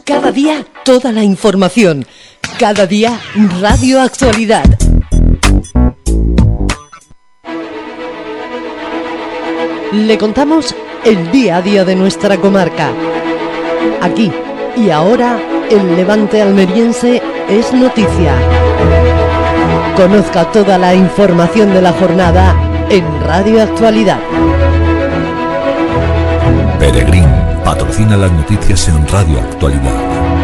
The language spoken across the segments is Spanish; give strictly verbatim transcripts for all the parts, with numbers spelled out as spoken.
Cada día toda la información. Cada día Radio Actualidad. Le contamos el día a día de nuestra comarca. Aquí y ahora el Levante almeriense es noticia. Conozca toda la información de la jornada en Radio Actualidad. Peregrín patrocina las noticias en Radio Actualidad.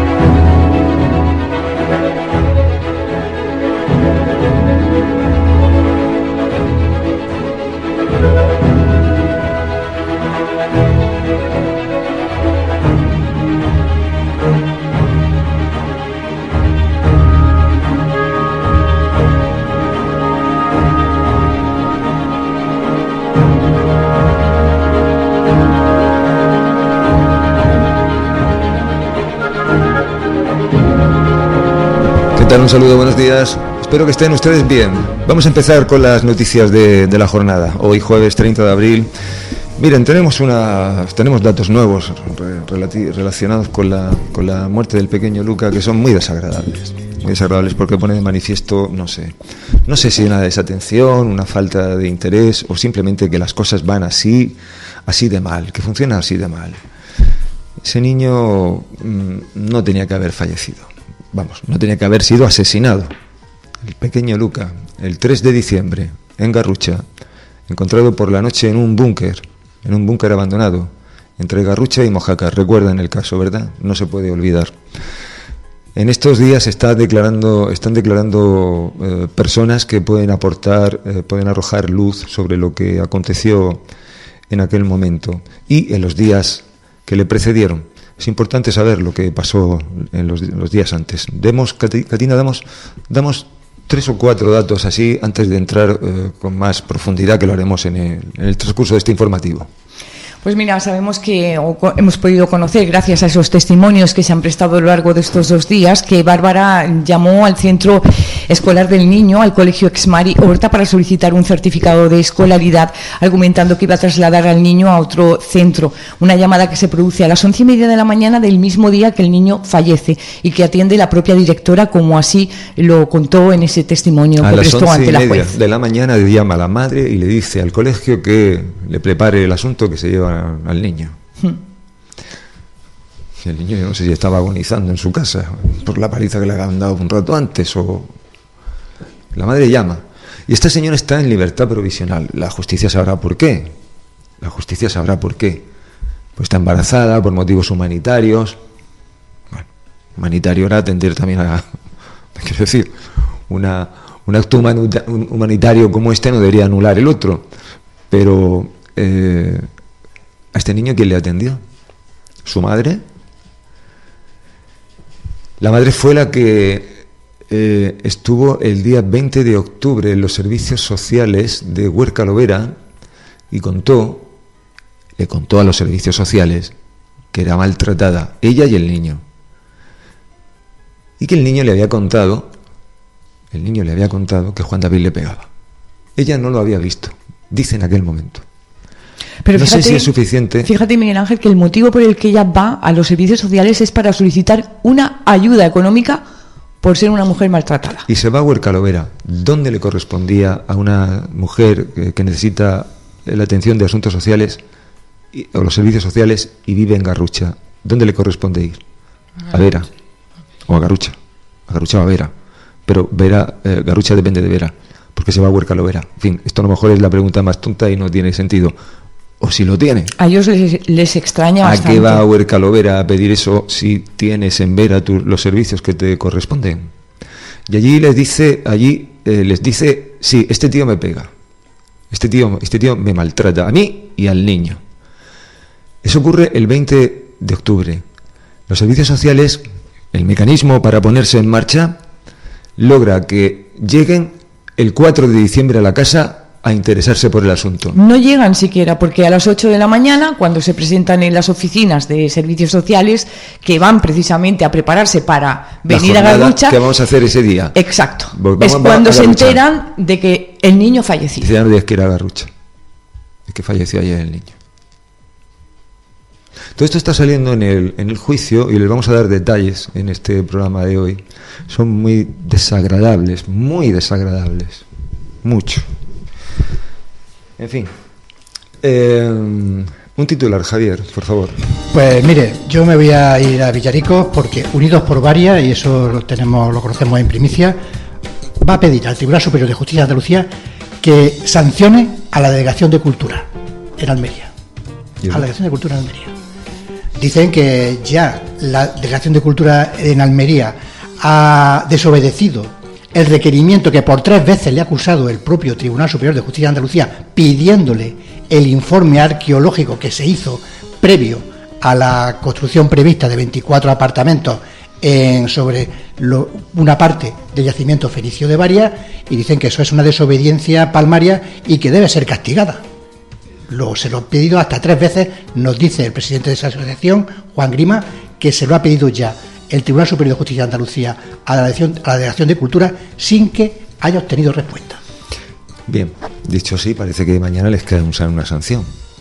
¿Qué tal? Un saludo, buenos días. Espero que estén ustedes bien. Vamos a empezar con las noticias de, de la jornada. Hoy jueves treinta de abril. Miren, tenemos una, tenemos datos nuevos relati- relacionados con la, con la muerte del pequeño Luca que son muy desagradables. Muy desagradables porque pone de manifiesto, no sé, no sé si una desatención, una falta de interés o simplemente que las cosas van así, así de mal, que funcionan así de mal. Ese niño mmm, no tenía que haber fallecido. Vamos, no tenía que haber sido asesinado. El pequeño Luca, el tres de diciembre, en Garrucha, encontrado por la noche en un búnker, en un búnker abandonado, entre Garrucha y Mojácar. Recuerdan el caso, ¿verdad? No se puede olvidar. En estos días está declarando, están declarando eh, personas que pueden aportar, eh, pueden arrojar luz sobre lo que aconteció en aquel momento y en los días que le precedieron. Es importante saber lo que pasó en los, en los días antes. Demos, Catina, damos, damos tres o cuatro datos así antes de entrar eh, con más profundidad, que lo haremos en el, en el transcurso de este informativo. Pues mira, sabemos que o, hemos podido conocer, gracias a esos testimonios que se han prestado a lo largo de estos dos días, que Bárbara llamó al Centro Escolar del Niño, al Colegio Exmari Horta, para solicitar un certificado de escolaridad, argumentando que iba a trasladar al niño a otro centro. Una llamada que se produce a las once y media de la mañana del mismo día que el niño fallece y que atiende la propia directora, como así lo contó en ese testimonio que prestó ante la juez. A las once y media de la mañana le llama a la madre y le dice al colegio que le prepare el asunto que se lleva al niño. Hmm. Y el niño, yo no sé si estaba agonizando en su casa por la paliza que le habían dado un rato antes, o la madre llama y esta señora está en libertad provisional. La justicia sabrá por qué. La justicia sabrá por qué. Pues está embarazada por motivos humanitarios. Bueno, humanitario era atender también a, quiero decir, una, un acto humanitario como este no debería anular el otro, pero eh, ¿a este niño quién le atendió? ¿Su madre? La madre fue la que eh, estuvo el día veinte de octubre en los servicios sociales de Huerca Lovera y contó, le contó a los servicios sociales que era maltratada ella y el niño. Y que el niño le había contado, el niño le había contado que Juan David le pegaba. Ella no lo había visto, dice en aquel momento. Pero no fíjate, sé si es suficiente. Fíjate, Miguel Ángel, que el motivo por el que ella va a los servicios sociales es para solicitar una ayuda económica por ser una mujer maltratada. Y se va a Huerca Lovera, ¿dónde le correspondía a una mujer que, que necesita la atención de asuntos sociales y, o los servicios sociales y vive en Garrucha? ¿Dónde le corresponde ir? A Vera o a Garrucha, a Garrucha o a Vera, pero Vera, eh, Garrucha depende de Vera, porque se va a Huerca Lovera. En fin, esto a lo mejor es la pregunta más tonta y no tiene sentido. O si lo tiene. A ellos les, les extraña bastante. ¿A qué va a Huerca Lovera a pedir eso si tienes en Vera tu, los servicios que te corresponden? Y allí les dice, allí eh, les dice, sí, este tío me pega, este tío, este tío me maltrata a mí y al niño. Eso ocurre el veinte de octubre. Los servicios sociales, el mecanismo para ponerse en marcha, logra que lleguen el cuatro de diciembre a la casa a interesarse por el asunto. No llegan siquiera, porque a las ocho de la mañana, cuando se presentan en las oficinas de servicios sociales, que van precisamente a prepararse para venir a Garrucha, ¿qué vamos a hacer ese día? Exacto. Vamos, es vamos cuando se Garrucha. enteran de que el niño falleció. Dice, no tienes que ir a Garrucha, es que falleció ayer el niño. Todo esto está saliendo en el, en el juicio y les vamos a dar detalles en este programa de hoy. Son muy desagradables, muy desagradables, mucho. En fin, eh, un titular, Javier, por favor. Pues mire, yo me voy a ir a Villaricos porque Unidos por Varias, y eso lo tenemos, lo conocemos en primicia, va a pedir al Tribunal Superior de Justicia de Andalucía que sancione a la Delegación de Cultura en Almería. A la Delegación de Cultura en Almería. Dicen que ya la Delegación de Cultura en Almería ha desobedecido el requerimiento que por tres veces le ha acusado el propio Tribunal Superior de Justicia de Andalucía, pidiéndole el informe arqueológico que se hizo previo a la construcción prevista de veinticuatro apartamentos en, sobre lo, una parte del yacimiento fenicio de Varias, y dicen que eso es una desobediencia palmaria y que debe ser castigada. Lo, se lo ha pedido hasta tres veces, nos dice el presidente de esa asociación, Juan Grima, que se lo ha pedido ya el Tribunal Superior de Justicia de Andalucía a la, Delegación, a la Delegación de Cultura sin que haya obtenido respuesta. Bien, dicho así, parece que mañana les queda una sanción.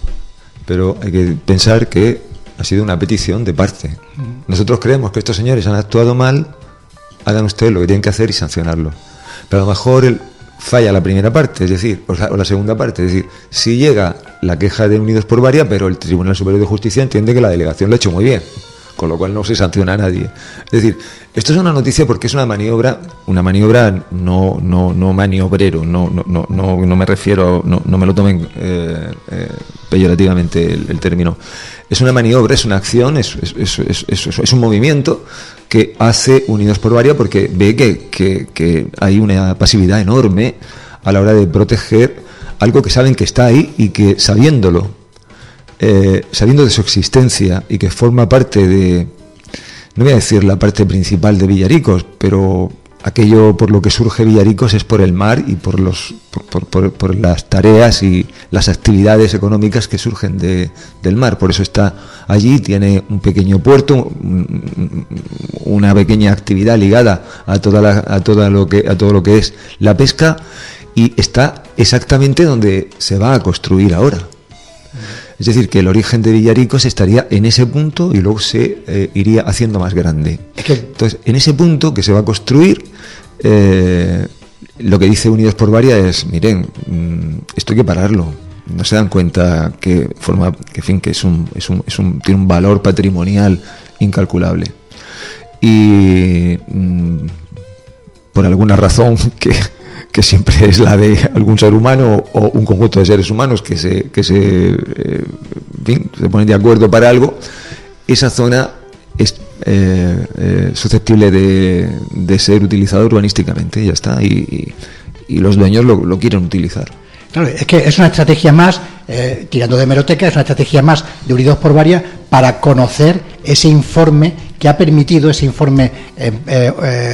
Pero hay que pensar que ha sido una petición de parte. Nosotros creemos que estos señores han actuado mal, hagan ustedes lo que tienen que hacer y sancionarlo. Pero a lo mejor el, falla la primera parte, es decir, o la, o la segunda parte, es decir, si llega la queja de Unidos por Varias, pero el Tribunal Superior de Justicia entiende que la delegación lo ha hecho muy bien, con lo cual no se sanciona a nadie. Es decir, esto es una noticia porque es una maniobra, una maniobra no no no maniobrero, no no no no, no me refiero, no, no me lo tomen eh, eh, peyorativamente el, el término. Es una maniobra, es una acción, es es, es, es, es, es un movimiento que hace Unidos por Varias porque ve que, que, que hay una pasividad enorme a la hora de proteger algo que saben que está ahí y que sabiéndolo, Eh, sabiendo de su existencia y que forma parte de, no voy a decir la parte principal de Villaricos, pero aquello por lo que surge Villaricos es por el mar y por los por, por, por las tareas y las actividades económicas que surgen de, del mar. Por eso está allí, tiene un pequeño puerto, una pequeña actividad ligada a toda la, a toda lo que a todo lo que es la pesca, y está exactamente donde se va a construir ahora. Es decir, que el origen de Villaricos estaría en ese punto y luego se eh, iría haciendo más grande. Entonces, en ese punto que se va a construir, eh, lo que dice Unidos por Varias es, miren, esto hay que pararlo. No se dan cuenta que forma, que en fin, que es un, es un, es un, tiene un valor patrimonial incalculable. Y mm, por alguna razón que que siempre es la de algún ser humano o un conjunto de seres humanos que se que se, eh, en fin, se ponen de acuerdo para algo, esa zona es eh, eh, susceptible de, de ser utilizada urbanísticamente, y ya está, y, y, y los dueños lo, lo quieren utilizar. Claro, es que es una estrategia más, eh, tirando de hemeroteca, es una estrategia más de Unidos por Varias para conocer ese informe que ha permitido, ese informe eh, eh,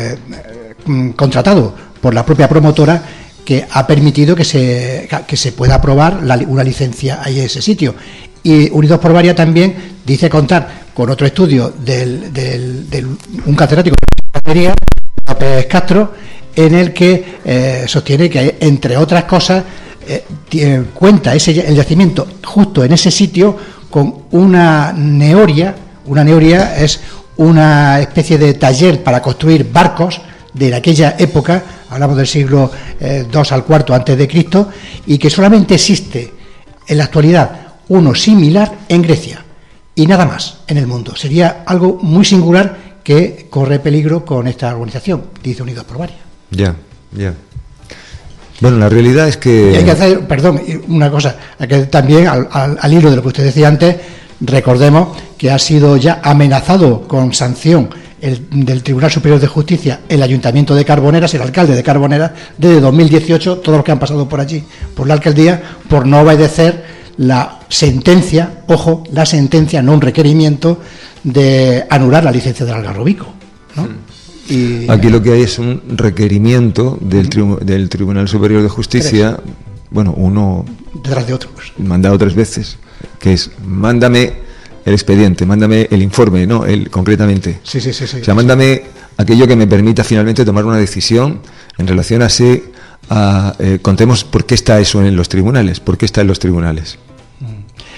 eh, contratado por la propia promotora, que ha permitido que se que se pueda aprobar la, una licencia ahí en ese sitio. Y Unidos por Varias también dice contar con otro estudio del, del, del un catedrático de Almería, López Castro, en el que eh, sostiene que, entre otras cosas, eh, tiene, cuenta ese el yacimiento justo en ese sitio con una neoria. Una neoria es una especie de taller para construir barcos de aquella época, hablamos del siglo eh, dos al cuarto antes de Cristo, y que solamente existe en la actualidad uno similar en Grecia y nada más en el mundo. Sería algo muy singular que corre peligro con esta organización, dice Unidos por Varias. Ya, ya. Bueno, la realidad es que... Y hay que hacer, perdón, una cosa, hay que también al, al, al hilo de lo que usted decía antes, recordemos que ha sido ya amenazado con sanción El, del Tribunal Superior de Justicia el Ayuntamiento de Carboneras, el alcalde de Carboneras, desde dos mil dieciocho, todos los que han pasado por allí, por la alcaldía, por no obedecer la sentencia, ojo, la sentencia, no un requerimiento, de anular la licencia del Algarrobico, ¿no? Y aquí lo que hay es un requerimiento del, tribu, del Tribunal Superior de Justicia, tres. Bueno, uno detrás de otro, mandado tres veces, que es, mándame el expediente, mándame el informe, no, el concretamente. Sí, sí, sí, sí. O sea, mándame aquello que me permita finalmente tomar una decisión en relación a si a, eh, contemos por qué está eso en los tribunales, por qué está en los tribunales.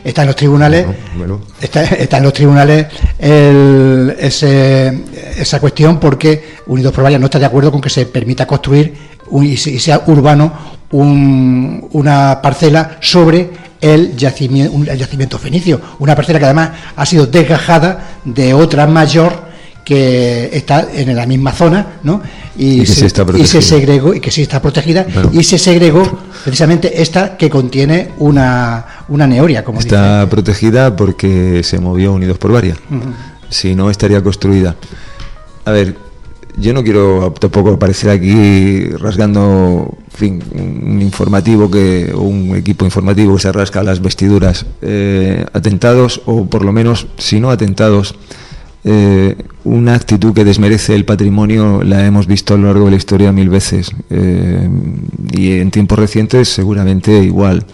está en los tribunales, bueno, bueno. Está, está en los tribunales el, ese, esa cuestión, porque Unidos por Varias no está de acuerdo con que se permita construir un, y sea urbano un, una parcela sobre el yacimiento, un, el yacimiento fenicio, una parcela que además ha sido desgajada de otra mayor que está en la misma zona, ¿no? Y, y, se, se, y se segregó, y que sí está protegida, bueno. y se segregó precisamente esta que contiene una, una neoria, como está dice. Protegida porque se movió Unidos por Varias. Uh-huh. Si no, estaría construida. A ver, yo no quiero tampoco aparecer aquí rasgando, en fin, un informativo que o un equipo informativo que se rasca las vestiduras. Eh, atentados, o por lo menos, si no atentados, Eh, una actitud que desmerece el patrimonio la hemos visto a lo largo de la historia mil veces, eh, y en tiempos recientes seguramente igual.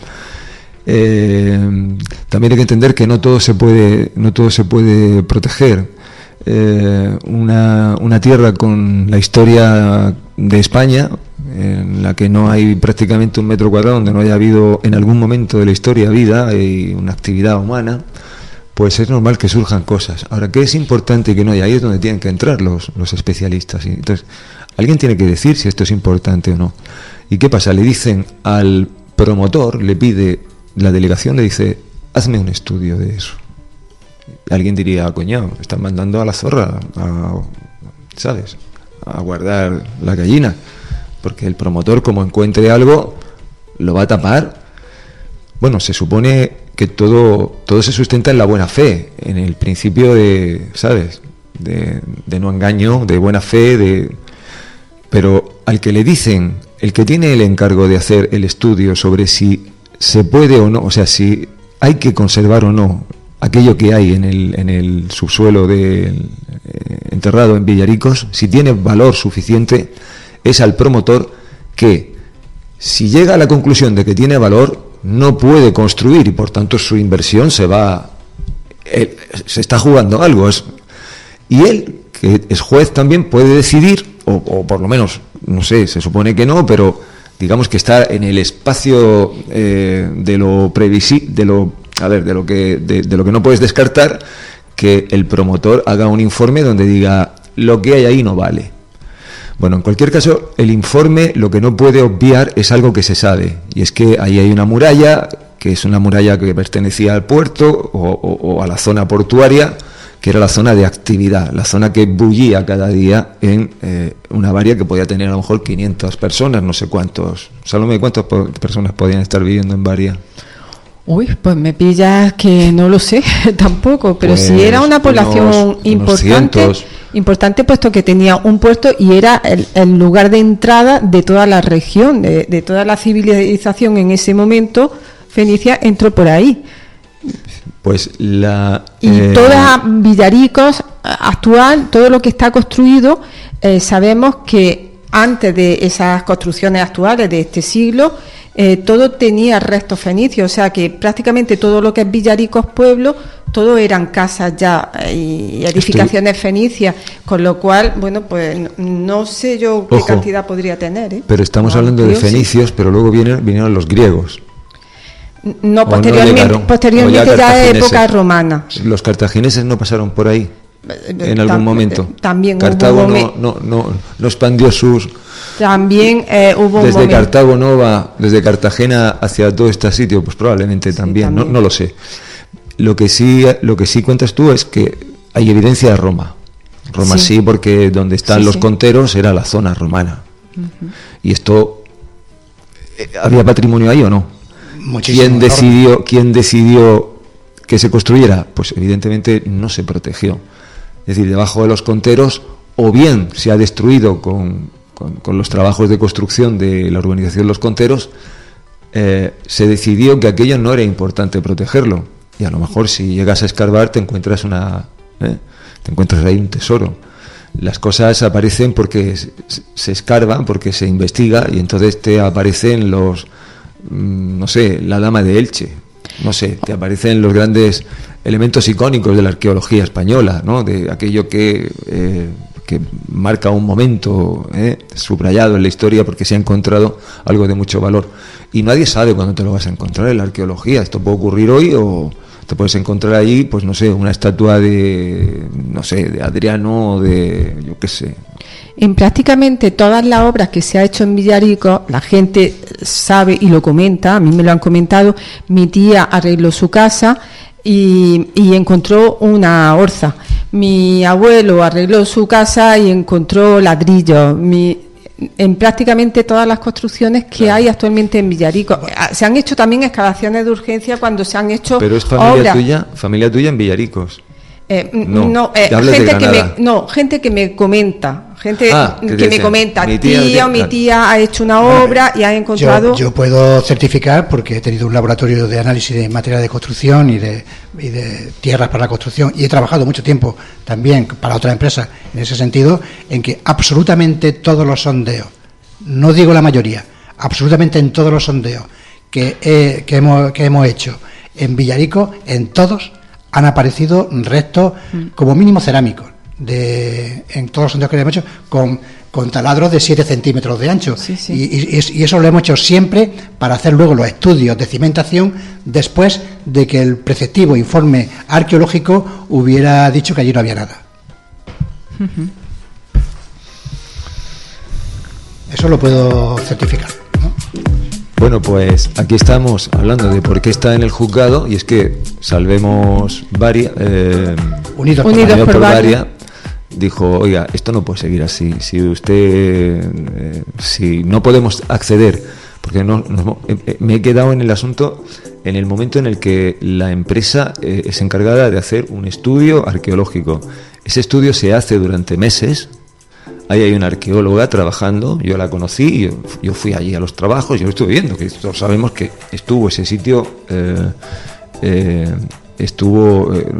Eh, también hay que entender que no todo se puede no todo se puede proteger. Eh, una, una tierra con la historia de España, en la que no hay prácticamente un metro cuadrado donde no haya habido en algún momento de la historia vida y una actividad humana, pues es normal que surjan cosas. Ahora, ¿qué es importante y que no? Y ahí es donde tienen que entrar los, los especialistas. Y entonces, alguien tiene que decir si esto es importante o no. ¿Y qué pasa? Le dicen al promotor, le pide, la delegación le dice, hazme un estudio de eso. Y alguien diría, coño, están mandando a la zorra, a, ¿sabes?, a guardar la gallina. Porque el promotor, como encuentre algo, lo va a tapar. Bueno, se supone que todo todo se sustenta en la buena fe, en el principio de, ¿sabes?, de, de no engaño, de buena fe, de pero al que le dicen, el que tiene el encargo de hacer el estudio sobre si se puede o no, o sea, si hay que conservar o no aquello que hay en el en el subsuelo de, eh, enterrado en Villaricos, si tiene valor suficiente, es al promotor que, si llega a la conclusión de que tiene valor, no puede construir y por tanto su inversión se va, él, se está jugando algo. Es, y él, que es juez, también puede decidir, o, o por lo menos, no sé, se supone que no, pero digamos que está en el espacio eh, de lo previsible, de lo, a ver, de lo que de, de lo que no puedes descartar, que el promotor haga un informe donde diga lo que hay ahí no vale. Bueno, en cualquier caso, el informe lo que no puede obviar es algo que se sabe, y es que ahí hay una muralla, que es una muralla que pertenecía al puerto o, o, o a la zona portuaria, que era la zona de actividad, la zona que bullía cada día en eh, una varia que podía tener a lo mejor quinientas personas, no sé cuántos. Salome, ¿cuántas po- personas podían estar viviendo en Varia? Uy, pues me pillas que no lo sé tampoco, pero Pues si era una población unos, importante, unos importante puesto que tenía un puerto y era el, el lugar de entrada de toda la región, de, de toda la civilización en ese momento. Fenicia entró por ahí. Pues la... Y eh, toda Villaricos actual, todo lo que está construido, eh, sabemos que antes de esas construcciones actuales de este siglo, eh, todo tenía restos fenicios, o sea que prácticamente todo lo que es Villaricos pueblo, todo eran casas ya y edificaciones Estoy... fenicias, con lo cual, bueno, pues no, no sé yo qué Ojo, cantidad podría tener, ¿eh? Pero estamos no, hablando de fenicios, sí. Pero luego vienen, vinieron los griegos. No, posteriormente, no posteriormente ya, ya de época romana. Los cartagineses no pasaron por ahí en algún Tam, momento. También Cartago hubo no, no, no, no expandió sus... También eh, hubo desde un Cartago no va, desde Cartagena hacia todo este sitio, pues probablemente también, sí, también. No, no lo sé. Lo que sí, lo que sí cuentas tú es que hay evidencia de Roma. Roma sí, sí porque donde están sí, los sí. conteros era la zona romana. Uh-huh. Y esto, ¿había patrimonio ahí o no? Muchísimo. ¿Quién decidió, quién decidió que se construyera? Pues evidentemente no se protegió. Es decir, debajo de los conteros, o bien se ha destruido con, con, con los trabajos de construcción de la urbanización Los Conteros, eh, se decidió que aquello no era importante protegerlo. Y a lo mejor si llegas a escarbar te encuentras una, ¿eh? te encuentras ahí un tesoro. Las cosas aparecen porque se escarban, porque se investiga, y entonces te aparecen los, no sé, la Dama de Elche, no sé, te aparecen los grandes elementos icónicos de la arqueología española, ¿no? De aquello que, eh, que marca un momento ¿eh? subrayado en la historia porque se ha encontrado algo de mucho valor. Y nadie sabe cuándo te lo vas a encontrar en la arqueología. Esto puede ocurrir hoy o te puedes encontrar allí, pues no sé, una estatua de, no sé, de Adriano o de, yo qué sé. En prácticamente todas las obras que se ha hecho en Villarico, la gente sabe y lo comenta, a mí me lo han comentado, mi tía arregló su casa y, y encontró una orza. Mi abuelo arregló su casa y encontró ladrillos. Mi, en prácticamente todas las construcciones que claro. hay actualmente en Villarico. Se han hecho también excavaciones de urgencia cuando se han hecho Pero es familia obras. tuya, familia tuya en Villaricos. Eh, no, no eh, gente que me no gente que me comenta gente ah, que, que me comenta mi tía, tío, mi tía ha hecho una obra vale. y ha encontrado. Yo, yo puedo certificar porque he tenido un laboratorio de análisis de materiales de construcción y de, y de tierras para la construcción y he trabajado mucho tiempo también para otras empresas en ese sentido, en que absolutamente todos los sondeos, no digo la mayoría, absolutamente en todos los sondeos que, he, que, hemos, que hemos hecho en Villarico, en todos han aparecido restos como mínimo cerámicos de, en todos los sondeos que hemos hecho con, con taladros de siete centímetros de ancho sí, sí. Y, y, y eso lo hemos hecho siempre para hacer luego los estudios de cimentación después de que el preceptivo informe arqueológico hubiera dicho que allí no había nada. Uh-huh. Eso lo puedo certificar, ¿no? Bueno, pues aquí estamos hablando de por qué está en el juzgado y es que Salvemos Varia, eh, Unidos, Unidos por, por Varia, dijo, oiga, esto no puede seguir así. Si usted, eh, si no podemos acceder, porque no, no eh, me he quedado en el asunto en el momento en el que la empresa eh, es encargada de hacer un estudio arqueológico. Ese estudio se hace durante meses. Ahí hay una arqueóloga trabajando, yo la conocí, yo, yo fui allí a los trabajos, yo lo estuve viendo, que todos sabemos que estuvo ese sitio, eh, eh, estuvo, eh,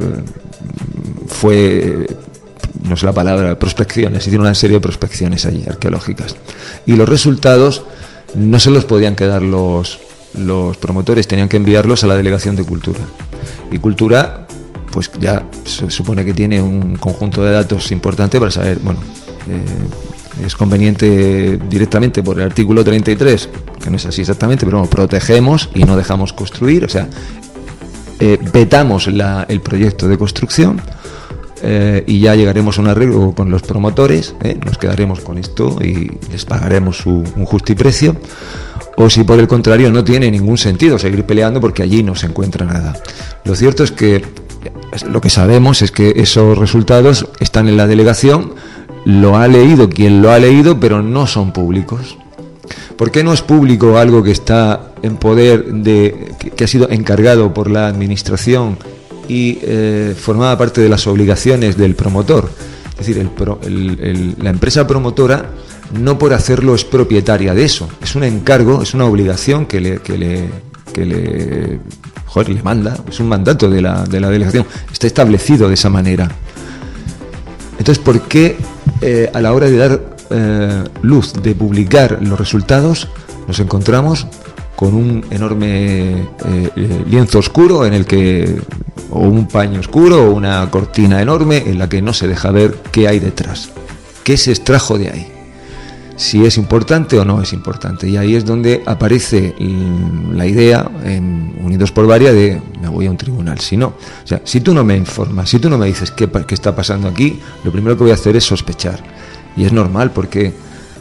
fue, no sé la palabra, prospecciones, hicieron una serie de prospecciones allí, arqueológicas. Y los resultados no se los podían quedar los, los promotores, tenían que enviarlos a la Delegación de Cultura. Y Cultura, pues ya se supone que tiene un conjunto de datos importante para saber, bueno, Eh, es conveniente directamente por el artículo treinta y tres, que no es así exactamente, pero bueno, protegemos y no dejamos construir, o sea, eh, vetamos la, el proyecto de construcción eh, y ya llegaremos a un arreglo con los promotores, eh, nos quedaremos con esto y les pagaremos su, un justiprecio, o si por el contrario no tiene ningún sentido seguir peleando porque allí no se encuentra nada. Lo cierto es que lo que sabemos es que esos resultados están en la delegación. Lo ha leído quien lo ha leído, pero no son públicos. ¿Por qué no es público algo que está en poder de que, que ha sido encargado por la administración y eh, formaba parte de las obligaciones del promotor? Es decir, el pro, el, el, la empresa promotora no por hacerlo es propietaria de eso. Es un encargo, es una obligación que le que le que le, joder, le manda, es un mandato de la de la delegación. Está establecido de esa manera. Entonces, ¿por qué eh, a la hora de dar eh, luz, de publicar los resultados, nos encontramos con un enorme eh, lienzo oscuro en el que, o un paño oscuro, o una cortina enorme en la que no se deja ver qué hay detrás, qué se extrajo de ahí, si es importante o no es importante? Y ahí es donde aparece la idea en Unidos por Varia de me voy a un tribunal. Si no, o sea, si tú no me informas, si tú no me dices qué, qué está pasando aquí, lo primero que voy a hacer es sospechar. Y es normal porque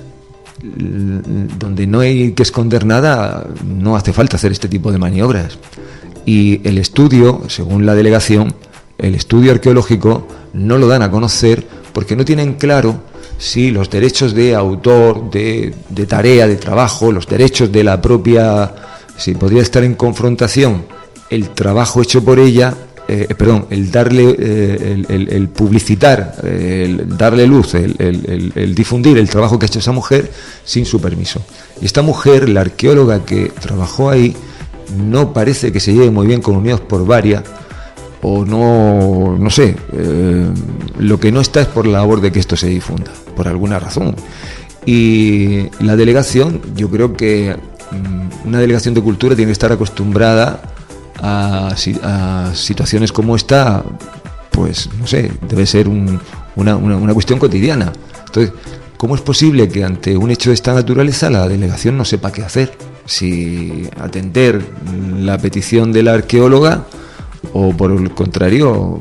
donde no hay que esconder nada, no hace falta hacer este tipo de maniobras. Y el estudio, según la delegación, el estudio arqueológico no lo dan a conocer porque no tienen claro si los derechos de autor, de, de tarea, de trabajo, los derechos de la propia, si podría estar en confrontación el trabajo hecho por ella, eh, perdón, el darle, eh, el, el, el publicitar, el darle luz, el, el, el difundir el trabajo que ha hecho esa mujer sin su permiso. Y esta mujer, la arqueóloga que trabajó ahí, no parece que se lleve muy bien con Unidos por Varia, o no, no sé, eh, lo que no está es por la labor de que esto se difunda, por alguna razón. Y la delegación, yo creo que mm, una delegación de cultura tiene que estar acostumbrada a, a situaciones como esta, pues no sé, debe ser un, una, una, una cuestión cotidiana. Entonces, ¿cómo es posible que ante un hecho de esta naturaleza la delegación no sepa qué hacer? Si atender la petición de la arqueóloga o por el contrario,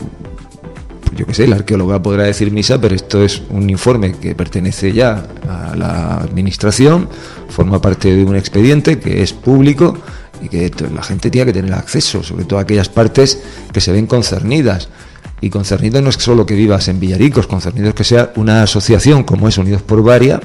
yo qué sé, la arqueóloga podrá decir misa, pero esto es un informe que pertenece ya a la administración, forma parte de un expediente que es público y que la gente tiene que tener acceso, sobre todo a aquellas partes que se ven concernidas. Y concernido no es solo que vivas en Villaricos, concernido es que sea una asociación como es Unidos por Varia,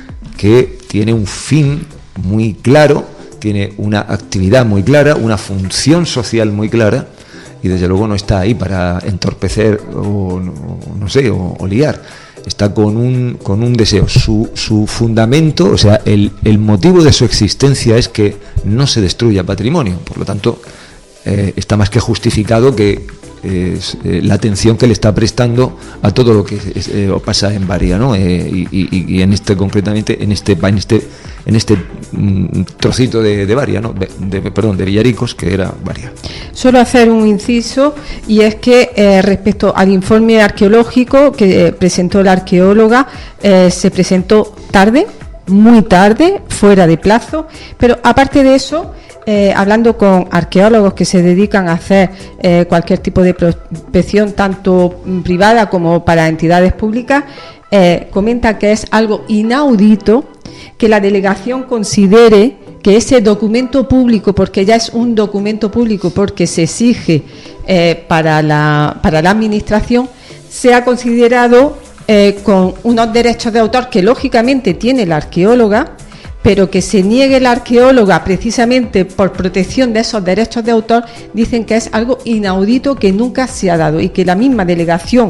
que tiene un fin muy claro, tiene una actividad muy clara, una función social muy clara, y desde luego no está ahí para entorpecer o no, no sé, o, o liar. Está con un, con un deseo. Su, su fundamento, o sea, el, el motivo de su existencia es que no se destruya patrimonio. Por lo tanto, eh, está más que justificado que eh, la atención que le está prestando a todo lo que eh, pasa en Varia, ¿no? Eh, y, y, y en este concretamente, en este, en este, en este mm, trocito de, de Varia, ¿no? De, de, perdón, de Villaricos, que era Varia. Solo hacer un inciso, y es que eh, respecto al informe arqueológico que eh, presentó la arqueóloga, eh, se presentó tarde, muy tarde, fuera de plazo, pero aparte de eso, eh, hablando con arqueólogos que se dedican a hacer eh, cualquier tipo de prospección, tanto privada como para entidades públicas, eh, comenta que es algo inaudito que la delegación considere que ese documento público, porque ya es un documento público, porque se exige eh, para la, para la administración, sea considerado eh, con unos derechos de autor que lógicamente tiene la arqueóloga, pero que se niegue la arqueóloga precisamente por protección de esos derechos de autor, dicen que es algo inaudito que nunca se ha dado, y que la misma delegación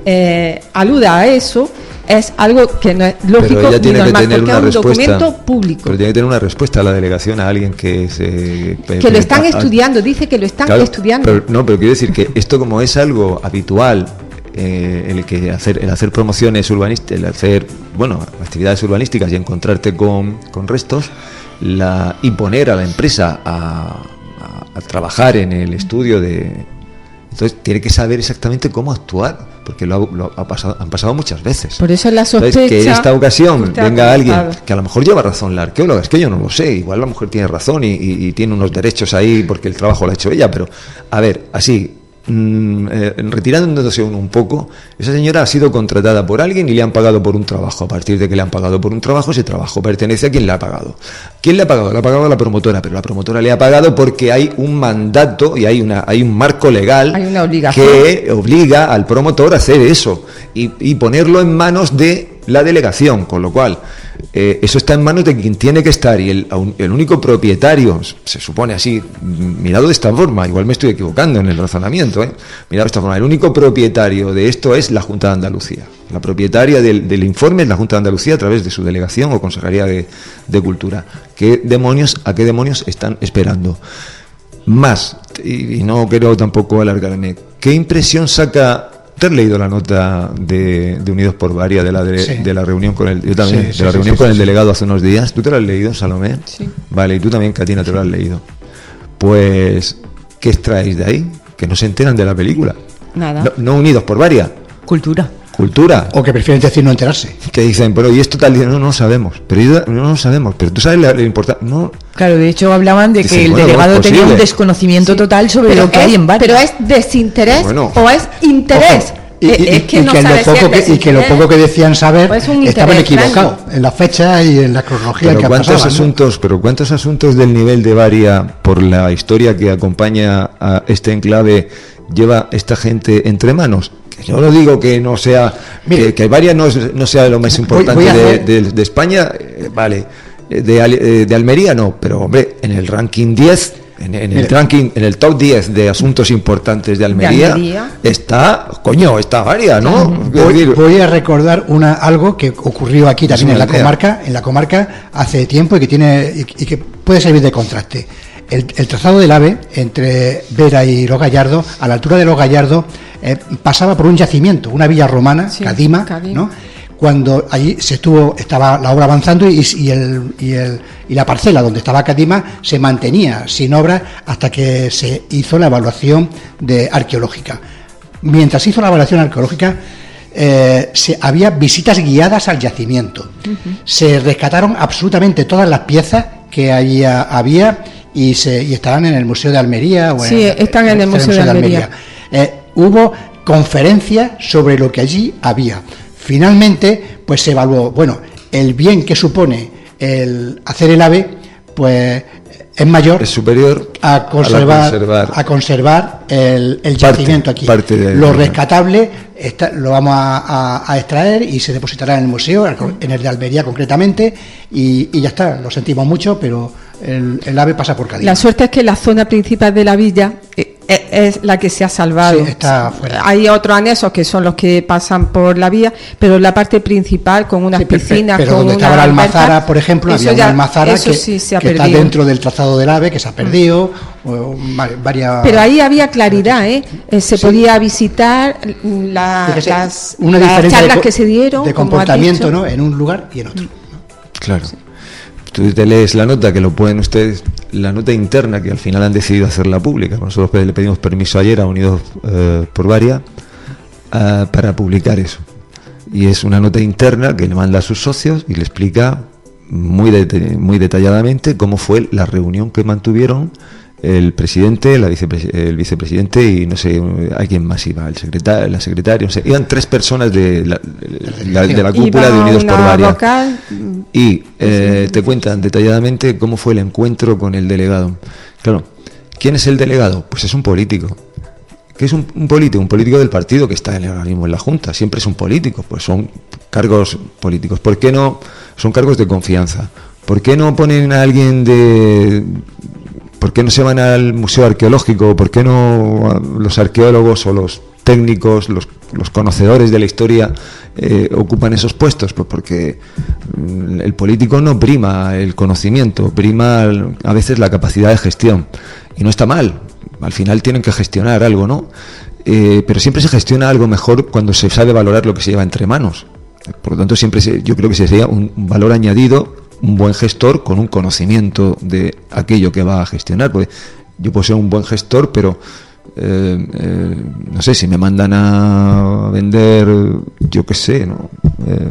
eh, aluda a eso. Es algo que no es lógico pero ella tiene ni normal, que tener porque una es un respuesta, documento público. Pero tiene que tener una respuesta a la delegación, a alguien que se... Que lo están a, estudiando, dice que lo están claro, estudiando. Pero, no, pero quiero decir que esto, como es algo habitual, eh, el que hacer el hacer promociones urbanísticas, el hacer, bueno, actividades urbanísticas y encontrarte con, con restos, la y poner a la empresa a, a, a trabajar en el estudio de... Entonces tiene que saber exactamente cómo actuar, porque lo, ha, lo ha pasado, han pasado muchas veces. Por eso es la sospecha. Entonces, que en esta ocasión usted venga alguien que a lo mejor lleva razón la arqueóloga, es que yo no lo sé, igual la mujer tiene razón y, y, y tiene unos derechos ahí porque el trabajo lo ha hecho ella, pero a ver, así, mmm, eh, retirándose uno un poco, esa señora ha sido contratada por alguien y le han pagado por un trabajo. A partir de que le han pagado por un trabajo, ese trabajo pertenece a quien le ha pagado. ¿Quién le ha pagado? Le ha pagado a la promotora, pero la promotora le ha pagado porque hay un mandato y hay una hay un marco legal, hay una obligación, que obliga al promotor a hacer eso y, y ponerlo en manos de la delegación, con lo cual eh, eso está en manos de quien tiene que estar, y el, el único propietario, se supone así, mirado de esta forma, igual me estoy equivocando en el razonamiento, ¿eh? mirado de esta forma, el único propietario de esto es la Junta de Andalucía. La propietaria del, del informe es la Junta de Andalucía a través de su delegación o Consejería de, de Cultura. ¿Qué demonios, a qué demonios están esperando? Más, y, y no quiero tampoco alargarme, ¿qué impresión saca? ¿Te has leído la nota de, de Unidos por Varia de la de, sí. de la reunión con el yo también sí, sí, de la sí, reunión sí, con sí, el sí. delegado hace unos días? ¿Tú te lo has leído, Salomé? Sí. Vale, y tú también, Katina, te lo has leído. Pues, ¿qué extraéis de ahí? Que no se enteran de la película. Nada. No, no Unidos por Varia. Cultura. Cultura. O que prefieren decir no enterarse. Que dicen, pero ¿y esto tal? No, no lo sabemos. Pero yo, no lo sabemos. Pero tú sabes lo importante. No. Claro, de hecho hablaban de que dicen, el bueno, delegado no es tenía un desconocimiento sí. total sobre pero lo que es, hay en Varia. Pero es desinterés bueno. o es interés. Ojo. Y, y, es que y, no que sabe lo poco si que, y que lo poco que decían saber pues estaban equivocados en la fecha y en la cronología pero que cuántos pasaba, asuntos ¿no? pero cuántos asuntos del nivel de Varia, por la historia que acompaña a este enclave, lleva esta gente entre manos. Que yo no digo que no sea Mire, que, que Varia no, no sea lo más importante voy, voy de, de, de España, eh, vale, de, de Almería no, pero hombre, en el ranking diez, En, en el ranking, en el top diez de asuntos importantes de Almería, de Almería. está, coño, está Varia, ¿no? Voy, voy a recordar una algo que ocurrió aquí también en la comarca, en la comarca hace tiempo y que tiene y, y que puede servir de contraste. El, el trazado del AVE entre Vera y Los Gallardos, a la altura de Los Gallardos, eh, pasaba por un yacimiento, una villa romana, sí, Cadima, Cadima, ¿no? Cuando allí se estuvo, estaba la obra avanzando y, y, el, y, el, y la parcela donde estaba Cadima se mantenía sin obra hasta que se hizo la evaluación de arqueológica. Mientras hizo la evaluación arqueológica, eh, se, había visitas guiadas al yacimiento. Uh-huh. Se rescataron absolutamente todas las piezas que había, había y, se, y estarán en el Museo de Almería. O sí, en, están en, en el Museo, Museo de Almería. De Almería. Eh, hubo conferencias sobre lo que allí había. Finalmente, pues se evaluó, bueno, el bien que supone el hacer el AVE, pues es mayor, es superior a conservar, a conservar, a conservar el, el parte, yacimiento aquí. Parte de, lo rescatable está, lo vamos a, a, a extraer y se depositará en el museo, en el de Almería concretamente, y, y ya está. Lo sentimos mucho, pero el, el AVE pasa por Cádiz. La suerte es que la zona principal de la villa eh, es la que se ha salvado. Sí, está fuera. Hay otros anexos que son los que pasan por la vía, pero la parte principal con unas sí, piscinas, pero con donde una estaba la almazara, por ejemplo, había ya, una almazara que, sí se ha que está dentro del trazado del AVE, que se ha perdido, o, varias. Pero ahí había claridad, ¿eh? eh se sí. podía visitar la, las, una las charlas de, que se dieron, de comportamiento, ¿no? En un lugar y en otro. ¿no? Claro. Sí. Tú te lees la nota, que lo pueden ustedes, la nota interna, que al final han decidido hacerla pública. Nosotros le pedimos permiso ayer a Unidos eh, por Varia uh, para publicar eso. Y es una nota interna que le manda a sus socios y le explica muy, de, muy detalladamente cómo fue la reunión que mantuvieron el presidente, la vicepres- el vicepresidente y no sé a quién más iba, el secretario, la secretaria, no sé, iban tres personas de la, la, de la cúpula iba de Unidos por Varia. Local. Y eh, te cuentan detalladamente cómo fue el encuentro con el delegado. Claro, ¿quién es el delegado? Pues es un político. ¿Qué es un, un político? Un político del partido que está ahora mismo en la Junta. Siempre es un político, pues son cargos políticos. ¿Por qué no? Son cargos de confianza. ¿Por qué no ponen a alguien de... ¿Por qué no se van al Museo Arqueológico? ¿Por qué no los arqueólogos o los técnicos, los, los conocedores de la historia eh, ocupan esos puestos? Pues porque el político no prima el conocimiento, prima a veces la capacidad de gestión. Y no está mal, al final tienen que gestionar algo, ¿no? Eh, pero siempre se gestiona algo mejor cuando se sabe valorar lo que se lleva entre manos. Por lo tanto, siempre se, yo creo que sería un, un valor añadido, un buen gestor con un conocimiento de aquello que va a gestionar. Porque yo puedo ser un buen gestor, pero eh, eh, no sé, si me mandan a vender, yo qué sé, ¿no? Eh,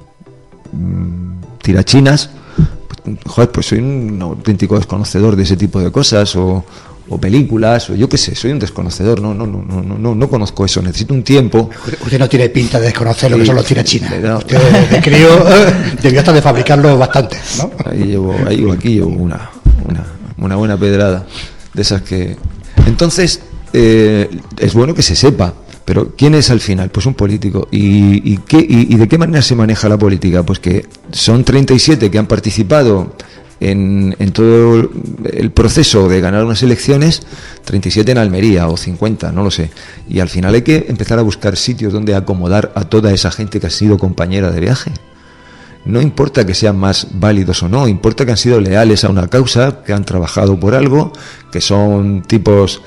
tirachinas, pues, joder, pues soy un auténtico desconocedor de ese tipo de cosas, o, o películas, o yo qué sé, soy un desconocedor, no, no, no, no, no, no conozco eso, necesito un tiempo. Usted no tiene pinta de desconocer lo sí, que son los tirachinas. No. Usted de crío debió hasta de fabricarlo bastante, ¿no? Ahí llevo, ahí llevo, aquí llevo una, una, una buena pedrada de esas que. Entonces, eh, es bueno que se sepa, pero ¿quién es al final? Pues un político. ¿Y, y, qué, y, y de qué manera se maneja la política? Pues que son treinta y siete que han participado En, en todo el proceso de ganar unas elecciones, treinta y siete en Almería o cincuenta, no lo sé, y al final hay que empezar a buscar sitios donde acomodar a toda esa gente que ha sido compañera de viaje. No importa que sean más válidos o no, importa que han sido leales a una causa, que han trabajado por algo, que son tipos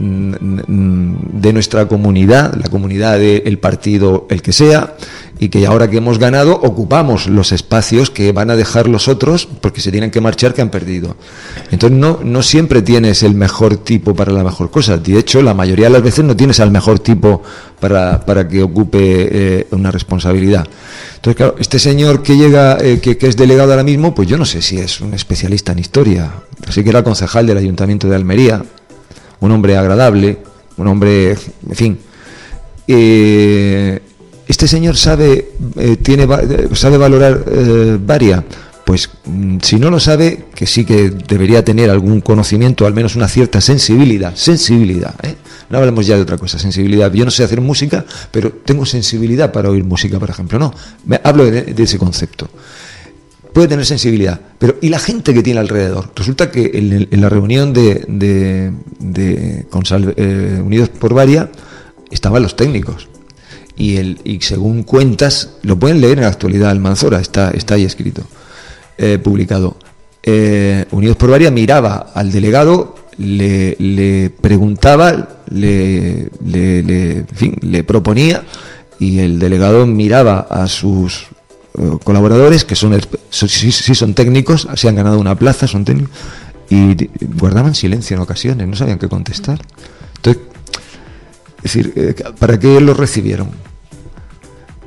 de nuestra comunidad, la comunidad del partido, el que sea, y que ahora que hemos ganado ocupamos los espacios que van a dejar los otros porque se tienen que marchar, que han perdido. Entonces no, no siempre tienes el mejor tipo para la mejor cosa. De hecho, la mayoría de las veces no tienes al mejor tipo para, para que ocupe eh, una responsabilidad. Entonces, claro, este señor que llega, eh, que, que es delegado ahora mismo, pues yo no sé si es un especialista en historia. Así que era concejal del Ayuntamiento de Almería, un hombre agradable, un hombre, en fin. Eh, este señor sabe, eh, tiene, sabe valorar eh, Varia. Pues si no lo sabe, que sí que debería tener algún conocimiento, al menos una cierta sensibilidad, sensibilidad, ¿eh? No hablamos ya de otra cosa, sensibilidad. Yo no sé hacer música, pero tengo sensibilidad para oír música, por ejemplo. No, me, hablo de, de ese concepto. Puede tener sensibilidad, pero ¿y la gente que tiene alrededor? Resulta que en, en la reunión de, de, de con Salve, eh, Unidos por Varia estaban los técnicos. Y, el, y según cuentas, lo pueden leer en la actualidad, Almanzora, está, está ahí escrito, eh, publicado. Eh, Unidos por Varia miraba al delegado, le, le preguntaba, le, le, le, en fin, le proponía, y el delegado miraba a sus uh, colaboradores, que son, sí, sí son técnicos, se han ganado una plaza, son técnicos, y guardaban silencio en ocasiones, no sabían qué contestar. Entonces, es decir, ¿para qué los recibieron?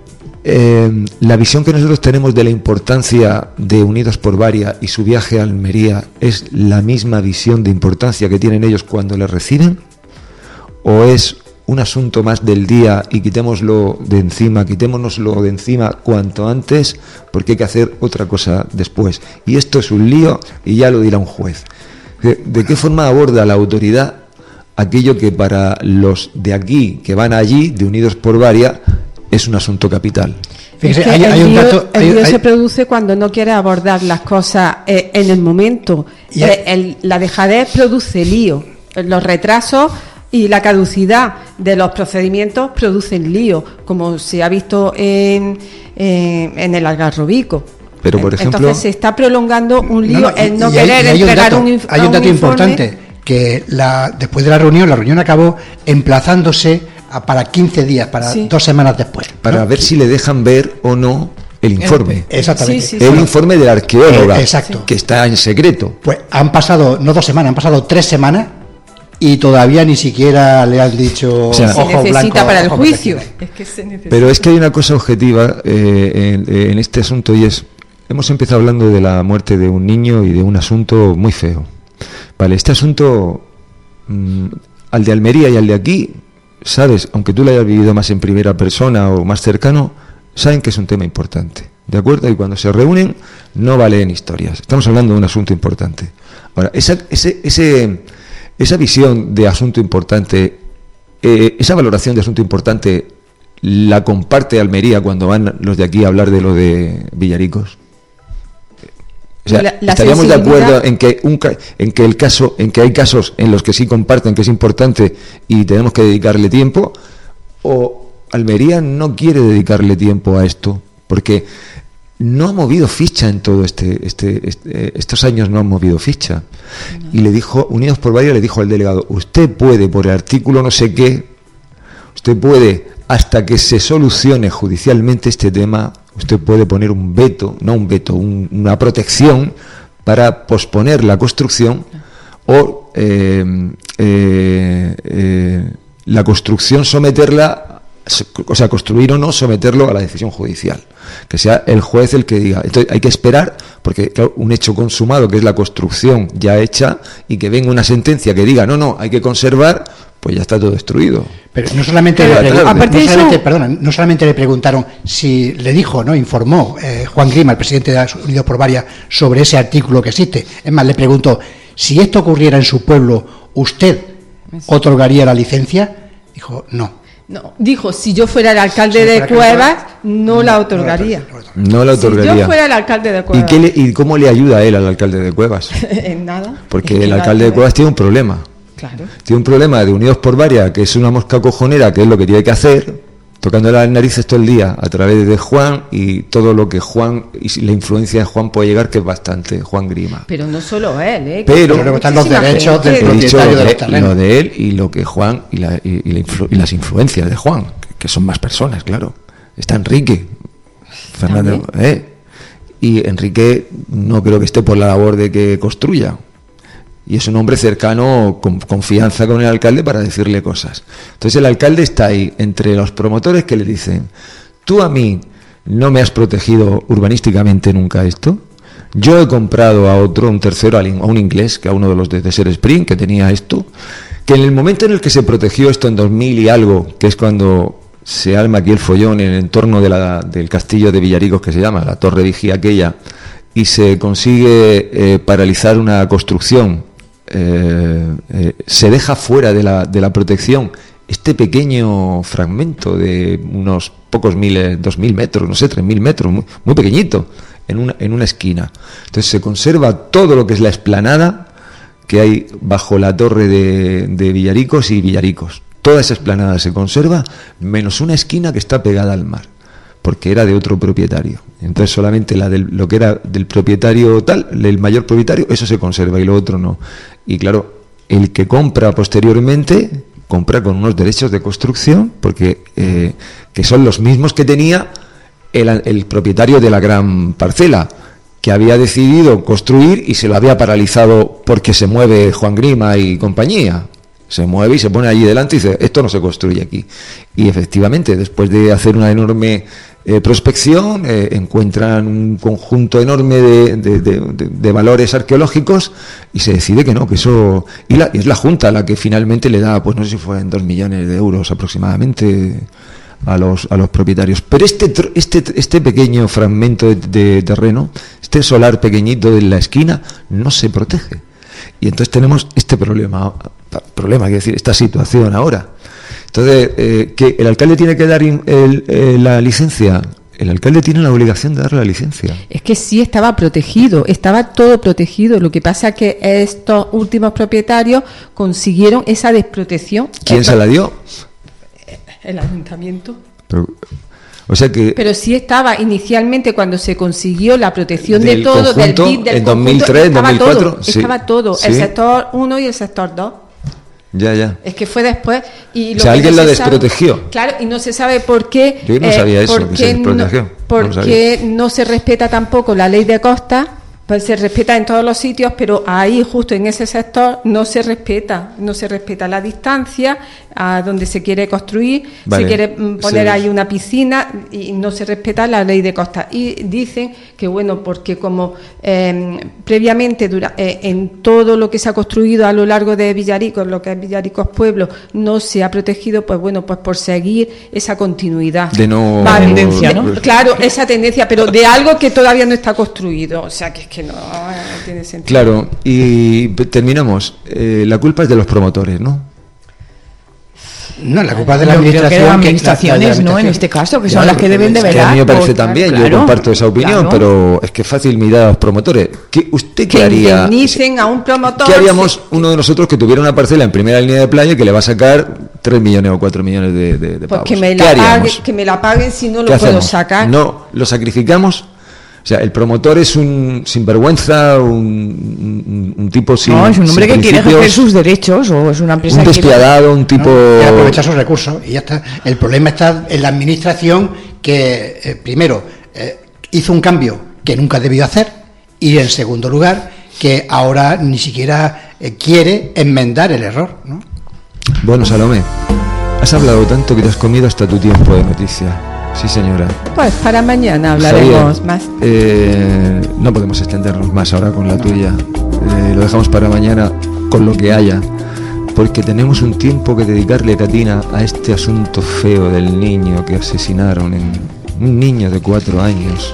eh, la visión que nosotros tenemos de la importancia de Unidos por Varia y su viaje a Almería es la misma visión de importancia que tienen ellos cuando les reciben, o es un asunto más del día y quitémoslo de encima, quitémonoslo de encima cuanto antes, porque hay que hacer otra cosa después. Y esto es un lío y ya lo dirá un juez. ¿De, de qué forma aborda la autoridad aquello que para los de aquí, que van allí, de Unidos por Varia, es un asunto capital? Fíjese, es que hay, hay el, un dato, lío, el lío hay, se produce cuando no quiere abordar las cosas eh, en el momento. Eh, el, la dejadez produce lío. Los retrasos y la caducidad de los procedimientos producen lío, como se ha visto en, en, en el Algarrobico. Pero, por ejemplo, entonces se está prolongando un lío, no, no, el no querer hay, entregar un, dato, un, inf- hay un dato un importante, que la, después de la reunión, la reunión acabó emplazándose a, para quince días, para sí. dos semanas después, para ¿no? ver si le dejan ver o no el informe. Exactamente. Sí, sí, el sí. informe de la arqueóloga, eh, exacto. que está en secreto. Pues han pasado, no dos semanas, han pasado tres semanas y todavía ni siquiera le han dicho, o sea, se ojo necesita blanco, para el ojo juicio. Es que se necesita. Pero es que hay una cosa objetiva eh, en, en este asunto, y es, hemos empezado hablando de la muerte de un niño y de un asunto muy feo. Vale, este asunto, mmm, al de Almería y al de aquí, sabes, aunque tú lo hayas vivido más en primera persona o más cercano, saben que es un tema importante, ¿de acuerdo? Y cuando se reúnen no valen historias, estamos hablando de un asunto importante. Ahora, esa, ese, ese, esa visión de asunto importante, eh, esa valoración de asunto importante, ¿la comparte Almería cuando van los de aquí a hablar de lo de Villaricos? O sea, la, la estaríamos de acuerdo en que un en que el caso en que hay casos en los que sí comparten que es importante y tenemos que dedicarle tiempo, o Almería no quiere dedicarle tiempo a esto porque no ha movido ficha en todo este, este, este estos años, no han movido ficha. No. Y le dijo, Unidos por Varia le dijo al delegado, usted puede por el artículo no sé qué, usted puede, hasta que se solucione judicialmente este tema, usted puede poner un veto, no un veto, un, una protección para posponer la construcción o eh, eh, eh, la construcción someterla, o sea, construir o no, someterlo a la decisión judicial. Que sea el juez el que diga. Entonces hay que esperar, porque claro, un hecho consumado, que es la construcción ya hecha, y que venga una sentencia que diga, no, no, hay que conservar, pues ya está todo destruido. Pero no solamente, Pero, le, no solamente, perdona, no solamente le preguntaron si le dijo, no informó eh, Juan Grima, el presidente de Unidos por Varia, sobre ese artículo que existe. Es más, le preguntó, si esto ocurriera en su pueblo, ¿usted otorgaría la licencia? Dijo, no. No, dijo, si yo fuera el alcalde si de Cuevas, no, no la otorgaría. No la otorgaría. Si yo fuera el alcalde de Cuevas. ¿Y, qué le, ¿Y cómo le ayuda a él al alcalde de Cuevas? En nada. Porque el alcalde de Cuevas tiene un problema. Claro. Tiene un problema de Unidos por Varia, que es una mosca cojonera, que es lo que tiene que hacer, tocando las narices todo el día a través de Juan, y todo lo que Juan y la influencia de Juan puede llegar, que es bastante, Juan Grima. Pero no solo él, ¿eh? Pero que están los derechos del propietario de los terrenos. Lo de él y lo que Juan y, la, y, y, la influ, y las influencias de Juan, que, que son más personas, claro. Está Enrique Fernández, ¿eh? Y Enrique no creo que esté por la labor de que construya. Y es un hombre cercano, con confianza con el alcalde para decirle cosas. Entonces el alcalde está ahí, entre los promotores que le dicen, tú a mí no me has protegido urbanísticamente nunca esto, yo he comprado a otro, un tercero, a un inglés, que a uno de los de Desert Spring, que tenía esto, que en el momento en el que se protegió esto en dos mil y algo, que es cuando se arma aquí el follón en el entorno de la, del castillo de Villaricos, que se llama, la Torre Vigía aquella, y se consigue eh, paralizar una construcción, Eh, eh, se deja fuera de la, de la protección este pequeño fragmento de unos pocos miles, dos mil metros, no sé, tres mil metros, muy, muy pequeñito, en una, en una esquina. Entonces se conserva todo lo que es la explanada que hay bajo la torre de, de Villaricos y Villaricos. Toda esa explanada se conserva, menos una esquina que está pegada al mar, porque era de otro propietario. Entonces solamente la del, lo que era del propietario tal, el mayor propietario, eso se conserva y lo otro no. Y claro, el que compra posteriormente, compra con unos derechos de construcción, porque eh, que son los mismos que tenía el, el propietario de la gran parcela, que había decidido construir y se lo había paralizado porque se mueve Juan Grima y compañía. se mueve y se pone allí delante y dice, esto no se construye aquí. Y efectivamente, después de hacer una enorme eh, prospección, eh, encuentran un conjunto enorme de, de, de, de, de valores arqueológicos y se decide que no, que eso... Y, la, y es la Junta la que finalmente le da, pues no sé si fueron dos millones de euros aproximadamente a los, a los propietarios. Pero este, este, este pequeño fragmento de, de terreno, este solar pequeñito de la esquina, no se protege. Y entonces tenemos este problema, problema, quiero decir, esta situación ahora. Entonces, eh, que el alcalde tiene que dar el, el, la licencia. El alcalde tiene la obligación de dar la licencia. Es que sí estaba protegido, estaba todo protegido. Lo que pasa es que estos últimos propietarios consiguieron esa desprotección. ¿Quién se la dio? El ayuntamiento. Pero, o sea que... Pero sí estaba inicialmente cuando se consiguió la protección de todo, del B I D, del en dos mil tres, estaba dos mil cuatro, todo, sí. estaba todo, Sí. el sector uno y el sector dos. Ya, ya. Es que fue después y lo O sea, que alguien no la se sabe- desprotegió. claro, y no se sabe por qué. Yo no sabía eso, por que qué se desprotegió. No, No lo porque no se respeta tampoco la ley de costas. Pues se respeta en todos los sitios, pero ahí, justo en ese sector, no se respeta, no se respeta la distancia a donde se quiere construir, Vale. se quiere mm, poner Sí. ahí una piscina y no se respeta la ley de costas. Y dicen que, bueno, porque como eh, previamente dura, eh, en todo lo que se ha construido a lo largo de Villaricos, lo que es Villaricos Pueblo, no se ha protegido, pues bueno, pues por seguir esa continuidad. De no... Vale, tendencia, de- ¿no? Claro, esa tendencia, pero de algo que todavía no está construido, o sea que es que no, no tiene sentido. Claro, y terminamos. Eh, la culpa es de los promotores, ¿no? No, la culpa es de la Yo creo que administración. las que- administraciones, la- la ¿no? En administración. este caso, que son Claro, las que deben de es que velar. a mí me parece por- también, yo claro, comparto esa opinión, claro. pero es que fácil mirar a los promotores. ¿Qué, ¿Usted qué Que haría? indemnicen a un promotor. ¿Qué haríamos uno de nosotros que tuviera una parcela en primera línea de playa que le va a sacar tres millones o cuatro millones de, de, de Pues pavos? que me, ¿Qué la haríamos? pague- que me la paguen si no ¿Qué lo puedo hacemos? sacar. No, lo sacrificamos. O sea, el promotor es un sinvergüenza, un, un, un tipo sin. No, es un hombre sin que quiere ejercer principios, sus derechos o es una empresa un que quiere- despiadado, un tipo. ¿no? Que aprovecha sus recursos y ya está. El problema está en la administración que, eh, primero, eh, hizo un cambio que nunca debió hacer y, en segundo lugar, que ahora ni siquiera eh, quiere enmendar el error, ¿no? Bueno, Salomé, has hablado tanto que te has comido hasta tu tiempo de noticia. Sí, señora. Pues para mañana hablaremos Javier, más. eh, no podemos extendernos más ahora con la tuya. Eh, lo dejamos para mañana con lo que haya. Porque tenemos un tiempo que dedicarle, Catina, a este asunto feo del niño que asesinaron en un niño de cuatro años.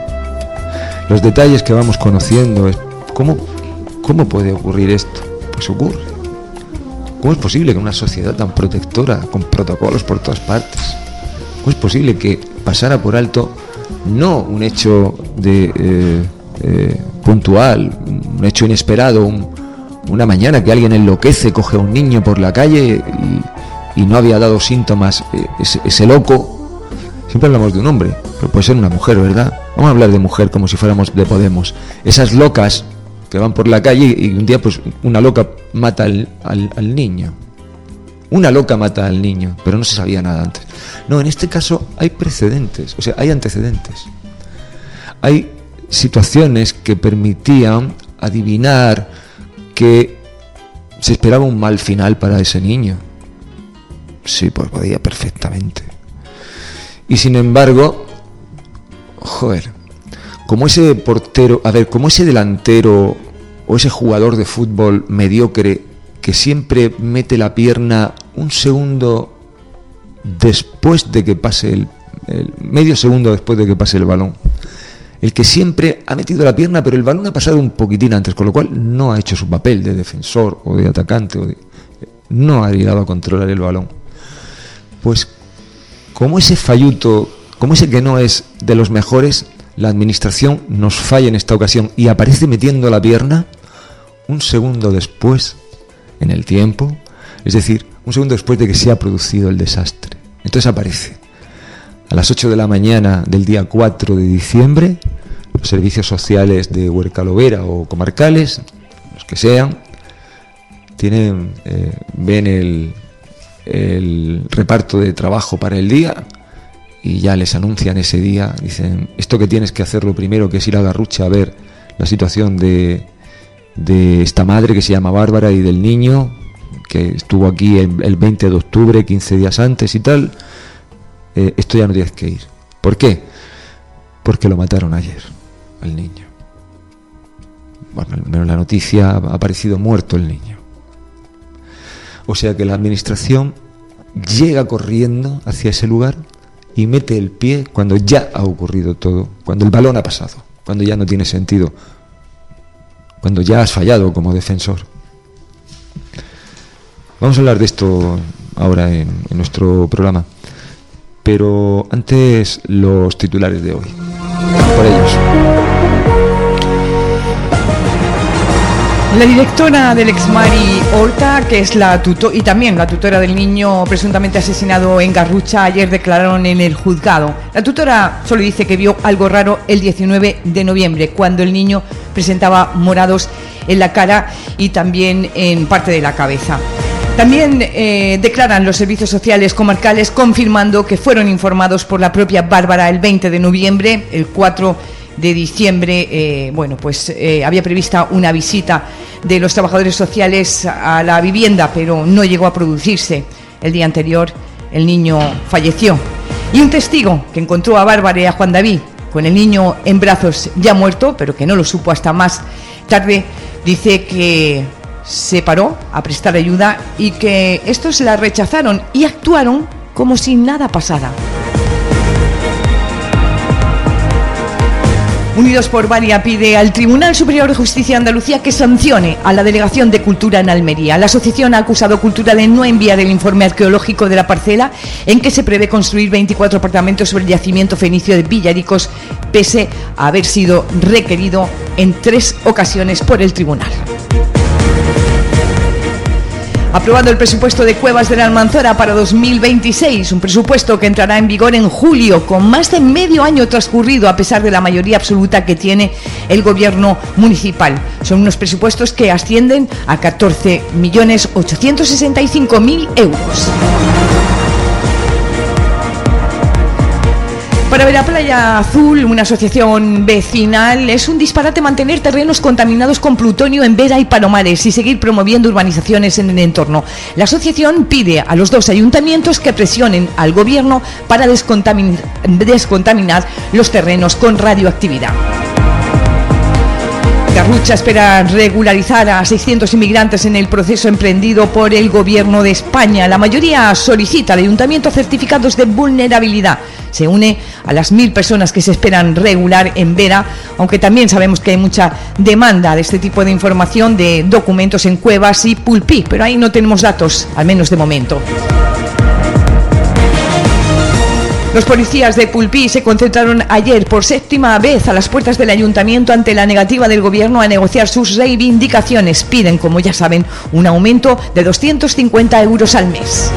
Los detalles que vamos conociendo es cómo, cómo puede ocurrir esto. Pues ocurre. ¿Cómo es posible que una sociedad tan protectora, con protocolos por todas partes, cómo es posible que pasara por alto no un hecho de eh, eh, puntual, un hecho inesperado, un, una mañana que alguien enloquece, coge a un niño por la calle y, y no había dado síntomas, eh, ese, ese loco? Siempre hablamos de un hombre, pero puede ser una mujer, ¿verdad? Vamos a hablar de mujer como si fuéramos de Podemos. Esas locas que van por la calle y un día pues una loca mata al, al, al niño. Una loca mata al niño, pero no se sabía nada antes. No, en este caso hay precedentes, o sea, hay antecedentes. Hay situaciones que permitían adivinar que se esperaba un mal final para ese niño. Sí, pues podía perfectamente. Y sin embargo, joder, como ese portero, a ver, como ese delantero o ese jugador de fútbol mediocre que siempre mete la pierna un segundo después de que pase el, el medio segundo después de que pase el balón, el que siempre ha metido la pierna pero el balón ha pasado un poquitín antes, con lo cual no ha hecho su papel de defensor o de atacante o de, no ha llegado a controlar el balón. Pues como ese falluto, como ese que no es de los mejores, la administración nos falla en esta ocasión y aparece metiendo la pierna un segundo después en el tiempo, es decir, un segundo después de que se ha producido el desastre. Entonces aparece a las ocho de la mañana del día cuatro de diciembre, los servicios sociales de Huercalovera o comarcales, los que sean, tienen eh, ven el, el reparto de trabajo para el día y ya les anuncian ese día, dicen, esto que tienes que hacer lo primero, que es ir a Garrucha a ver la situación de, de esta madre que se llama Bárbara y del niño, que estuvo aquí el, el veinte de octubre, quince días antes y tal, eh, esto ya no tienes que ir. ¿Por qué? Porque lo mataron ayer, al niño. Bueno, al menos la noticia ha aparecido muerto el niño. O sea que la administración llega corriendo hacia ese lugar y mete el pie cuando ya ha ocurrido todo, cuando el balón ha pasado, cuando ya no tiene sentido, cuando ya has fallado como defensor. Vamos a hablar de esto ahora en, en nuestro programa, pero antes los titulares de hoy. Por ellos. La directora del Exmari Horta, que es la tutora y también la tutora del niño presuntamente asesinado en Garrucha, ayer declararon en el juzgado. La tutora solo dice que vio algo raro el diecinueve de noviembre, cuando el niño presentaba morados en la cara y también en parte de la cabeza. También eh, declaran los servicios sociales comarcales confirmando que fueron informados por la propia Bárbara el veinte de noviembre, el cuatro de diciembre, eh, bueno, pues eh, había prevista una visita de los trabajadores sociales a la vivienda, pero no llegó a producirse. El día anterior el niño falleció. Y un testigo que encontró a Bárbara y a Juan David con el niño en brazos ya muerto, pero que no lo supo hasta más tarde, dice que se paró a prestar ayuda y que estos la rechazaron y actuaron como si nada pasara. Unidos por Varia pide al Tribunal Superior de Justicia de Andalucía que sancione a la Delegación de Cultura en Almería. La asociación ha acusado a Cultura de no enviar el informe arqueológico de la parcela en que se prevé construir veinticuatro apartamentos sobre el yacimiento fenicio de Villaricos, pese a haber sido requerido en tres ocasiones por el tribunal. Aprobado el presupuesto de Cuevas de la Almanzora para dos mil veintiséis, un presupuesto que entrará en vigor en julio, con más de medio año transcurrido a pesar de la mayoría absoluta que tiene el gobierno municipal. Son unos presupuestos que ascienden a catorce millones ochocientos sesenta y cinco mil euros. Para Veraplaya Azul, una asociación vecinal, es un disparate mantener terrenos contaminados con plutonio en Vera y Palomares y seguir promoviendo urbanizaciones en el entorno. La asociación pide a los dos ayuntamientos que presionen al gobierno para descontaminar, descontaminar los terrenos con radioactividad. Garrucha espera regularizar a seiscientos inmigrantes en el proceso emprendido por el Gobierno de España. La mayoría solicita al ayuntamiento certificados de vulnerabilidad. Se une a las mil personas que se esperan regular en Vera, aunque también sabemos que hay mucha demanda de este tipo de información, de documentos en Cuevas y Pulpí, pero ahí no tenemos datos, al menos de momento. Los policías de Pulpí se concentraron ayer por séptima vez a las puertas del ayuntamiento ante la negativa del gobierno a negociar sus reivindicaciones. Piden, como ya saben, un aumento de doscientos cincuenta euros al mes.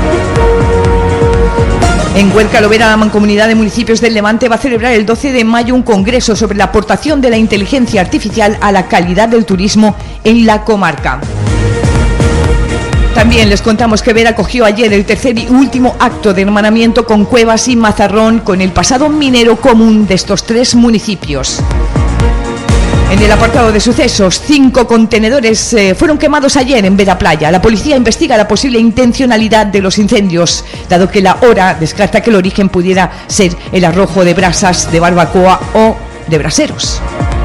En Huerca Lovera, la Mancomunidad de Municipios del Levante va a celebrar el doce de mayo un congreso sobre la aportación de la inteligencia artificial a la calidad del turismo en la comarca. También les contamos que Vera acogió ayer el tercer y último acto de hermanamiento con Cuevas y Mazarrón, con el pasado minero común de estos tres municipios. En el apartado de sucesos, cinco contenedores eh, fueron quemados ayer en Vera Playa. La policía investiga la posible intencionalidad de los incendios, dado que la hora descarta que el origen pudiera ser el arrojo de brasas de barbacoa o de braseros.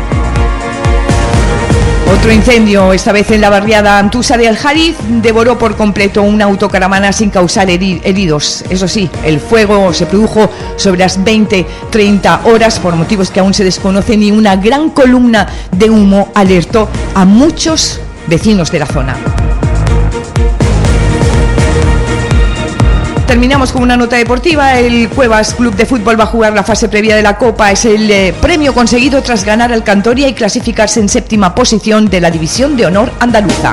Otro incendio, esta vez en la barriada Antusa de Aljariz, devoró por completo una autocaravana sin causar heridos. Eso sí, el fuego se produjo sobre las veinte treinta horas por motivos que aún se desconocen y una gran columna de humo alertó a muchos vecinos de la zona. Terminamos con una nota deportiva. El Cuevas Club de Fútbol va a jugar la fase previa de la Copa. Es el eh, premio conseguido tras ganar al Cantoria y clasificarse en séptima posición de la División de Honor andaluza.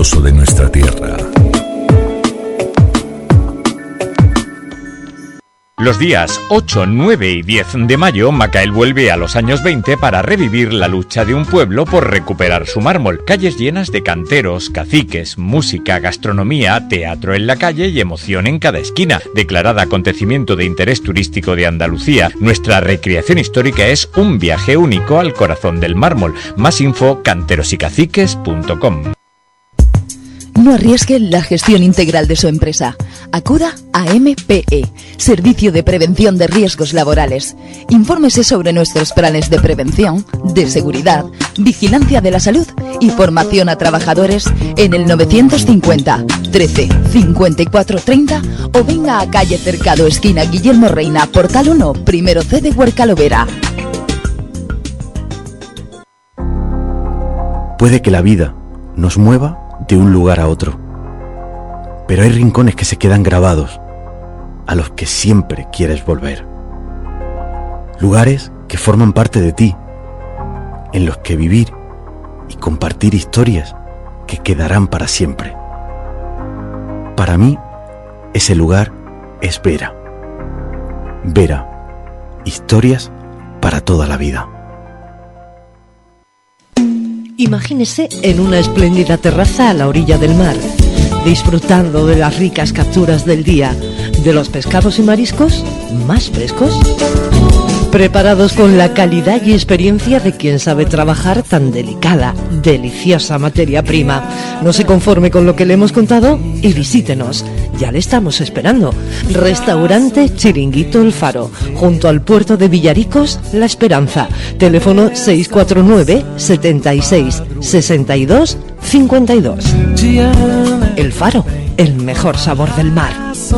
majestuoso de nuestra tierra. Los días ocho, nueve y diez de mayo, Macael vuelve a los años veinte para revivir la lucha de un pueblo por recuperar su mármol. Calles llenas de canteros, caciques, música, gastronomía, teatro en la calle y emoción en cada esquina. Declarada acontecimiento de interés turístico de Andalucía, nuestra recreación histórica es un viaje único al corazón del mármol. Más info, canterosycaciques punto com. No arriesgue la gestión integral de su empresa. Acuda a M P E, Servicio de Prevención de Riesgos Laborales. Infórmese sobre nuestros planes de prevención, de seguridad, vigilancia de la salud y formación a trabajadores en el novecientos cincuenta, trece, cincuenta y cuatro, treinta o venga a calle Cercado, esquina Guillermo Reina, Portal uno, primero C de Huercalovera. Puede que la vida nos mueva de un lugar a otro, pero hay rincones que se quedan grabados, a los que siempre quieres volver. Lugares que forman parte de ti, en los que vivir y compartir historias que quedarán para siempre. Para mí, ese lugar es Vera. Vera, historias para toda la vida. Imagínese en una espléndida terraza a la orilla del mar, disfrutando de las ricas capturas del día, de los pescados y mariscos más frescos, preparados con la calidad y experiencia de quien sabe trabajar tan delicada, deliciosa materia prima. No se conforme con lo que le hemos contado y visítenos. Ya le estamos esperando. Restaurante Chiringuito El Faro, junto al puerto de Villaricos, La Esperanza. Teléfono seis cuatro nueve, setenta y seis, sesenta y dos, cincuenta y dos. El Faro, el mejor sabor del mar.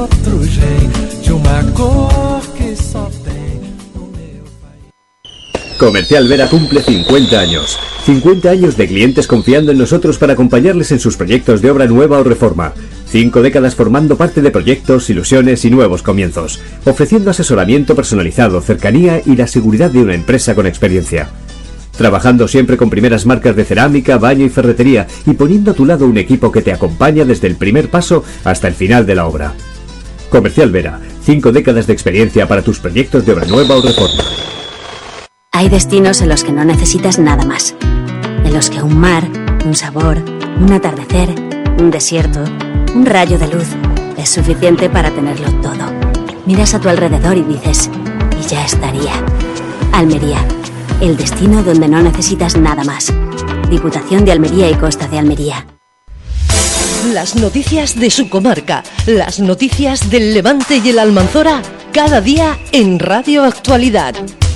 Comercial Vera cumple cincuenta años. cincuenta años de clientes confiando en nosotros para acompañarles en sus proyectos de obra nueva o reforma. Cinco décadas formando parte de proyectos, ilusiones y nuevos comienzos. Ofreciendo asesoramiento personalizado, cercanía y la seguridad de una empresa con experiencia. Trabajando siempre con primeras marcas de cerámica, baño y ferretería y poniendo a tu lado un equipo que te acompaña desde el primer paso hasta el final de la obra. Comercial Vera, cinco décadas de experiencia para tus proyectos de obra nueva o reforma. Hay destinos en los que no necesitas nada más. En los que un mar, un sabor, un atardecer, un desierto, un rayo de luz es suficiente para tenerlo todo. Miras a tu alrededor y dices, y ya estaría. Almería, el destino donde no necesitas nada más. Diputación de Almería y Costa de Almería. Las noticias de su comarca, las noticias del Levante y el Almanzora, cada día en Radio Actualidad.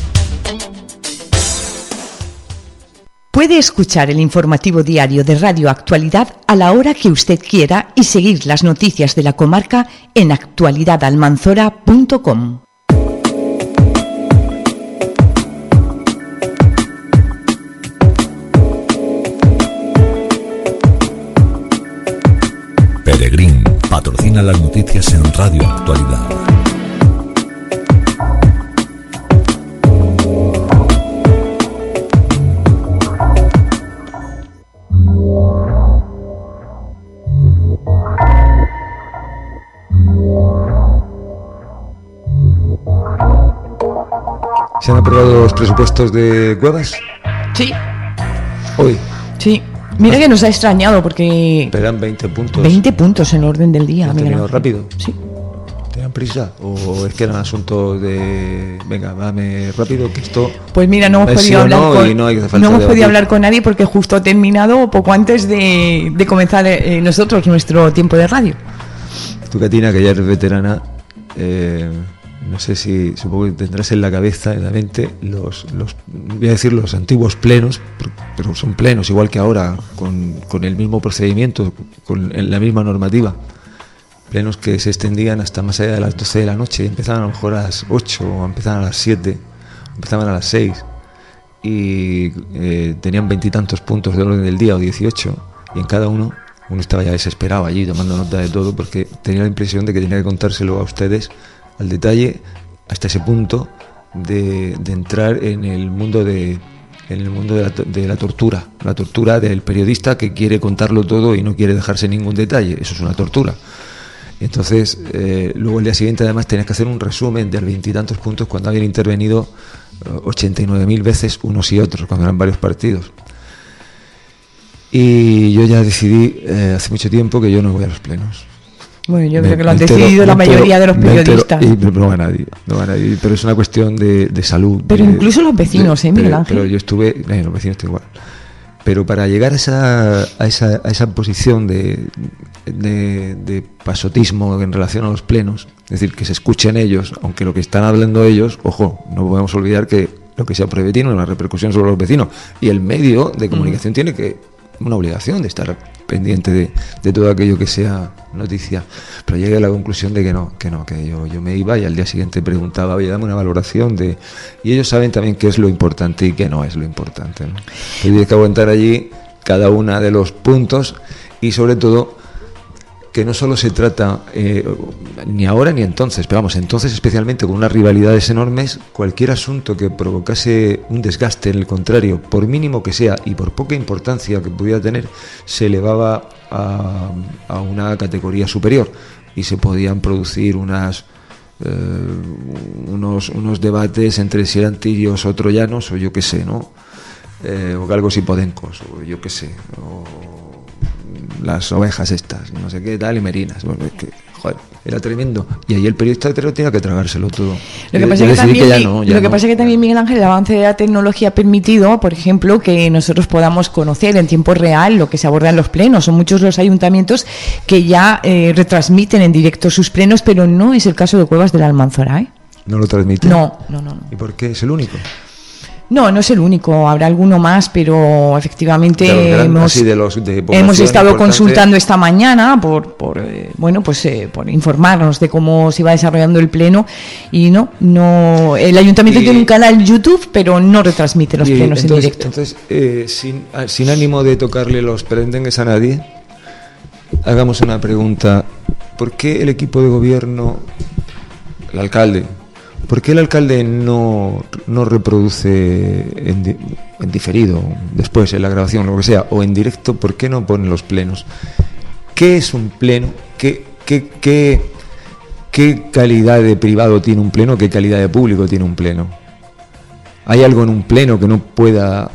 Puede escuchar el informativo diario de Radio Actualidad a la hora que usted quiera y seguir las noticias de la comarca en actualidad almanzora punto com. Peregrín patrocina las noticias en Radio Actualidad. ¿Se han aprobado los presupuestos de Cuevas? Sí. Hoy. Sí. Mira que nos ha extrañado porque... Esperan veinte puntos. veinte puntos en orden del día. ¿Han terminado rápido? Sí. ¿Tenían prisa? ¿O es que eran asuntos de... Venga, dame rápido que esto... Pues mira, no hemos podido hablar no, con, no, hay que no hemos podido hablar con nadie porque justo ha terminado poco antes de, de comenzar eh, nosotros nuestro tiempo de radio. Tú, Katina, que ya eres veterana... Eh... No sé si, supongo que tendrás en la cabeza, en la mente, los, los voy a decir los antiguos plenos, pero son plenos, igual que ahora, con, con el mismo procedimiento, con la misma normativa. Plenos que se extendían hasta más allá de las doce de la noche, empezaban a lo mejor a las ocho, o empezaban a las siete, empezaban a las seis, y eh, tenían veintitantos puntos de orden del día, o dieciocho, y en cada uno, uno estaba ya desesperado allí, tomando nota de todo, porque tenía la impresión de que tenía que contárselo a ustedes al detalle hasta ese punto de, de entrar en el mundo de en el mundo de la, de la tortura, la tortura del periodista que quiere contarlo todo y no quiere dejarse ningún detalle. Eso es una tortura. Entonces, eh, luego el día siguiente además tenías que hacer un resumen de veintitantos puntos cuando habían intervenido ochenta y nueve mil veces unos y otros, cuando eran varios partidos. Y yo ya decidí eh, hace mucho tiempo que yo no voy a los plenos. Bueno, yo me, creo que lo han entero, decidido la entero, mayoría de los periodistas. Entero, y no va nadie, no va nadie, pero es una cuestión de, de salud. Pero de, incluso los vecinos, de, ¿eh, Miguel pero, Ángel? pero yo estuve, eh, los vecinos están igual. Pero para llegar a esa, a esa, a esa posición de, de, de pasotismo en relación a los plenos, es decir, que se escuchen ellos, aunque lo que están hablando ellos, ojo, no podemos olvidar que lo que se apruebe tiene una repercusión sobre los vecinos, y el medio de comunicación mm. tiene que una obligación de estar pendiente de, de todo aquello que sea noticia. Pero llegué a la conclusión de que no, que no, que yo, yo me iba y al día siguiente preguntaba, oye, dame una valoración de... Y ellos saben también qué es lo importante y qué no es lo importante, ¿no? Tienes que aguantar allí cada uno de los puntos y sobre todo que no solo se trata eh, ni ahora ni entonces, pero vamos, entonces especialmente con unas rivalidades enormes, cualquier asunto que provocase un desgaste, en el contrario, por mínimo que sea y por poca importancia que pudiera tener, se elevaba a, a una categoría superior y se podían producir unas eh, unos, unos debates entre si eran tirios o troyanos o yo qué sé, ¿no? Eh, o galgos y podencos, o yo qué sé, o las ovejas estas, no sé qué tal, y merinas. Bueno, es que, joder, era tremendo. Y ahí el periodista tenía que tragárselo todo. Lo que pasa es que también, que ya no, ya lo que no. pasa es que también, Miguel Ángel, el avance de la tecnología ha permitido, por ejemplo, que nosotros podamos conocer en tiempo real lo que se aborda en los plenos. Son muchos los ayuntamientos que ya eh, retransmiten en directo sus plenos, pero no es el caso de Cuevas de la Almanzora, ¿eh? ¿No lo transmiten? No, no, no, no. ¿Y por qué? ¿Es el único? No, no es el único, habrá alguno más, pero efectivamente claro, hemos, de los, de hemos estado importante. consultando esta mañana por, por eh, bueno, pues eh, por informarnos de cómo se iba desarrollando el pleno y no, no, el ayuntamiento y, tiene un canal YouTube, pero no retransmite los plenos entonces, en directo. Entonces, eh, sin, sin ánimo de tocarle los perendengues a nadie, hagamos una pregunta: ¿por qué el equipo de gobierno, el alcalde? ¿Por qué el alcalde no, no reproduce en, di, en diferido, después en la grabación, lo que sea, o en directo? ¿Por qué no pone los plenos? ¿Qué es un pleno? ¿Qué, qué, qué, qué calidad de privado tiene un pleno? ¿Qué calidad de público tiene un pleno? ¿Hay algo en un pleno que no pueda...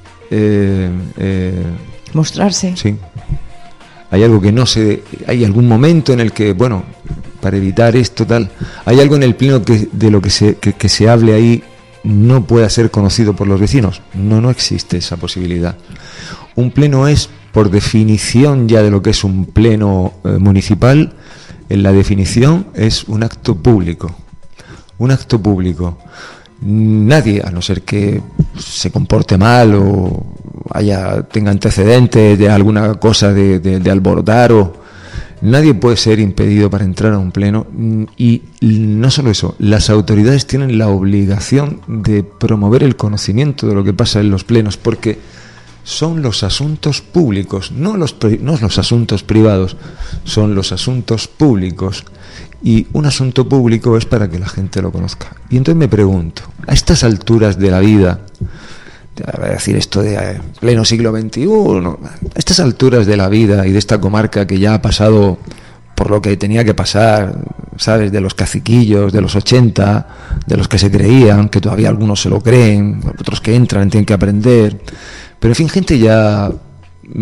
Eh, eh, mostrarse? Sí. ¿Hay algo que no se... ¿Hay algún momento en el que, bueno... para evitar esto, tal, hay algo en el pleno que de lo que se, que, que se hable ahí no pueda ser conocido por los vecinos? No, no existe esa posibilidad. Un pleno es, por definición ya de lo que es un pleno eh, municipal, en la definición es un acto público. Un acto público. Nadie, a no ser que se comporte mal o haya tenga antecedentes de alguna cosa de, de, de alborotar o... Nadie puede ser impedido para entrar a un pleno y no solo eso, las autoridades tienen la obligación de promover el conocimiento de lo que pasa en los plenos porque son los asuntos públicos, no los, no los asuntos privados, son los asuntos públicos y un asunto público es para que la gente lo conozca. Y entonces me pregunto, a estas alturas de la vida, voy a decir esto de eh, pleno siglo veintiuno, a estas alturas de la vida y de esta comarca que ya ha pasado por lo que tenía que pasar, ¿sabes? De los caciquillos de los ochenta, de los que se creían, que todavía algunos se lo creen, otros que entran tienen que aprender, pero en fin, gente ya eh,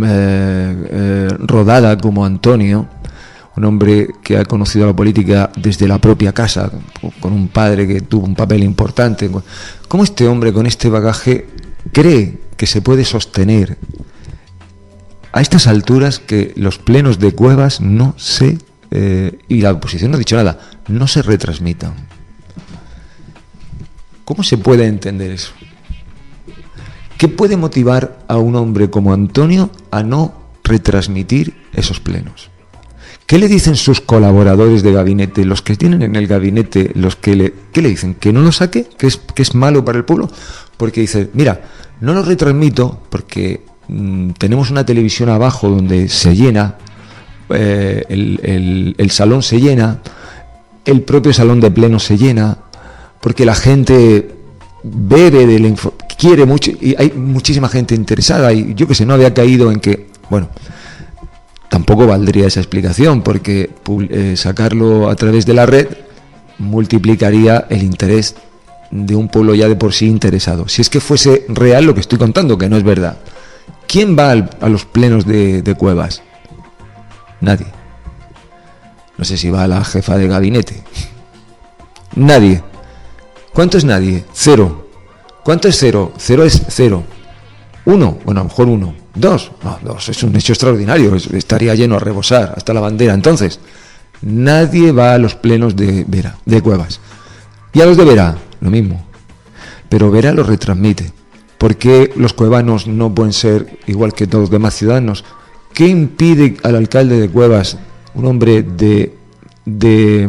eh, rodada como Antonio, un hombre que ha conocido la política desde la propia casa, con un padre que tuvo un papel importante. ¿Cómo este hombre con este bagaje cree que se puede sostener a estas alturas que los plenos de Cuevas no se, eh, y la oposición no ha dicho nada, no se retransmitan? ¿Cómo se puede entender eso? ¿Qué puede motivar a un hombre como Antonio a no retransmitir esos plenos? ¿Qué le dicen sus colaboradores de gabinete, los que tienen en el gabinete, los que le, ¿qué le dicen? ¿Que no lo saque? ¿Que es, que es malo para el pueblo? Porque dice, mira, no lo retransmito porque mmm, tenemos una televisión abajo donde se llena, eh, el, el, el salón se llena, el propio salón de pleno se llena, porque la gente bebe de la información. quiere mucho y hay muchísima gente interesada y yo que sé, no había caído en que, bueno, tampoco valdría esa explicación porque eh, sacarlo a través de la red multiplicaría el interés de un pueblo ya de por sí interesado. Si es que fuese real lo que estoy contando, que no es verdad. ¿Quién va al, a los plenos de, de Cuevas? Nadie. No sé si va la jefa de gabinete. Nadie. ¿Cuánto es nadie? Cero. ¿Cuánto es cero? Cero es cero. Uno, bueno, a lo mejor uno. Dos, no, dos, es un hecho extraordinario, es, estaría lleno a rebosar, hasta la bandera. Entonces, nadie va a los plenos de Vera, de Cuevas. Y a los de Vera, lo mismo. Pero Vera lo retransmite. ¿Por qué los cuevanos no pueden ser igual que todos los demás ciudadanos? ¿Qué impide al alcalde de Cuevas, un hombre de, de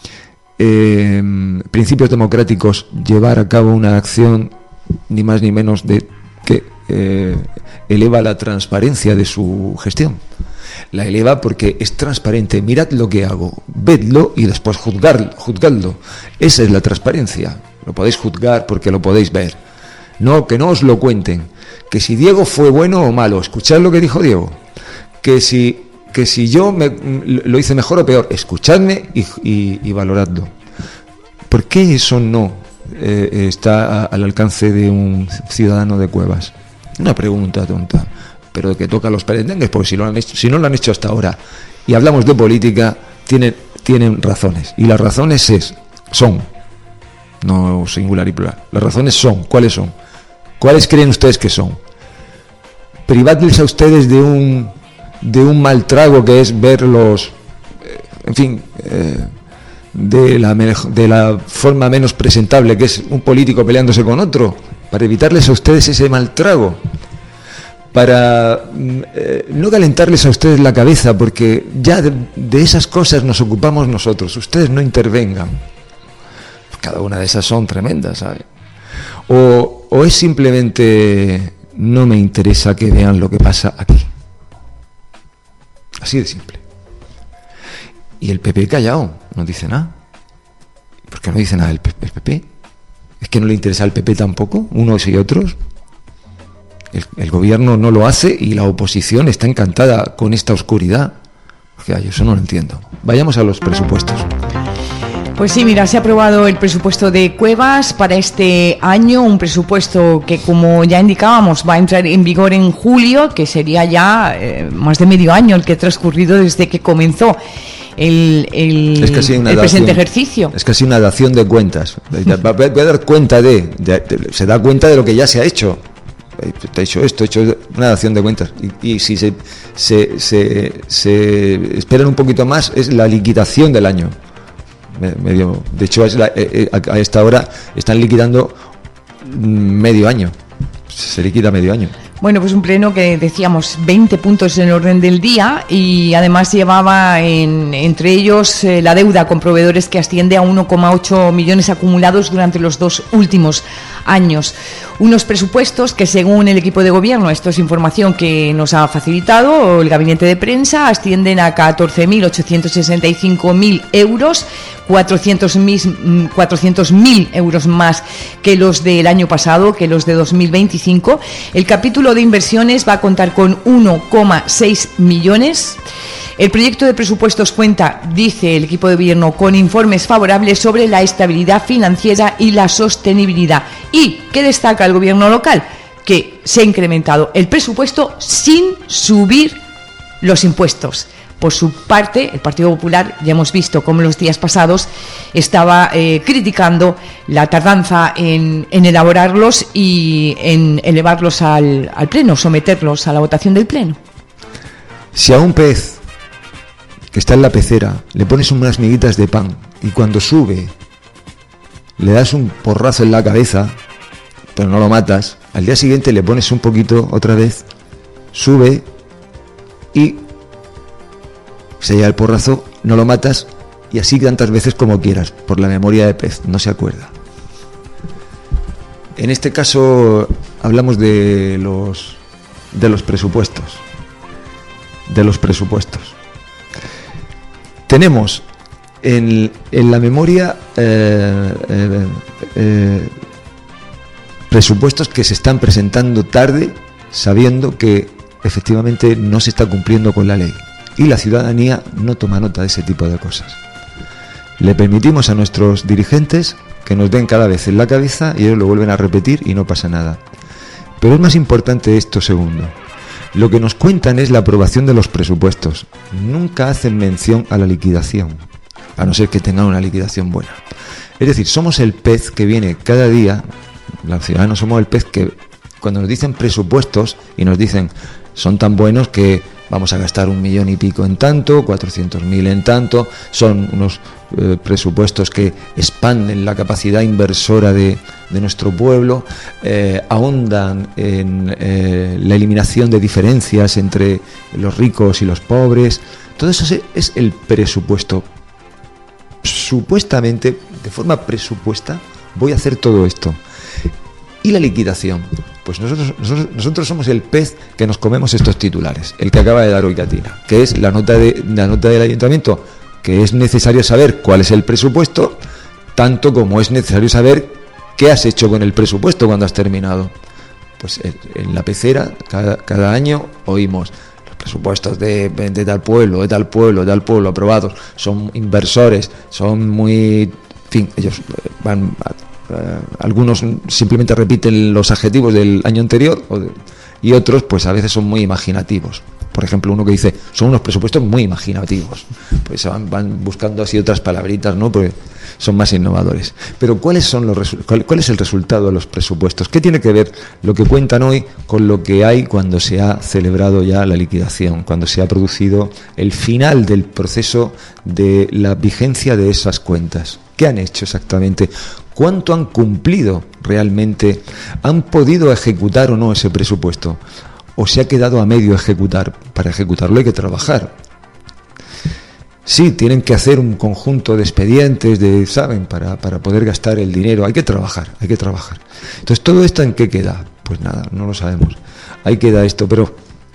eh, principios democráticos, llevar a cabo una acción ni más ni menos de que eh, eleva la transparencia de su gestión? La eleva porque es transparente. Mirad lo que hago, vedlo y después juzgar, juzgadlo. Esa es la transparencia. Lo podéis juzgar porque lo podéis ver. No, que no os lo cuenten. Que si Diego fue bueno o malo, escuchad lo que dijo Diego. Que si, que si yo me, lo hice mejor o peor, escuchadme y, y, y valoradlo. ¿Por qué eso no eh, está a, al alcance de un ciudadano de Cuevas? Una pregunta tonta, pero que toca a los perendengues, porque si, lo han hecho, si no lo han hecho hasta ahora y hablamos de política, tienen, tienen razones. Y las razones es, son, no singular y plural, las razones son, ¿cuáles son? ¿Cuáles creen ustedes que son? Privadles a ustedes de un, de un mal trago que es verlos, eh, en fin, eh, de, la, de la forma menos presentable que es un político peleándose con otro, para evitarles a ustedes ese mal trago, para eh, no calentarles a ustedes la cabeza, porque ya de, de esas cosas nos ocupamos nosotros, ustedes no intervengan. Cada una de esas son tremendas, ¿sabes? O, o es simplemente no me interesa que vean lo que pasa aquí. Así de simple. Y el P P callado, no dice nada. ¿Por qué no dice nada el P P? ¿Es que no le interesa al P P tampoco, unos y otros? El, el gobierno no lo hace y la oposición está encantada con esta oscuridad. O sea, yo eso no lo entiendo. Vayamos a los presupuestos. Pues sí, mira, se ha aprobado el presupuesto de Cuevas para este año, un presupuesto que, como ya indicábamos, va a entrar en vigor en julio, que sería ya eh, más de medio año el que ha transcurrido desde que comenzó el, el, es casi una el dación, presente ejercicio. Es casi una dación de cuentas. Voy a dar cuenta de, de, de, se da cuenta de lo que ya se ha hecho. He hecho esto, he hecho una dación de cuentas. Y, y si se, se, se, se esperan un poquito más, es la liquidación del año. Medio, de hecho, es la, eh, a esta hora están liquidando medio año. Se liquida medio año. Bueno, pues un pleno que decíamos veinte puntos en orden del día y además llevaba en, entre ellos eh, la deuda con proveedores que asciende a uno coma ocho millones acumulados durante los dos últimos años. Unos presupuestos que, según el equipo de gobierno, esto es información que nos ha facilitado el gabinete de prensa, ascienden a catorce mil ochocientos sesenta y cinco mil euros, cuatrocientos mil euros más que los del año pasado, que los de dos mil veinticinco. El capítulo de inversiones va a contar con uno coma seis millones. El proyecto de presupuestos cuenta, dice el equipo de gobierno, con informes favorables sobre la estabilidad financiera y la sostenibilidad. ¿Y qué destaca el gobierno local? Que se ha incrementado el presupuesto sin subir los impuestos. Por su parte, el Partido Popular, ya hemos visto cómo los días pasados estaba eh, criticando la tardanza en, en elaborarlos y en elevarlos al, al Pleno, someterlos a la votación del Pleno. Si a un pez que está en la pecera le pones unas miguitas de pan y cuando sube le das un porrazo en la cabeza, pero no lo matas, al día siguiente le pones un poquito otra vez, sube y se lleva el porrazo, no lo matas y así tantas veces como quieras, por la memoria de pez, no se acuerda. En este caso hablamos de los de los presupuestos. De los presupuestos. Tenemos en, en la memoria eh, eh, eh, presupuestos que se están presentando tarde, sabiendo que efectivamente no se está cumpliendo con la ley. Y la ciudadanía no toma nota de ese tipo de cosas. Le permitimos a nuestros dirigentes que nos den cada vez en la cabeza y ellos lo vuelven a repetir y no pasa nada. Pero es más importante esto segundo. Lo que nos cuentan es la aprobación de los presupuestos. Nunca hacen mención a la liquidación, a no ser que tengan una liquidación buena. Es decir, somos el pez que viene cada día, los ciudadanos somos el pez que cuando nos dicen presupuestos y nos dicen son tan buenos que vamos a gastar un millón y pico en tanto, cuatrocientos mil en tanto, son unos eh, presupuestos que expanden la capacidad inversora de, de nuestro pueblo, eh, ahondan en eh, la eliminación de diferencias entre los ricos y los pobres. Todo eso es el presupuesto. Supuestamente, de forma presupuesta, voy a hacer todo esto. ¿Y la liquidación? Pues nosotros, nosotros, nosotros somos el pez que nos comemos estos titulares, el que acaba de dar hoy Catina, que es la nota, de, la nota del ayuntamiento, que es necesario saber cuál es el presupuesto, tanto como es necesario saber qué has hecho con el presupuesto cuando has terminado. Pues en la pecera, cada, cada año oímos los presupuestos de, de tal pueblo, de tal pueblo, de tal pueblo aprobados, son inversores, son muy... En fin, ellos van... A, Uh, algunos simplemente repiten los adjetivos del año anterior o de, y otros pues a veces son muy imaginativos. Por ejemplo, uno que dice son unos presupuestos muy imaginativos, pues van, van buscando así otras palabritas, ¿no? Porque son más innovadores. Pero ¿cuáles son los resu- cuál, cuál es el resultado de los presupuestos? ¿Qué tiene que ver lo que cuentan hoy con lo que hay cuando se ha celebrado ya la liquidación, cuando se ha producido el final del proceso de la vigencia de esas cuentas? ¿Qué han hecho exactamente? ¿Cuánto han cumplido realmente? ¿Han podido ejecutar o no ese presupuesto? ¿O se ha quedado a medio ejecutar? Para ejecutarlo hay que trabajar. Sí, tienen que hacer un conjunto de expedientes, de, ¿saben? Para, para poder gastar el dinero. Hay que trabajar, hay que trabajar. Entonces, ¿todo esto en qué queda? Pues nada, no lo sabemos. Ahí queda esto, pero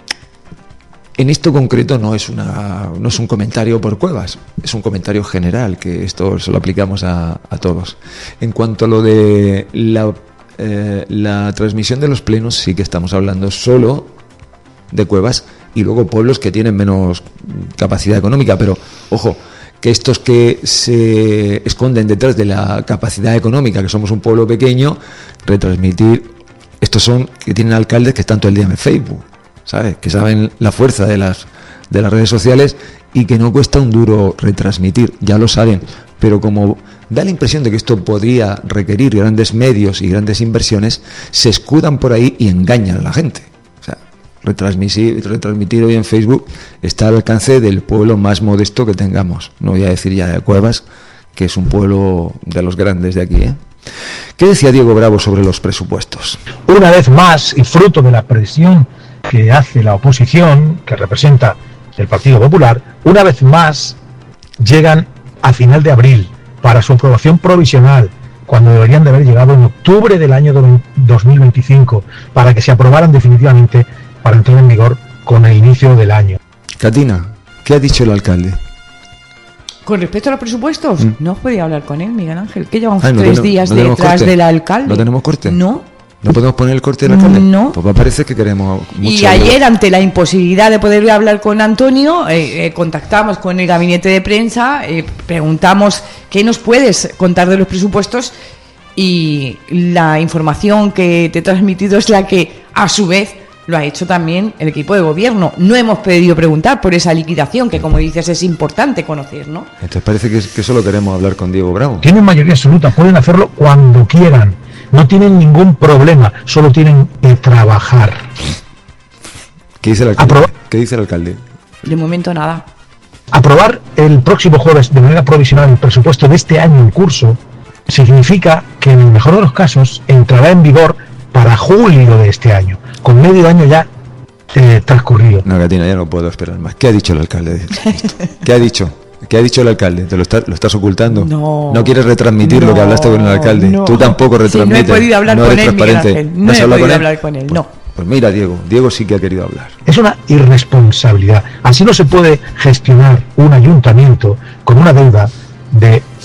en esto concreto no es una no es un comentario por Cuevas, es un comentario general, que esto se lo aplicamos a, a todos. En cuanto a lo de la, eh, la transmisión de los plenos, sí que estamos hablando solo de Cuevas y luego pueblos que tienen menos capacidad económica, pero ojo, que estos que se esconden detrás de la capacidad económica, que somos un pueblo pequeño, retransmitir, estos son que tienen alcaldes que están todo el día en Facebook, ¿sabes? Que saben la fuerza de las de las redes sociales y que no cuesta un duro retransmitir, ya lo saben, pero como da la impresión de que esto podría requerir grandes medios y grandes inversiones, se escudan por ahí y engañan a la gente. O sea, retransmitir, retransmitir hoy en Facebook está al alcance del pueblo más modesto que tengamos, no voy a decir ya de Cuevas, que es un pueblo de los grandes de aquí, ¿eh? ¿Qué decía Diego Bravo sobre los presupuestos? Una vez más, y fruto de la presión que hace la oposición, que representa el Partido Popular, una vez más llegan a final de abril para su aprobación provisional, cuando deberían de haber llegado en octubre del año dos mil veinticinco, para que se aprobaran definitivamente para entrar en vigor con el inicio del año. Catina, ¿qué ha dicho el alcalde? Con respecto a los presupuestos, ¿Mm? no podía hablar con él, Miguel Ángel, que llevamos Ay, no tres tenemos, días no detrás corte. del alcalde. ¿No tenemos corte? No. ¿No podemos poner el corte del alcalde? No. Pues me parece que queremos mucho. Y ayer, ante la imposibilidad de poder hablar con Antonio, eh, eh, contactamos con el gabinete de prensa, eh, preguntamos qué nos puedes contar de los presupuestos, y la información que te he transmitido es la que, a su vez, lo ha hecho también el equipo de gobierno. No hemos pedido preguntar por esa liquidación, que, como dices, es importante conocer, ¿no? Entonces parece que, que solo queremos hablar con Diego Bravo. Tienen mayoría absoluta, pueden hacerlo cuando quieran. No tienen ningún problema, solo tienen que trabajar. ¿Qué dice el alcalde? Apro- ¿Qué dice el alcalde? De momento nada. Aprobar el próximo jueves de manera provisional el presupuesto de este año en curso significa que, en el mejor de los casos, entrará en vigor para julio de este año, con medio año ya eh, transcurrido. No, Catina, ya no puedo esperar más. ¿Qué ha dicho el alcalde? ¿Qué ha dicho? ¿Qué ha dicho el alcalde? ¿Te lo, está, lo estás ocultando? No. ¿No quieres retransmitir no, no, lo que hablaste con el alcalde? No. Tú tampoco retransmites. Sí, no he podido hablar no con eres él, Miguel transparente. Ángel. No, ¿No has he hablado podido con él? hablar con él, pues, no. Pues mira, Diego. Diego sí que ha querido hablar. Es una irresponsabilidad. Así no se puede gestionar un ayuntamiento con una deuda de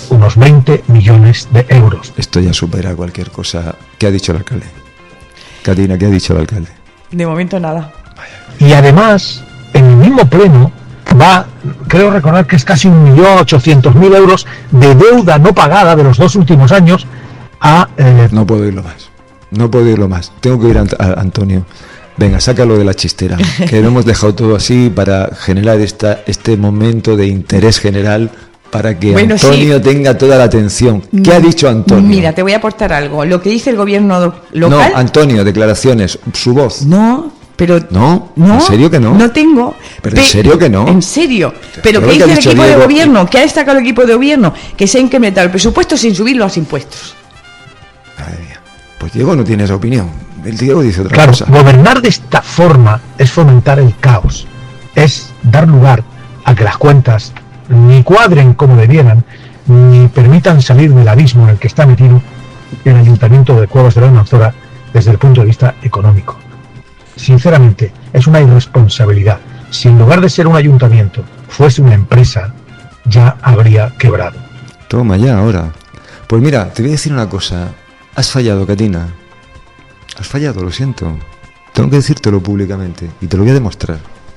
unos veinte millones de euros. Esto ya supera cualquier cosa. ¿Qué ha dicho el alcalde? Catina, ¿qué ha dicho el alcalde? De momento nada. Y además, en el mismo pleno, va, creo recordar que es casi un millón ochocientos mil euros de deuda no pagada de los dos últimos años a... Eh... No puedo irlo más. No puedo irlo más. Tengo que ir a, a Antonio. Venga, sácalo de la chistera. Que lo hemos dejado todo así para generar esta, este momento de interés general para que bueno, Antonio sí. tenga toda la atención. ¿Qué ha dicho Antonio? Mira, te voy a aportar algo. Lo que dice el gobierno local... No, Antonio, declaraciones. Su voz. No... Pero no, no, ¿en serio que no? No tengo. Pero en serio que no. En serio. Pero ¿qué dice el equipo Diego de gobierno? ¿Qué ha destacado el equipo de gobierno? Que se ha incrementado el presupuesto sin subir los impuestos. Madre mía. Pues Diego no tiene esa opinión. El Diego dice otra claro, cosa. Claro, gobernar de esta forma es fomentar el caos. Es dar lugar a que las cuentas ni cuadren como debieran, ni permitan salir del abismo en el que está metido el Ayuntamiento de Cuevas de la Almanzora desde el punto de vista económico. Sinceramente, es una irresponsabilidad. Si en lugar de ser un ayuntamiento fuese una empresa, ya habría quebrado. Toma ya ahora. Pues mira, te voy a decir una cosa. Has fallado, Catina. Has fallado, lo siento. Tengo que decírtelo públicamente y te lo voy a demostrar.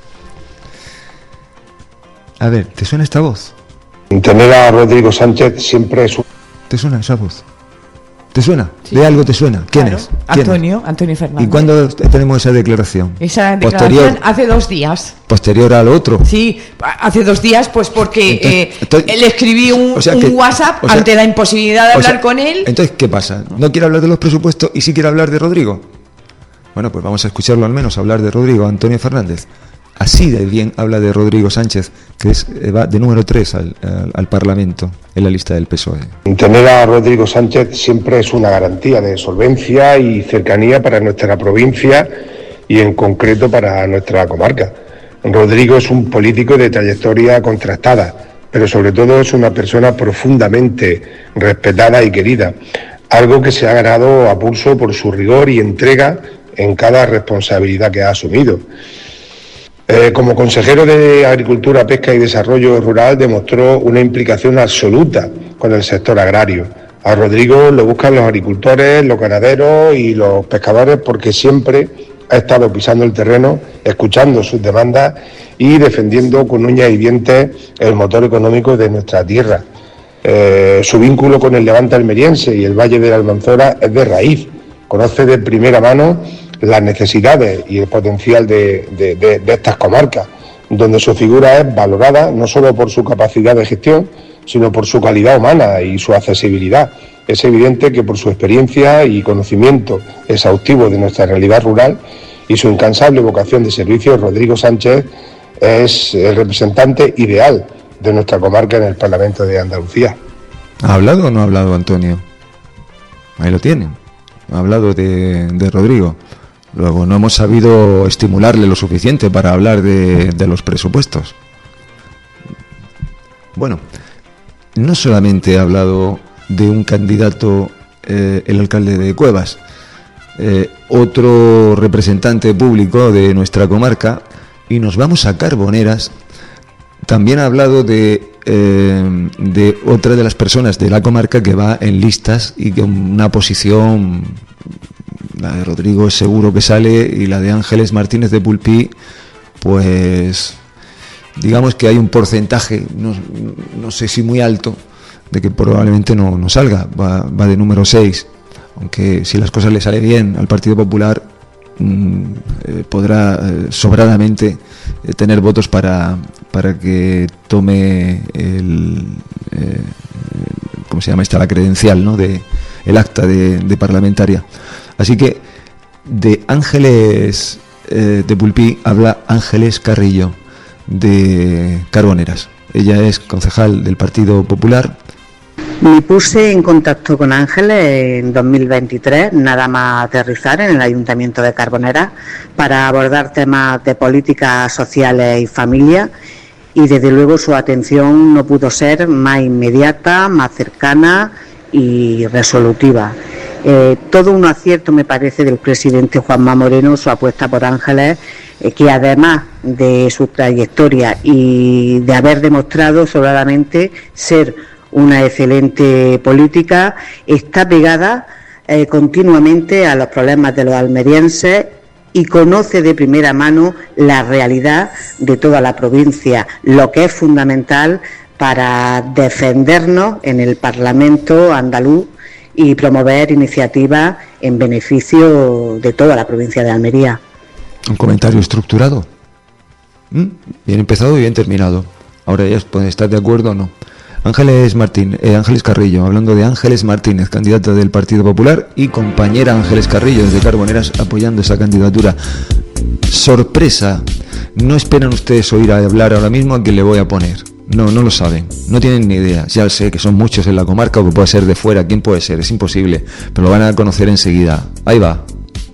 A ver, ¿te suena esta voz? Tener a Rodrigo Sánchez siempre es un... ¿Te suena esa voz? ¿Te suena? Sí. ¿De algo te suena? ¿Quién claro. es? ¿Quién Antonio, es? Antonio Fernández. ¿Y cuándo tenemos esa declaración? Esa declaración posterior, hace dos días. ¿Posterior al otro? Sí, hace dos días, pues porque entonces, eh, entonces, le escribí un, o sea que, un WhatsApp o sea, ante la imposibilidad de hablar sea, con él. Entonces, ¿qué pasa? ¿No quiere hablar de los presupuestos y sí quiere hablar de Rodrigo? Bueno, pues vamos a escucharlo al menos, hablar de Rodrigo, Antonio Fernández. Así de bien habla de Rodrigo Sánchez, que es, va de número tres al, al, al Parlamento en la lista del P S O E. Tener a Rodrigo Sánchez siempre es una garantía de solvencia y cercanía para nuestra provincia y en concreto para nuestra comarca. Rodrigo es un político de trayectoria contrastada, pero sobre todo es una persona profundamente respetada y querida, algo que se ha ganado a pulso por su rigor y entrega en cada responsabilidad que ha asumido. Eh, como consejero de Agricultura, Pesca y Desarrollo Rural demostró una implicación absoluta con el sector agrario. A Rodrigo lo buscan los agricultores, los ganaderos y los pescadores porque siempre ha estado pisando el terreno, escuchando sus demandas y defendiendo con uñas y dientes el motor económico de nuestra tierra. Eh, su vínculo con el Levante almeriense y el Valle de la Almanzora es de raíz. Conoce de primera mano las necesidades y el potencial de, de, de, de estas comarcas, donde su figura es valorada no solo por su capacidad de gestión, sino por su calidad humana y su accesibilidad. Es evidente que por su experiencia y conocimiento exhaustivo de nuestra realidad rural y su incansable vocación de servicio, Rodrigo Sánchez es el representante ideal de nuestra comarca en el Parlamento de Andalucía. ¿Ha hablado o no ha hablado Antonio? Ahí lo tienen. Ha hablado de, de Rodrigo. Luego no hemos sabido estimularle lo suficiente para hablar de, de los presupuestos. Bueno, no solamente ha hablado de un candidato, eh, el alcalde de Cuevas, eh, otro representante público de nuestra comarca, y nos vamos a Carboneras, también ha hablado de, eh, de otra de las personas de la comarca que va en listas y con una posición... La de Rodrigo es seguro que sale y la de Ángeles Martínez de Pulpí, pues digamos que hay un porcentaje, no, no sé si muy alto, de que probablemente no, no salga, va, va de número seis, aunque si las cosas le salen bien al Partido Popular mmm, eh, podrá eh, sobradamente eh, tener votos para, para que tome el, eh, ¿cómo se llama esta? La credencial, ¿no? De, el acta de, de parlamentaria. Así que de Ángeles eh, de Pulpí habla Ángeles Carrillo de Carboneras. Ella es concejal del Partido Popular. Me puse en contacto con Ángeles en dos mil veintitrés, nada más aterrizar en el Ayuntamiento de Carboneras, para abordar temas de políticas sociales y familia, y desde luego su atención no pudo ser más inmediata, más cercana y resolutiva. Eh, todo un acierto me parece del presidente Juanma Moreno, su apuesta por Ángeles, eh, que además de su trayectoria y de haber demostrado sobradamente ser una excelente política, está pegada eh, continuamente a los problemas de los almerienses y conoce de primera mano la realidad de toda la provincia, lo que es fundamental para defendernos en el Parlamento andaluz y promover iniciativas en beneficio de toda la provincia de Almería. Un comentario estructurado. ¿Mm? Bien empezado y bien terminado. Ahora ya pueden estar de acuerdo o no. Ángeles Martín, eh, Ángeles Carrillo, hablando de Ángeles Martínez, candidata del Partido Popular, y compañera Ángeles Carrillo desde Carboneras apoyando esa candidatura. Sorpresa, no esperan ustedes oír hablar ahora mismo a quien le voy a poner. No, no lo saben, no tienen ni idea. Ya sé que son muchos en la comarca, o que puede ser de fuera, quién puede ser, es imposible, pero lo van a conocer enseguida. Ahí va.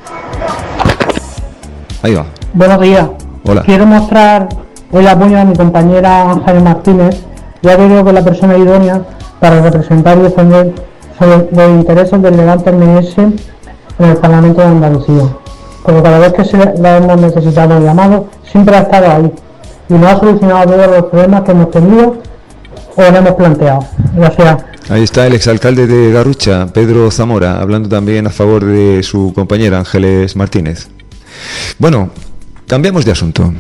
Ahí va. Buenos días. Hola. Quiero mostrar el apoyo a mi compañera Ángeles Martínez, ya que creo que es la persona idónea para representar y defender los intereses del Levante almeriense en el Parlamento de Andalucía. Porque cada vez que se la hemos necesitado y llamado, siempre ha estado ahí y nos ha solucionado todos los problemas que hemos tenido o le hemos planteado. Gracias. Ahí está el exalcalde de Garrucha, Pedro Zamora, hablando también a favor de su compañera Ángeles Martínez. Bueno, cambiamos de asunto.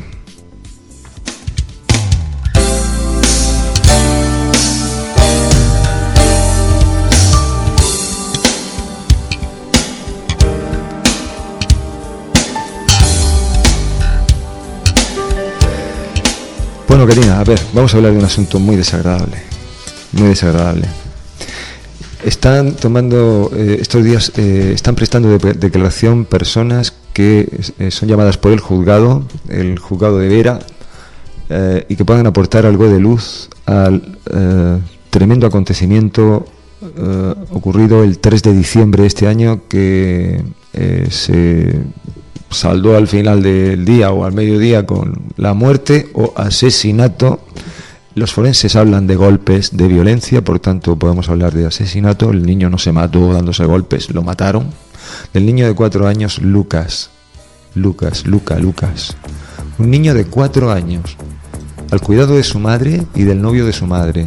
Bueno, Karina, a ver, vamos a hablar de un asunto muy desagradable, muy desagradable. Están tomando, eh, estos días, eh, están prestando de, declaración personas que eh, son llamadas por el juzgado, el juzgado de Vera, eh, y que puedan aportar algo de luz al eh, tremendo acontecimiento eh, ocurrido el tres de diciembre de este año, que eh, se saldó al final del día o al mediodía con la muerte o asesinato. Los forenses hablan de golpes, de violencia, por tanto podemos hablar de asesinato. El niño no se mató dándose golpes, lo mataron. Del niño de cuatro años, Lucas, Lucas, Luca, Lucas, un niño de cuatro años, al cuidado de su madre y del novio de su madre.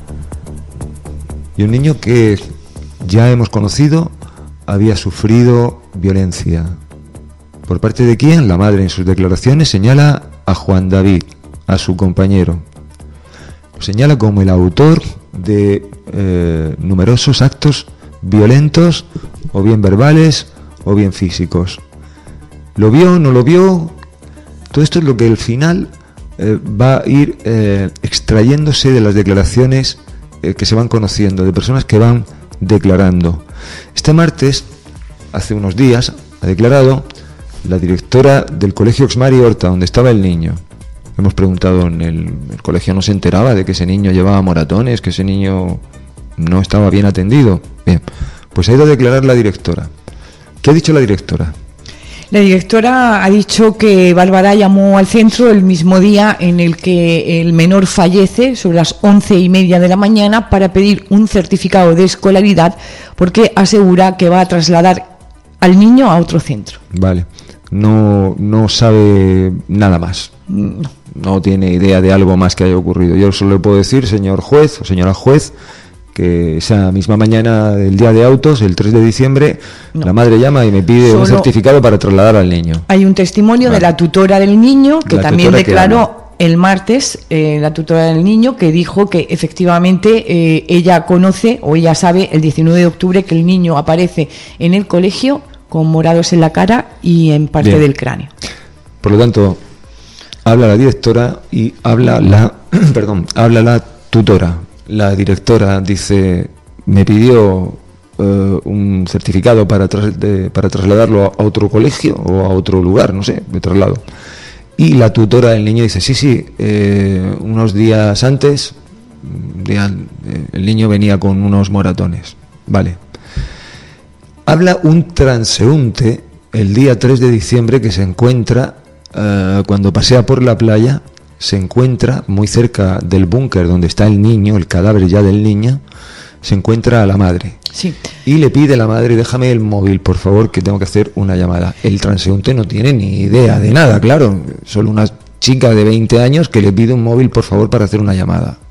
Y un niño que ya hemos conocido había sufrido violencia. ¿Por parte de quién? La madre en sus declaraciones señala a Juan David, a su compañero. Lo señala como el autor de eh, numerosos actos violentos, o bien verbales, o bien físicos. ¿Lo vio? ¿No lo vio? Todo esto es lo que al final eh, va a ir eh, extrayéndose de las declaraciones eh, que se van conociendo, de personas que van declarando. Este martes, hace unos días, ha declarado la directora del colegio Exmari Horta, donde estaba el niño. Hemos preguntado en el, el colegio, no se enteraba de que ese niño llevaba moratones, que ese niño no estaba bien atendido. Bien, pues ha ido a declarar la directora. ¿Qué ha dicho la directora? La directora ha dicho que Bárbara llamó al centro el mismo día en el que el menor fallece, sobre las once y media de la mañana, para pedir un certificado de escolaridad, porque asegura que va a trasladar al niño a otro centro. Vale. No, no sabe nada más. No. No tiene idea de algo más que haya ocurrido. Yo solo le puedo decir, señor juez o señora juez, que esa misma mañana del día de autos, el tres de diciembre, no. La madre llama y me pide solo un certificado para trasladar al niño. Hay un testimonio vale. de la tutora del niño, que la también declaró el martes, eh, la tutora del niño, que dijo que efectivamente eh, ella conoce, o ella sabe, el diecinueve de octubre, que el niño aparece en el colegio con morados en la cara y en parte Bien. del cráneo. Por lo tanto, habla la directora y habla la perdón, habla la tutora. La directora dice, me pidió uh, un certificado para tras, de, para trasladarlo a otro colegio o a otro lugar, no sé, de traslado. Y la tutora del niño dice, sí, sí, eh, unos días antes día, eh, el niño venía con unos moratones. Vale. Habla un transeúnte el día tres de diciembre que se encuentra, uh, cuando pasea por la playa, se encuentra muy cerca del búnker donde está el niño, el cadáver ya del niño, se encuentra a la madre. Sí. Y le pide a la madre, déjame el móvil, por favor, que tengo que hacer una llamada. El transeúnte no tiene ni idea de nada, claro, solo una chica de veinte años que le pide un móvil, por favor, para hacer una llamada.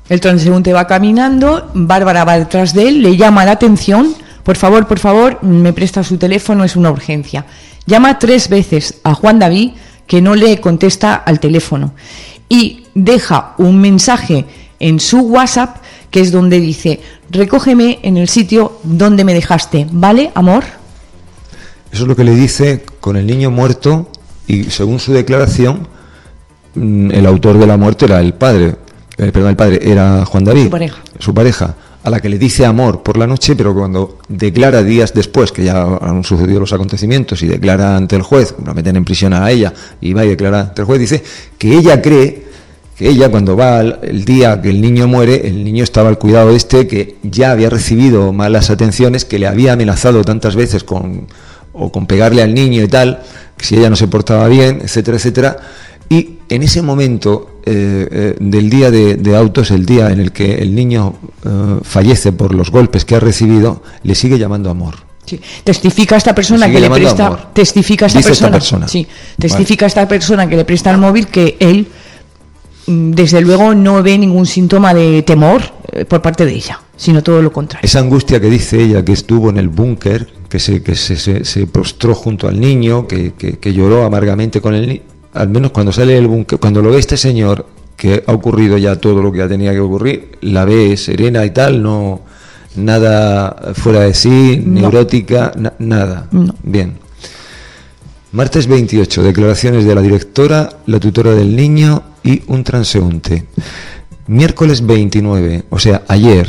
El transeúnte va caminando, Bárbara va detrás de él, le llama la atención, por favor, por favor, me presta su teléfono, es una urgencia. Llama tres veces a Juan David, que no le contesta al teléfono, y deja un mensaje en su WhatsApp, que es donde dice, recógeme en el sitio donde me dejaste, ¿vale, amor? Eso es lo que le dice con el niño muerto, y según su declaración, el autor de la muerte era el padre, eh, perdón, el padre era Juan David, su pareja. su pareja, a la que le dice amor por la noche, pero cuando declara días después, que ya han sucedido los acontecimientos, y declara ante el juez, la meten en prisión a ella, y va y declara ante el juez, dice que ella cree que ella, cuando va el, el día que el niño muere, el niño estaba al cuidado de este, que ya había recibido malas atenciones, que le había amenazado tantas veces con, o con pegarle al niño y tal, que si ella no se portaba bien, etcétera, etcétera. Y en ese momento eh, eh, del día de, de autos, el día en el que el niño eh, fallece por los golpes que ha recibido, le sigue llamando amor. Sí. Testifica esta persona que le presta, amor. testifica esta Dice persona, esta persona. Sí, testifica Vale. esta persona que le presta el móvil que él, desde luego, no ve ningún síntoma de temor eh, por parte de ella, sino todo lo contrario. Esa angustia que dice ella, que estuvo en el búnker, que se que se, se, se prostró junto al niño, que, que, que lloró amargamente con el niño, al menos cuando sale del búnker, cuando lo ve este señor, que ha ocurrido ya todo lo que ya tenía que ocurrir, la ve serena y tal, no nada fuera de sí, no. neurótica, na, nada. No. Bien. Martes veintiocho, declaraciones de la directora, la tutora del niño y un transeúnte. Miércoles veintinueve, o sea, ayer,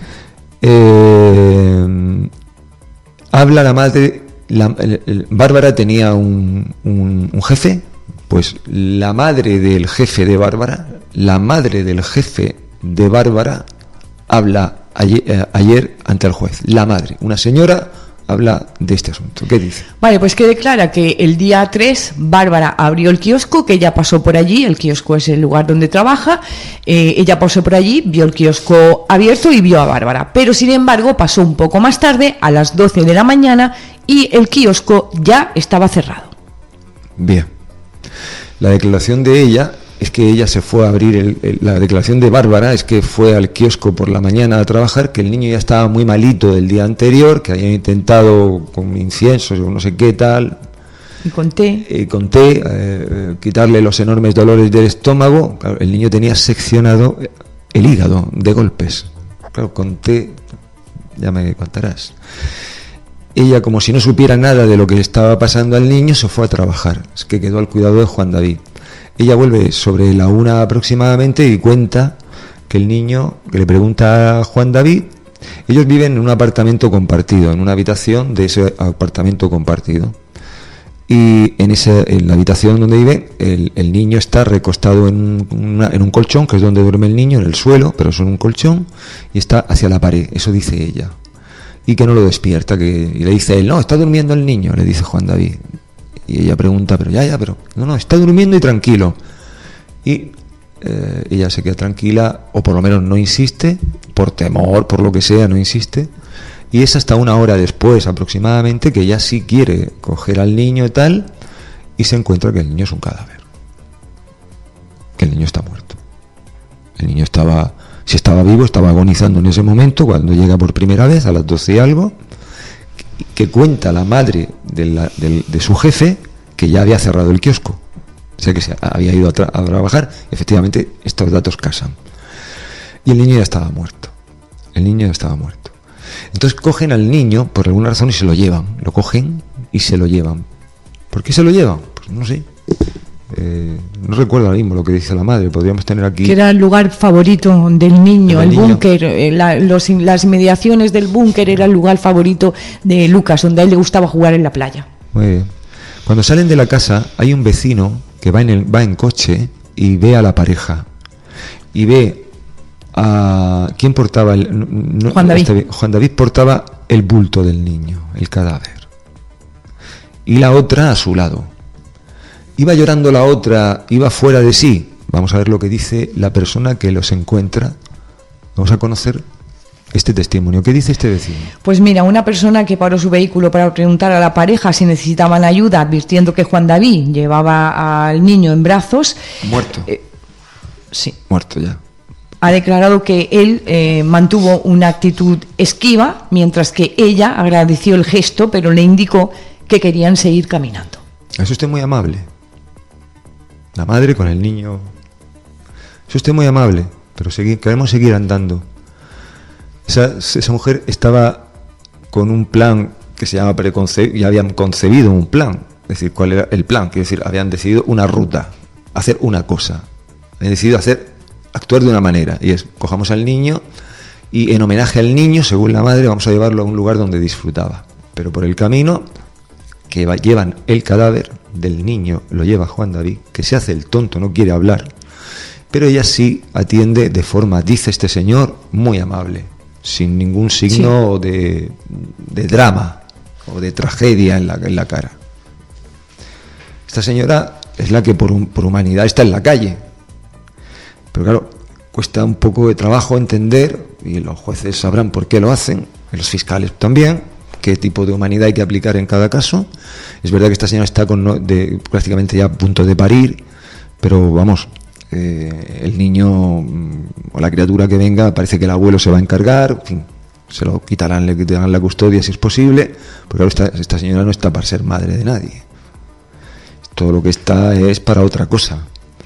eh, habla la madre, la, el, el, Bárbara tenía un, un, un jefe, pues la madre del jefe de Bárbara, la madre del jefe de Bárbara habla ayer, eh, ayer ante el juez. La madre, una señora, habla de este asunto. ¿Qué dice? Vale, pues que declara que el día tres Bárbara abrió el kiosco, que ella pasó por allí, el kiosco es el lugar donde trabaja, eh, ella pasó por allí, vio el kiosco abierto y vio a Bárbara, pero sin embargo pasó un poco más tarde, a las doce de la mañana, y el kiosco ya estaba cerrado. Bien. La declaración de ella es que ella se fue a abrir, el, el, la declaración de Bárbara es que fue al kiosco por la mañana a trabajar, que el niño ya estaba muy malito del día anterior, que habían intentado con inciensos o no sé qué tal, y con té, y con té eh, quitarle los enormes dolores del estómago. Claro, el niño tenía seccionado el hígado de golpes, claro, con té ya me contarás. Ella, como si no supiera nada de lo que le estaba pasando al niño, se fue a trabajar. Es que quedó al cuidado de Juan David. Ella vuelve sobre la una aproximadamente y cuenta que el niño, que le pregunta a Juan David, ellos viven en un apartamento compartido, en una habitación de ese apartamento compartido. Y en, ese, en la habitación donde viven, el, el niño está recostado en, una, en un colchón, que es donde duerme el niño, en el suelo, pero es en un colchón, y está hacia la pared, eso dice ella. Y que no lo despierta, que y le dice él, no, está durmiendo el niño, le dice Juan David. Y ella pregunta, pero ya, ya, pero no, no, está durmiendo y tranquilo. Y eh, ella se queda tranquila, o por lo menos no insiste, por temor, por lo que sea, no insiste. Y es hasta una hora después aproximadamente que ella sí quiere coger al niño y tal, y se encuentra que el niño es un cadáver, que el niño está muerto. El niño estaba, si estaba vivo, estaba agonizando en ese momento, cuando llega por primera vez a las doce y algo, que cuenta la madre de, la, de, de su jefe que ya había cerrado el kiosco, o sea que se había ido a, tra- a trabajar. Efectivamente, estos datos casan. Y el niño ya estaba muerto. El niño ya estaba muerto. Entonces cogen al niño por alguna razón y se lo llevan. Lo cogen y se lo llevan. ¿Por qué se lo llevan? Pues no sé. Eh, no recuerdo ahora mismo lo que dice la madre. Podríamos tener aquí. Que era el lugar favorito del niño, del el niño. búnker, eh, la, los, las inmediaciones del búnker era el lugar favorito de Lucas, donde a él le gustaba jugar en la playa. Muy bien. Cuando salen de la casa hay un vecino que va en, el, va en coche y ve a la pareja. Y ve a... ¿Quién portaba el...? No, Juan David. Este, Juan David portaba el bulto del niño, el cadáver. Y la otra a su lado. Iba llorando la otra, iba fuera de sí. Vamos a ver lo que dice la persona que los encuentra. Vamos a conocer este testimonio. ¿Qué dice este vecino? Pues mira, una persona que paró su vehículo para preguntar a la pareja si necesitaban ayuda, advirtiendo que Juan David llevaba al niño en brazos. Muerto. Eh, sí. Muerto ya. ha declarado que él eh, mantuvo una actitud esquiva, mientras que ella agradeció el gesto, pero le indicó que querían seguir caminando. Es usted muy amable. La madre con el niño. Es usted muy amable, pero segui- queremos seguir andando. Esa, esa mujer estaba con un plan que se llama preconcebido, y habían concebido un plan. Es decir, ¿cuál era el plan? Quiero decir, habían decidido una ruta, hacer una cosa. Habían decidido hacer, actuar de una manera, y es, cojamos al niño y en homenaje al niño, según la madre, vamos a llevarlo a un lugar donde disfrutaba. Pero por el camino que va, llevan el cadáver del niño, lo lleva Juan David, que se hace el tonto, no quiere hablar, pero ella sí atiende de forma, dice este señor, muy amable, sin ningún signo sí. de, de drama o de tragedia en la, en la cara. Esta señora es la que por, un, por humanidad está en la calle, pero claro, cuesta un poco de trabajo entender, y los jueces sabrán por qué lo hacen, y los fiscales también, qué tipo de humanidad hay que aplicar en cada caso. Es verdad que esta señora está con no, de, prácticamente ya a punto de parir, pero vamos, eh, el niño o la criatura que venga, parece que el abuelo se va a encargar, en fin, se lo quitarán, le quitarán la custodia si es posible, porque esta, esta señora no está para ser madre de nadie. Todo lo que está es para otra cosa.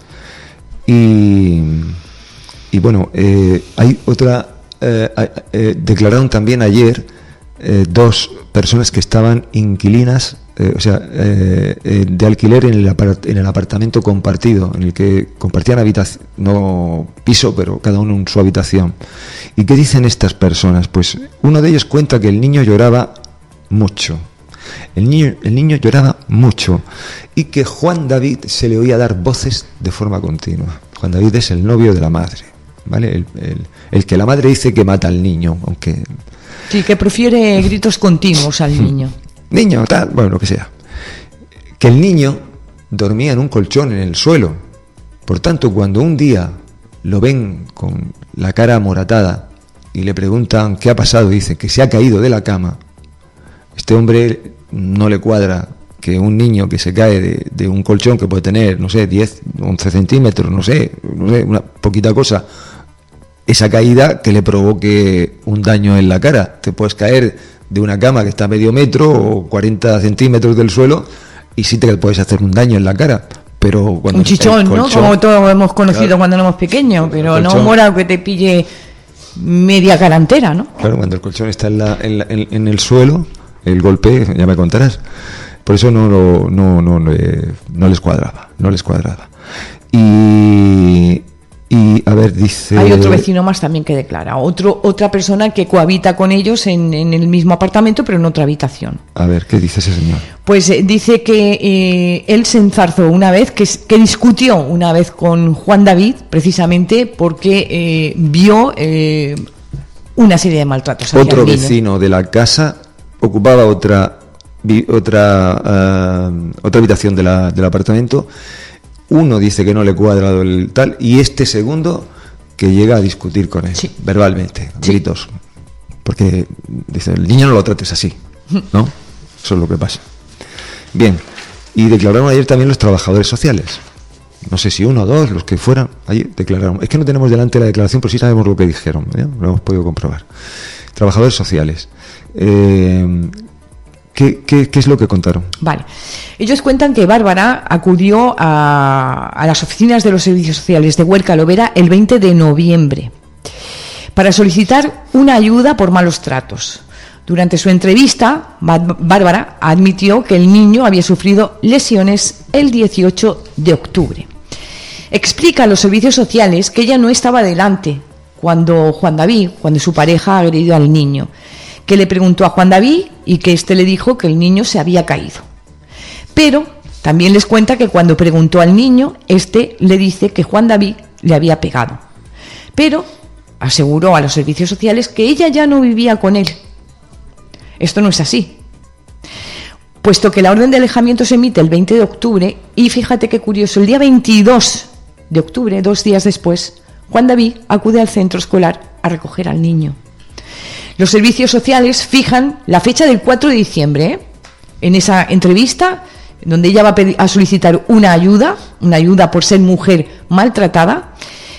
Y, y bueno, eh, hay otra, eh, eh, declararon también ayer eh, dos personas que estaban inquilinas, eh, o sea, eh, eh, de alquiler en el, apart- en el apartamento compartido, en el que compartían habitación, no piso, pero cada uno en su habitación. ¿Y qué dicen estas personas? Pues uno de ellos cuenta que el niño lloraba mucho. El niño, el niño lloraba mucho y que Juan David se le oía dar voces de forma continua. Juan David es el novio de la madre, ¿vale? El, el, el que la madre dice que mata al niño, aunque... Sí, que prefiere gritos continuos al niño. Niño, tal, bueno, lo que sea. Que el niño dormía en un colchón en el suelo. Por tanto, cuando un día lo ven con la cara amoratada y le preguntan qué ha pasado, dice que se ha caído de la cama, este hombre no le cuadra que un niño que se cae de, de un colchón que puede tener, no sé, diez, once centímetros, no sé, no sé, una poquita cosa, esa caída que le provoque un daño en la cara. Te puedes caer de una cama que está a medio metro o cuarenta centímetros del suelo y sí te puedes hacer un daño en la cara. Pero cuando un chichón, colchón, ¿no? Como todos hemos conocido, claro, cuando éramos pequeños, pero no mora que te pille media cara entera, ¿no? Claro, cuando el colchón está en, la, en, la, en, en el suelo, el golpe, ya me contarás. Por eso no, no, no, no, no, no les cuadraba, no les cuadraba. Y, y a ver, dice... Hay otro vecino más también que declara, otro, otra persona que cohabita con ellos en, en el mismo apartamento, pero en otra habitación. A ver, ¿qué dice ese señor? Pues eh, dice que eh, él se enzarzó una vez, que, que discutió una vez con Juan David, precisamente porque eh, vio eh, una serie de maltratos hacia Otro el niño. Vecino de la casa ocupaba otra otra uh, otra habitación de la, del apartamento. Uno dice que no le cuadra el tal y este segundo que llega a discutir con él, sí, verbalmente, sí, gritos, porque dice, el niño no lo trates así, ¿no? Eso es lo que pasa. Bien, y declararon ayer también los trabajadores sociales, no sé si uno o dos, los que fueran, ayer declararon, es que no tenemos delante la declaración, pero sí sabemos lo que dijeron, ¿eh? Lo hemos podido comprobar. Trabajadores sociales, eh, ¿Qué, qué, ¿Qué es lo que contaron? Vale. Ellos cuentan que Bárbara acudió a, a las oficinas de los servicios sociales de Huerca Lovera el veinte de noviembre para solicitar una ayuda por malos tratos. Durante su entrevista, Bárbara admitió que el niño había sufrido lesiones el dieciocho de octubre. Explica a los servicios sociales que ella no estaba delante cuando Juan David, cuando su pareja agredió al niño, que le preguntó a Juan David y que éste le dijo que el niño se había caído. Pero también les cuenta que cuando preguntó al niño, éste le dice que Juan David le había pegado. Pero aseguró a los servicios sociales que ella ya no vivía con él. Esto no es así, puesto que la orden de alejamiento se emite el veinte de octubre y fíjate qué curioso, el día veintidós de octubre, dos días después, Juan David acude al centro escolar a recoger al niño. Los servicios sociales fijan la fecha del cuatro de diciembre, ¿eh? En esa entrevista, donde ella va a, pedir, a solicitar una ayuda, una ayuda por ser mujer maltratada,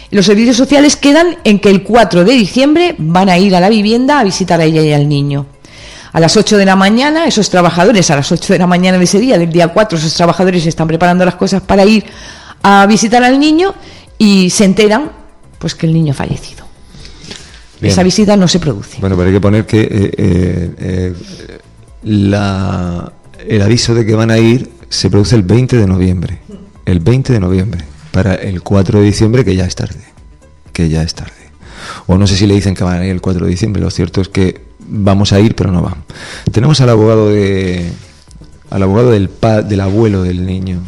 Los servicios sociales quedan en que el cuatro de diciembre van a ir a la vivienda a visitar a ella y al niño. A las ocho de la mañana, esos trabajadores, a las ocho de la mañana de ese día, del día cuatro, esos trabajadores están preparando las cosas para ir a visitar al niño y se enteran pues que el niño ha fallecido. Bien. Esa visita no se produce. Bueno, pero hay que poner que eh, eh, eh, la, el aviso de que van a ir se produce el veinte de noviembre. El veinte de noviembre. Para el cuatro de diciembre, que ya es tarde. Que ya es tarde. O no sé si le dicen que van a ir el cuatro de diciembre. Lo cierto es que vamos a ir, pero no van. Tenemos al abogado de al abogado del pa, del abuelo del niño.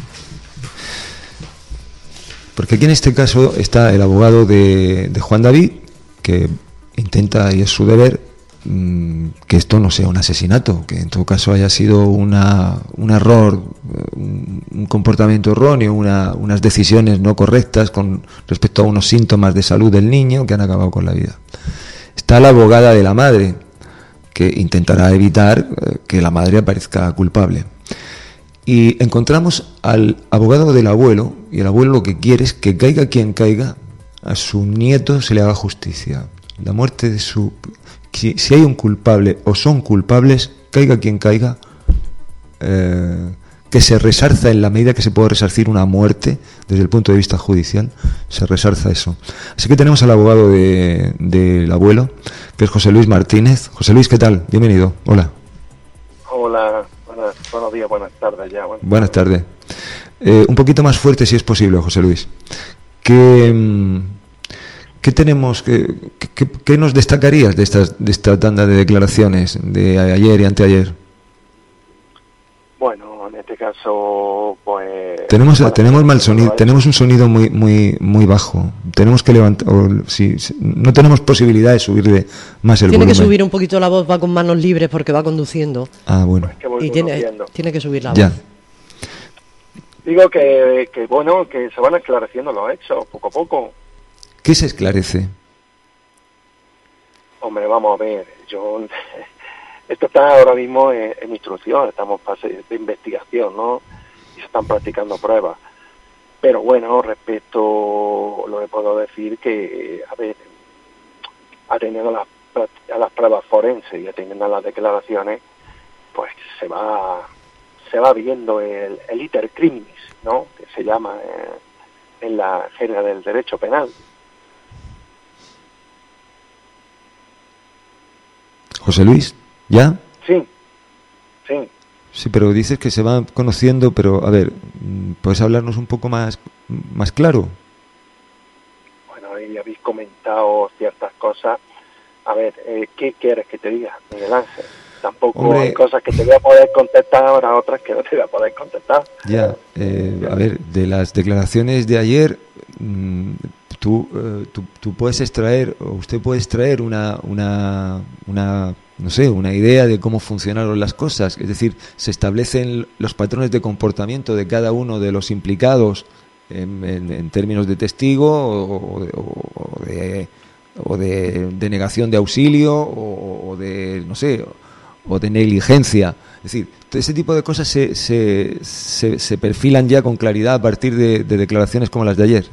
Porque aquí en este caso está el abogado de, de Juan David, que intenta, y es su deber, mmm, que esto no sea un asesinato, que en todo caso haya sido una, un error, un, un comportamiento erróneo, una, unas decisiones no correctas con respecto a unos síntomas de salud del niño que han acabado con la vida. Está la abogada de la madre, que intentará evitar eh, que la madre aparezca culpable. Y encontramos al abogado del abuelo, y el abuelo lo que quiere es que caiga quien caiga, a su nieto se le haga justicia. La muerte de su... Si, si hay un culpable o son culpables, caiga quien caiga, eh, que se resarza en la medida que se puede resarcir una muerte desde el punto de vista judicial, se resarza eso. Así que tenemos al abogado de, del abuelo, que es José Luis Martínez. José Luis, ¿qué tal? Bienvenido. Hola. Hola, buenas, buenos días, buenas tardes ya. Buenas, buenas tardes. Eh, un poquito más fuerte si es posible, José Luis. ¿Qué, qué tenemos, qué, qué, qué nos destacarías de, estas, de esta tanda de declaraciones de ayer y anteayer? Bueno, en este caso, pues... Tenemos, bueno, tenemos mal sonido, tenemos un sonido muy muy muy bajo. Tenemos que levantar, o, si, si, no tenemos posibilidad de subirle más el tiene volumen. Tiene que subir un poquito la voz, va con manos libres porque va conduciendo. Ah, bueno. Pues que voy y tiene, tiene que subir la ya. voz. Digo que, que, bueno, que se van esclareciendo los hechos, poco a poco. ¿Qué se esclarece? Hombre, vamos a ver, yo... Esto está ahora mismo en, en instrucción, estamos en fase de investigación, ¿no? Y se están practicando pruebas. Pero bueno, respecto, lo que puedo decir que, a ver, atendiendo a las, a las pruebas forenses y atendiendo a las declaraciones, pues se va se va viendo el, el iter criminis, ¿no? Que se llama eh, en la jerga del derecho penal. José Luis, ¿ya? Sí, sí. Sí, pero dices que se van conociendo, pero a ver, ¿puedes hablarnos un poco más, más claro? Bueno, ahí habéis comentado ciertas cosas. A ver, eh, ¿qué quieres que te diga, Miguel Ángel? Tampoco Hombre, hay cosas que te voy a poder contestar ahora, otras que no te voy a poder contestar. Ya, eh, a ver, de las declaraciones de ayer, mmm, tú, eh, tú, tú puedes extraer, o usted puede extraer una, una, una, no sé, una idea de cómo funcionaron las cosas. Es decir, se establecen los patrones de comportamiento de cada uno de los implicados en, en, en términos de testigo o, o, o de, o de denegación de auxilio o, o de, no sé, o de negligencia. Es decir, ese tipo de cosas se, se, se, se perfilan ya con claridad a partir de, de declaraciones como las de ayer.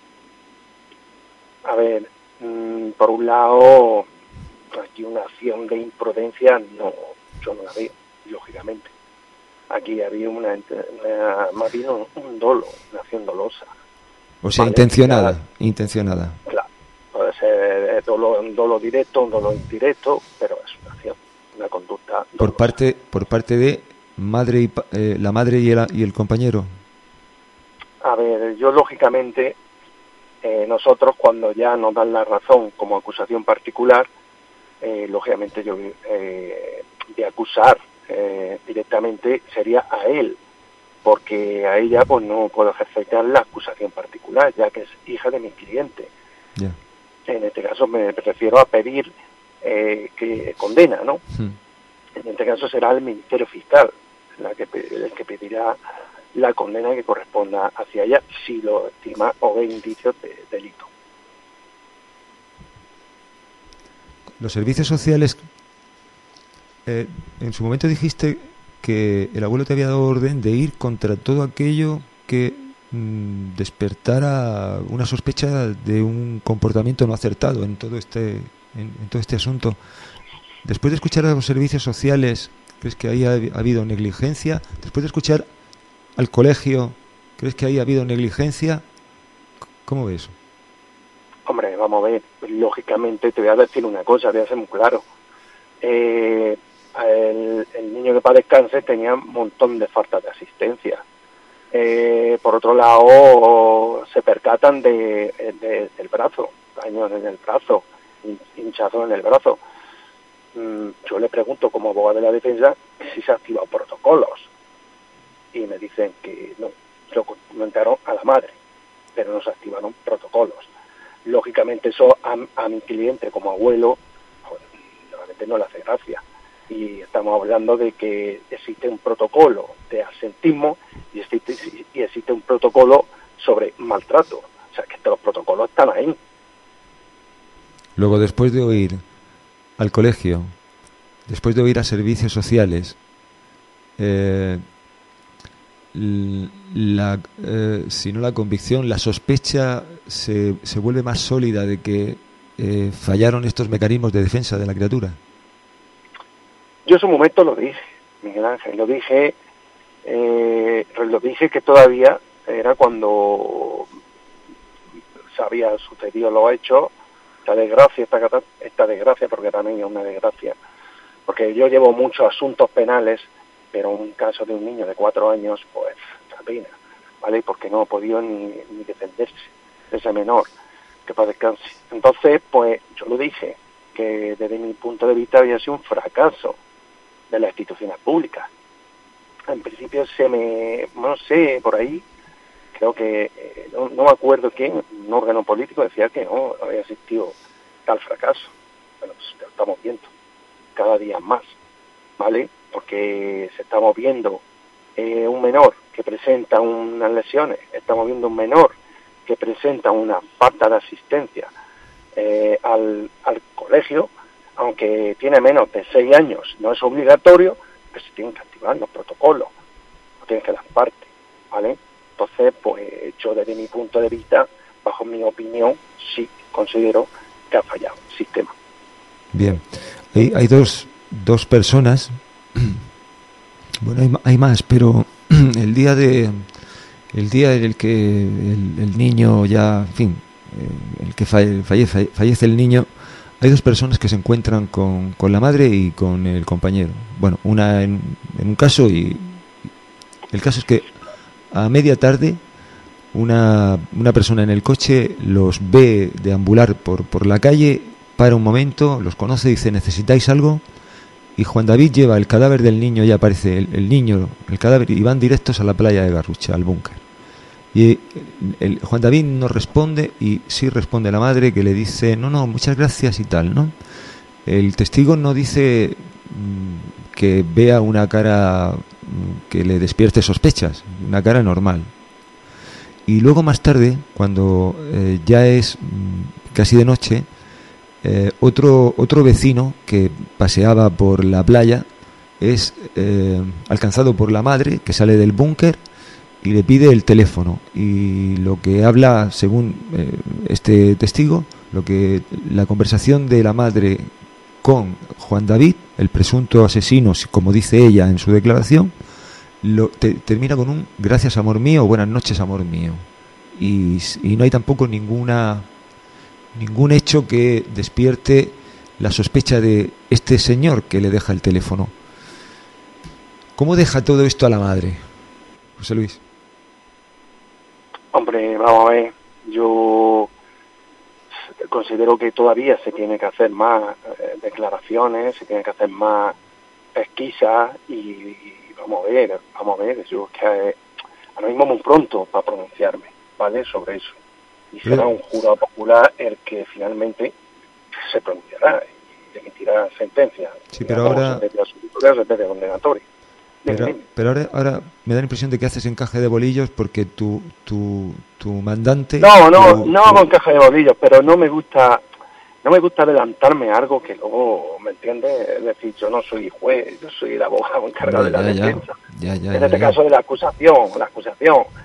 A ver, mmm, por un lado, aquí una acción de imprudencia, no, yo no la veo, lógicamente. Aquí había una, una más bien un, un dolo, una acción dolosa. O sea, vale, intencionada, claro, intencionada. Claro, puede ser dolo, un dolo directo, un dolo indirecto, pero es una acción, una conducta dolosa. Por parte, por parte de madre y eh, la madre y el, y el compañero. A ver, yo lógicamente, eh, nosotros cuando ya nos dan la razón como acusación particular, eh, lógicamente yo eh, de acusar eh, directamente sería a él, porque a ella pues no puedo ejercer la acusación particular, ya que es hija de mi cliente. Yeah. En este caso me refiero a pedir eh, que condena, ¿no? Hmm. En este caso será el Ministerio Fiscal la que, el que pedirá la condena que corresponda hacia ella si lo estima o ve indicios de delito. Los servicios sociales, eh, en su momento dijiste que el abuelo te había dado orden de ir contra todo aquello que mmm, despertara una sospecha de un comportamiento no acertado en todo este en, en todo este asunto. Después de escuchar a los servicios sociales, ¿crees que ahí ha, ha habido negligencia? Después de escuchar al colegio, ¿crees que ahí ha habido negligencia? ¿Cómo ves? Hombre, vamos a ver, lógicamente te voy a decir una cosa, voy a ser muy claro. Eh, el, el niño que para descanse tenía un montón de faltas de asistencia. Eh, por otro lado, se percatan de, de, del brazo, daños en el brazo, hinchazos en el brazo. Mm, yo le pregunto como abogado de la defensa si se han activado protocolos y me dicen que no, lo comentaron a la madre, pero no se activaron protocolos. Lógicamente eso a, a mi cliente como abuelo, pues, realmente no le hace gracia. Y estamos hablando de que existe un protocolo de absentismo y existe, y existe un protocolo sobre maltrato. O sea, que los protocolos están ahí. Luego, después de oír al colegio, después de oír a servicios sociales, eh, la, eh, si no la convicción, la sospecha se, se vuelve más sólida de que eh, fallaron estos mecanismos de defensa de la criatura. Yo en su momento lo dije, Miguel Ángel, lo dije, eh, lo dije que todavía era cuando se había sucedido los hechos, esta desgracia, esta, esta desgracia, porque también es una desgracia, porque yo llevo muchos asuntos penales, pero un caso de un niño de cuatro años, pues, la pena, ¿vale? Porque no ha podido ni, ni defenderse de ese menor, que para descanse. Entonces, pues, yo lo dije, que desde mi punto de vista había sido un fracaso de las instituciones públicas. En principio se me, no sé, por ahí, creo que, eh, no, no me acuerdo quién, un órgano político decía que no había existido tal fracaso. Bueno, pues lo estamos viendo cada día más, ¿vale? Porque se estamos viendo eh, un menor que presenta unas lesiones, estamos viendo un menor que presenta una falta de asistencia eh, al, al colegio, aunque tiene menos de seis años, no es obligatorio, que se tienen que activar los protocolos, no tienen que dar parte, ¿vale? Entonces, pues yo desde mi punto de vista, bajo mi opinión, sí considero que ha fallado el sistema. Bien, hay, hay dos, dos personas, bueno, hay, hay más, pero el día de el día en el que el, el niño ya, en fin, eh, el que falle, fallece, fallece el niño, hay dos personas que se encuentran con, con la madre y con el compañero. Bueno, una en, en un caso, y el caso es que a media tarde una, una persona en el coche los ve deambular por, por la calle, para un momento, los conoce, dice: ¿necesitáis algo? Y Juan David lleva el cadáver del niño, ya aparece el, el niño, el cadáver, y van directos a la playa de Garrucha, al búnker. Y el, el, Juan David no responde, y sí responde la madre, que le dice: no, no, muchas gracias y tal, ¿no? El testigo no dice mmm, que vea una cara mmm, que le despierte sospechas, una cara normal. Y luego más tarde, cuando eh, ya es mmm, casi de noche, eh, otro, otro vecino que paseaba por la playa es eh, alcanzado por la madre, que sale del búnker y le pide el teléfono, y lo que habla, según eh, este testigo, lo que la conversación de la madre con Juan David, el presunto asesino, como dice ella en su declaración, lo, te, termina con un gracias amor mío, buenas noches amor mío, y, y no hay tampoco ninguna ningún hecho que despierte la sospecha de este señor que le deja el teléfono. ¿Cómo deja todo esto a la madre, José Luis? Hombre, vamos a ver, yo considero que todavía se tiene que hacer más eh, declaraciones, se tiene que hacer más pesquisas y, y vamos a ver, vamos a ver, yo es que eh, ahora mismo muy pronto para pronunciarme, ¿vale?, sobre eso. Y será un jurado popular el que finalmente se pronunciará y emitirá sentencia. Sí, pero ahora... Sentencia absolutoria, sentencia condenatoria. Pero, pero ahora, ahora me da la impresión de que haces encaje de bolillos porque tu tu, tu mandante... No, no, tu, no hago encaje de bolillos, pero no me gusta no me gusta adelantarme a algo que luego, ¿me entiendes? Es decir, yo no soy juez, yo soy el abogado encargado no, ya, de la defensa. Ya, ya, en ya, este ya. caso de la acusación, la acusación.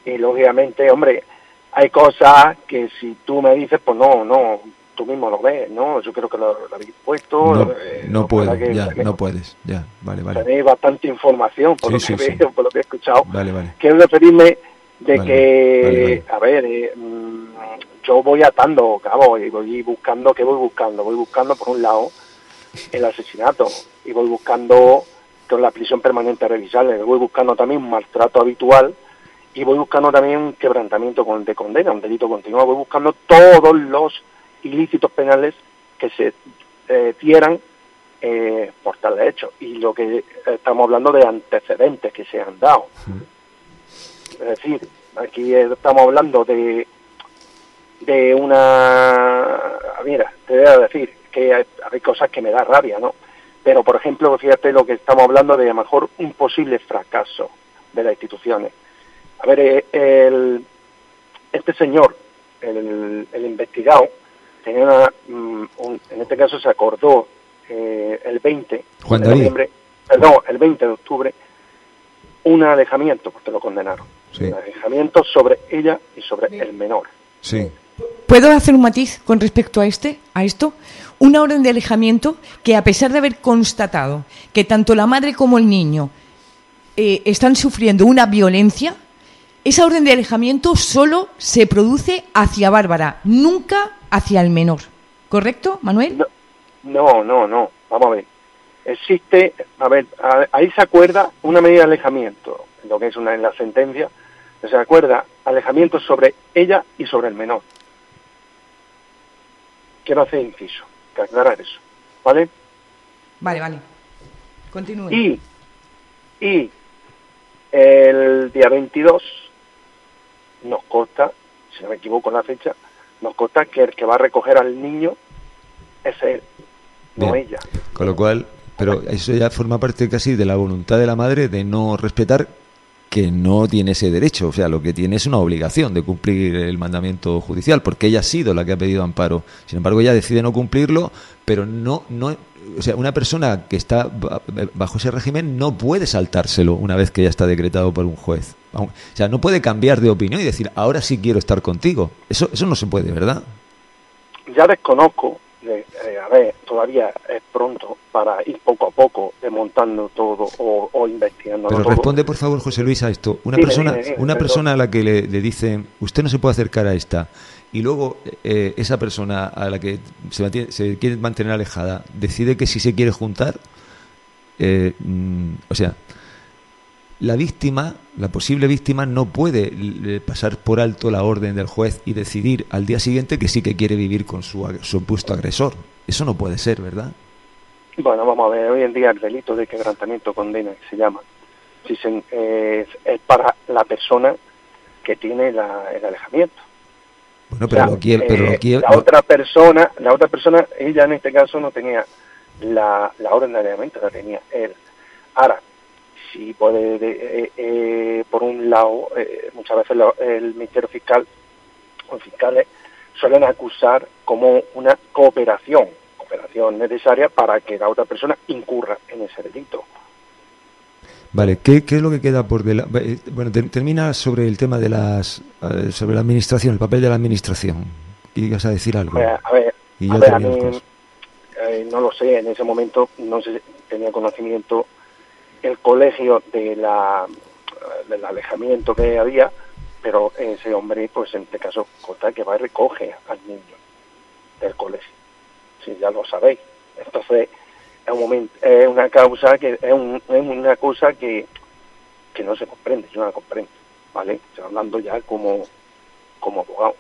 Y lógicamente, hombre, hay cosas que si tú me dices, pues no, no, tú mismo lo ves, ¿no? Yo creo que lo, lo habéis puesto. No, eh, no puedo, que ya, tenéis, no puedes, ya, vale, vale. tenéis bastante información por, Sí, lo que sí, veo, sí. por lo que he escuchado. Vale, vale. Quiero referirme de Vale, que, vale, vale. a ver, eh, mm, yo voy atando cabo y voy buscando, ¿qué voy buscando? Voy buscando, por un lado, el asesinato y voy buscando con la prisión permanente revisable, voy buscando también un maltrato habitual y voy buscando también un quebrantamiento con, de condena, un delito continuo, voy buscando todos los ilícitos penales que se eh, dieran eh, por tal hecho, y lo que estamos hablando de antecedentes que se han dado. Es decir, aquí estamos hablando de de una... Mira, te voy a decir que hay, hay cosas que me da rabia, ¿no? Pero, por ejemplo, fíjate lo que estamos hablando de, a lo mejor, un posible fracaso de las instituciones. A ver, el, este señor, el, el investigado, tenía una, un, en este caso se acordó eh, el veinte Juan de David. noviembre, perdón, el veinte de octubre, un alejamiento, porque lo condenaron. Sí. Un alejamiento sobre ella y sobre el menor. Sí. ¿Puedo hacer un matiz con respecto a este, a esto? Una orden de alejamiento que, a pesar de haber constatado que tanto la madre como el niño eh, están sufriendo una violencia, esa orden de alejamiento solo se produce hacia Bárbara, nunca hacia el menor. ¿Correcto, Manuel? No, no, no, no. Vamos a ver. Existe, a ver, a, ahí se acuerda una medida de alejamiento, lo que es una en la sentencia, se acuerda alejamiento sobre ella y sobre el menor. Quiero hacer inciso, que aclarar eso, ¿vale? Vale, vale. Continúe. Y, y el día veintidós nos consta, si no me equivoco en la fecha, nos consta que el que va a recoger al niño es él, no Bien. ella. Con lo cual, pero eso ya forma parte casi de la voluntad de la madre de no respetar, que no tiene ese derecho, o sea, lo que tiene es una obligación de cumplir el mandamiento judicial, porque ella ha sido la que ha pedido amparo. Sin embargo, ella decide no cumplirlo, pero no, no, o sea, una persona que está bajo ese régimen no puede saltárselo una vez que ya está decretado por un juez. O sea, no puede cambiar de opinión y decir, ahora sí quiero estar contigo. Eso, eso no se puede, ¿verdad? Ya desconozco, eh, eh, a ver, todavía es pronto para ir poco a poco desmontando todo o, o investigando Pero todo. responde, por favor, José Luis, a esto. Una Dime, persona dime, dime, una perdón. persona a la que le, le dicen, usted no se puede acercar a esta, y luego eh, esa persona a la que se, mantiene, se quiere mantener alejada decide que si se quiere juntar, eh, mm, o sea, la víctima, la posible víctima, no puede eh, pasar por alto la orden del juez y decidir al día siguiente que sí que quiere vivir con su ag- supuesto agresor. Eso no puede ser, ¿verdad? Bueno, vamos a ver, hoy en día el delito de quebrantamiento condena, que se llama, si se, eh, es para la persona que tiene la, el alejamiento. Bueno, pero O sea, aquí, pero eh, aquí la otra persona, la otra persona, ella en este caso no tenía la, la orden de alejamiento, la tenía él. Ahora, si puede, eh, eh, por un lado, eh, muchas veces lo, el Ministerio Fiscal o fiscales suelen acusar como una cooperación, cooperación necesaria para que la otra persona incurra en ese delito. Vale, ¿qué, qué es lo que queda por delante? Bueno, te- termina sobre el tema de las eh, sobre la administración, el papel de la administración. ¿Y ibas a decir algo? A ver, a ver, Y a ya ver, a terminamos mí, con eso. eh, no lo sé, en ese momento no sé, tenía conocimiento el colegio de la del alejamiento que había, pero ese hombre, pues en este caso, consta que va y recoge al niño del colegio, si ya lo sabéis. Entonces, es un momento, es una causa que es, un, es una cosa que, que no se comprende, yo no la comprendo, ¿vale? Estoy hablando ya como, como abogado.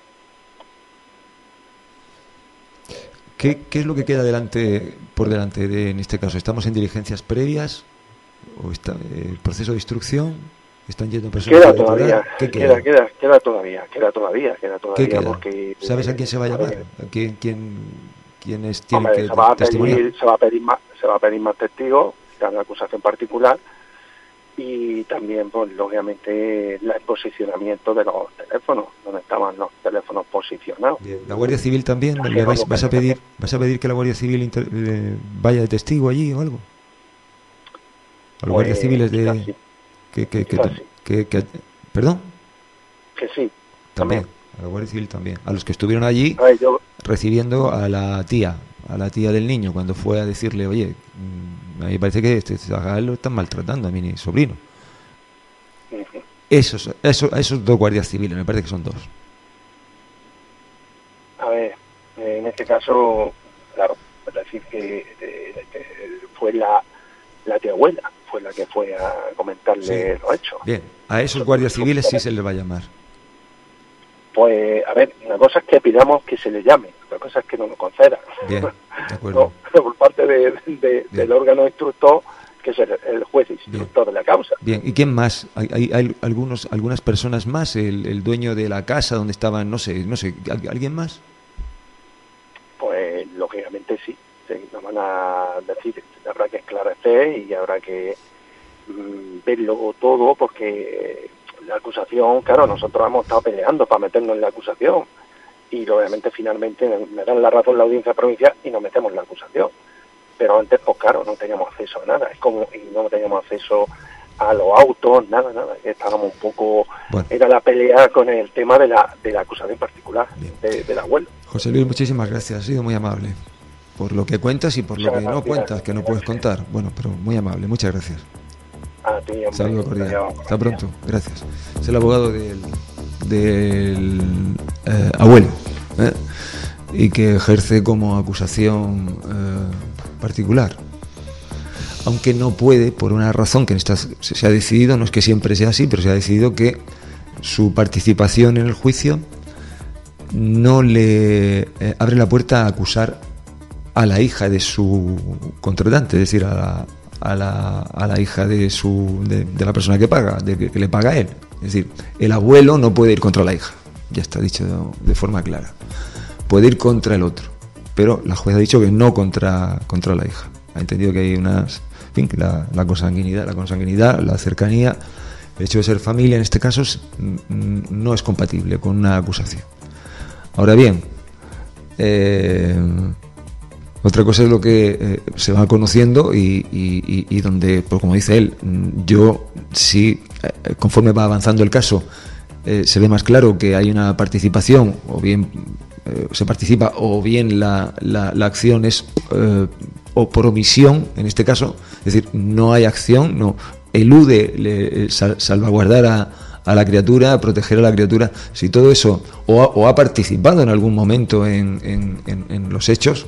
¿Qué, qué es lo que queda delante por delante de, en este caso? ¿Estamos en diligencias previas? ¿O está eh, el proceso de instrucción? ¿Están yendo personas Queda a declarar? todavía, ¿Qué queda, queda? queda, queda todavía, queda todavía, queda todavía, ¿Qué queda? porque... ¿Sabes a quién se va a llamar? eh, ¿A quién, quién, quiénes tienen Hombre, que se va a testimoniar? pedir, se va a pedir más, se va a pedir más testigos, de la acusación particular, y también, pues, lógicamente, el posicionamiento de los teléfonos, donde estaban los teléfonos posicionados. ¿La Guardia Civil también? ¿Le vais, vas, a pedir, ¿Vas a pedir que la Guardia Civil inter- eh, vaya de testigo allí o algo? ¿A los Pues, guardias civiles de...? quizás sí. Que, que, que, Quizás sí. que- que- ¿Perdón? que sí. También, También. a la Guardia Civil también. A los que estuvieron allí A ver, yo, recibiendo a la tía, a la tía del niño, cuando fue a decirle, oye, a mí me parece que este Zagal lo están maltratando a mi sobrino. uh-huh. Esos, esos, esos dos guardias civiles, me parece que son dos. A ver, en este caso, claro, es decir que eh, eh, fue la, la tía abuela, fue la que fue a comentarle Sí. los hechos. Bien, a esos guardias civiles sí se les va a llamar. Pues, a ver, una cosa es que pidamos que se le llame, otra cosa es que no nos conceda. Bien, de acuerdo. No, por parte de, de, del órgano instructor, que es el, el juez instructor de la causa. Bien, ¿y quién más? ¿Hay, hay, hay algunos, algunas personas más? ¿El, el dueño de la casa donde estaban, no sé, no sé, ¿alguien más? Pues, lógicamente sí, sí, nos van a decir, habrá que esclarecer y habrá que mm, verlo todo, porque la acusación, claro, nosotros hemos estado peleando para meternos en la acusación y obviamente finalmente me dan la razón la audiencia provincial y nos metemos en la acusación. Pero antes, pues claro, no teníamos acceso a nada, es como, y no teníamos acceso a los autos, nada, nada, estábamos un poco, bueno. Era la pelea con el tema de la, de la acusación particular de, del abuelo. José Luis, muchísimas gracias, has sido muy amable por lo que cuentas y por lo que no cuentas, que no puedes contar. Bueno, pero muy amable, muchas gracias. A ti, hombre. Saludo cordial. Hasta pronto, gracias. Es el abogado del, del eh, abuelo, ¿eh? Y que ejerce como acusación eh, particular. Aunque no puede, por una razón que en esta, se ha decidido, no es que siempre sea así, pero se ha decidido que su participación en el juicio no le eh, abre la puerta a acusar a la hija de su contratante, es decir, a la, a la, a la hija de, su, de, de la persona que paga, de que, que le paga a él. Es decir, el abuelo no puede ir contra la hija, ya está dicho de, de forma clara. Puede ir contra el otro, pero la jueza ha dicho que no contra, contra la hija. Ha entendido que hay unas, en fin, que la, la consanguinidad, la consanguinidad, la cercanía, el hecho de ser familia en este caso es, no es compatible con una acusación. Ahora bien, eh, otra cosa es lo que eh, se va conociendo y, y, y donde, pues como dice él, yo sí, eh, conforme va avanzando el caso, eh, se ve más claro que hay una participación, o bien eh, se participa, o bien la, la, la acción es eh, o por omisión, en este caso, es decir, no hay acción, no elude le, sal, salvaguardar a, a la criatura, a proteger a la criatura. Si todo eso o ha, o ha participado en algún momento en, en, en, en los hechos,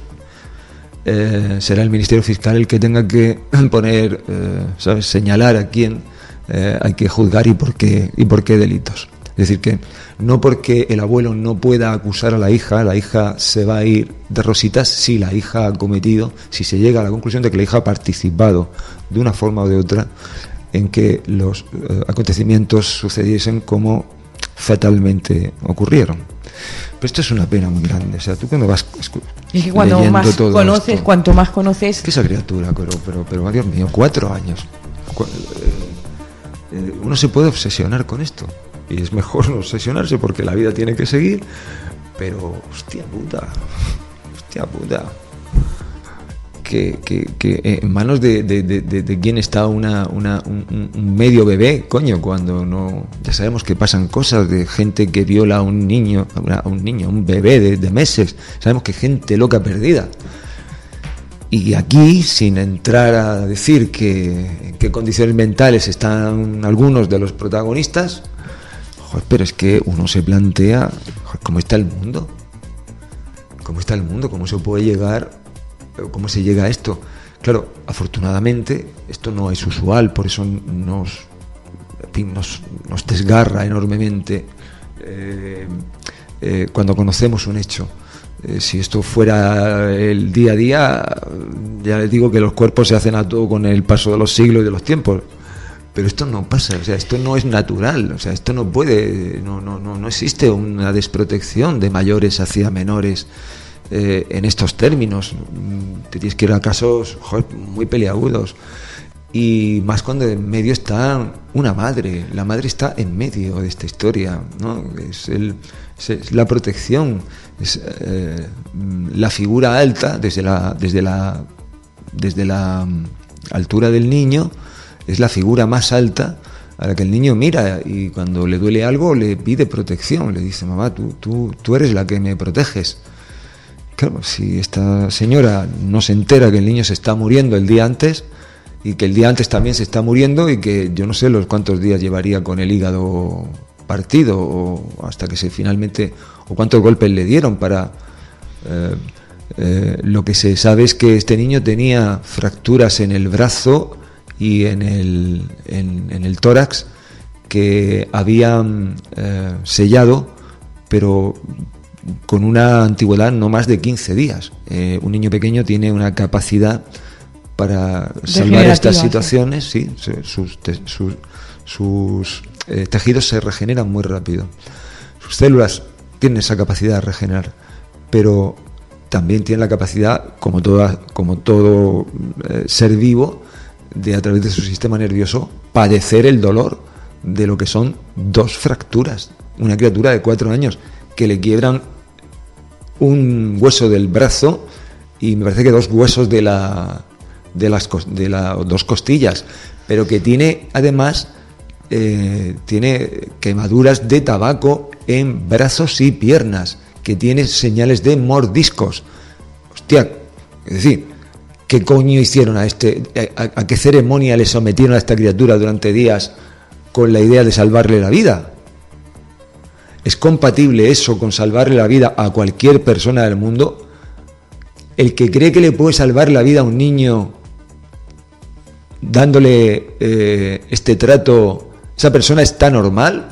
eh, será el Ministerio Fiscal el que tenga que poner, eh, ¿sabes?, señalar a quién eh, hay que juzgar y por qué y por qué delitos. Es decir, que no porque el abuelo no pueda acusar a la hija, la hija se va a ir de rositas si la hija ha cometido, si se llega a la conclusión de que la hija ha participado de una forma o de otra en que los eh, acontecimientos sucediesen como fatalmente ocurrieron. Pero esto es una pena muy grande. O sea, tú cuando vas escu- y que cuando leyendo más todo conoces, esto, cuanto más conoces... que esa criatura, pero, pero, pero Dios mío, cuatro años. Cu- eh, eh, uno se puede obsesionar con esto. Y es mejor no obsesionarse porque la vida tiene que seguir. Pero, hostia puta, hostia puta. Que, que, que en manos de, de, de, de, de quién está una, una, un, un medio bebé, coño, cuando no. Ya sabemos que pasan cosas de gente que viola a un niño, a un niño, a un bebé de, de meses. Sabemos que gente loca perdida. Y aquí, sin entrar a decir que en qué condiciones mentales están algunos de los protagonistas, joder, pero es que uno se plantea, joder, ¿cómo está el mundo? ¿Cómo está el mundo? ¿Cómo se puede llegar? ¿Cómo se llega a esto? Claro, afortunadamente esto no es usual, por eso nos, en fin, nos, nos desgarra enormemente eh, eh, cuando conocemos un hecho. Eh, si esto fuera el día a día, ya les digo que los cuerpos se hacen a todo con el paso de los siglos y de los tiempos. Pero esto no pasa, o sea, esto no es natural, o sea, esto no puede, no, no, no, no existe una desprotección de mayores hacia menores. Eh, en estos términos te tienes que ir a casos, joder, muy peliagudos, y más cuando en medio está una madre. La madre está en medio de esta historia, ¿no? Es, el, es la protección, es eh, la figura alta desde la desde la desde la altura del niño, es la figura más alta a la que el niño mira y cuando le duele algo le pide protección, le dice, mamá, tú, tú, tú eres la que me proteges. Claro, si esta señora no se entera que el niño se está muriendo el día antes y que el día antes también se está muriendo y que yo no sé los cuántos días llevaría con el hígado partido o hasta que se finalmente, o cuántos golpes le dieron para... Eh, eh, lo que se sabe es que este niño tenía fracturas en el brazo y en el, en, en el tórax que habían eh, sellado, pero con una antigüedad no más de quince días. Eh, un niño pequeño tiene una capacidad para salvar estas situaciones, sí, sus, sus, sus eh, tejidos se regeneran muy rápido. Sus células tienen esa capacidad de regenerar, pero también tienen la capacidad, como, toda, como todo eh, ser vivo, de a través de su sistema nervioso padecer el dolor de lo que son dos fracturas. Una criatura de cuatro años que le quiebran un hueso del brazo y me parece que dos huesos de la de las de las dos costillas, pero que tiene además eh, tiene quemaduras de tabaco en brazos y piernas, que tiene señales de mordiscos. Hostia, es decir, ¿qué coño hicieron a este, a, a qué ceremonia le sometieron a esta criatura durante días con la idea de salvarle la vida? ¿Es compatible eso con salvarle la vida a cualquier persona del mundo? El que cree que le puede salvar la vida a un niño dándole eh, este trato, ¿esa persona está normal?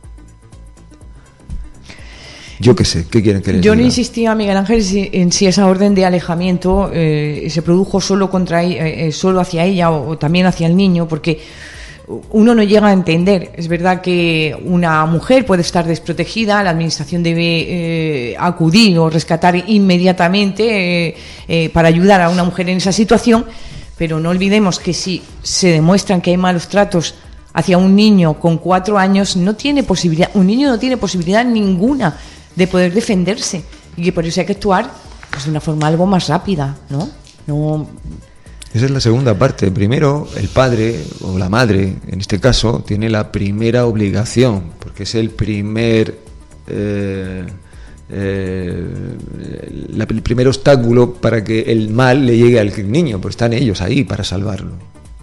Yo qué sé, ¿qué quieren que les Yo diga? no insistía, Miguel Ángel, si, en si esa orden de alejamiento eh, se produjo solo contra eh, solo hacia ella o, o también hacia el niño, porque uno no llega a entender. Es verdad que una mujer puede estar desprotegida, la administración debe eh, acudir o rescatar inmediatamente eh, eh, para ayudar a una mujer en esa situación, pero no olvidemos que si se demuestran que hay malos tratos hacia un niño con cuatro años, no tiene posibilidad, un niño no tiene posibilidad ninguna de poder defenderse, y que por eso hay que actuar pues, de una forma algo más rápida, ¿no? No. Esa es la segunda parte. Primero, el padre o la madre, en este caso, tiene la primera obligación, porque es el primer eh, eh, la, el primer obstáculo para que el mal le llegue al niño, pues están ellos ahí para salvarlo.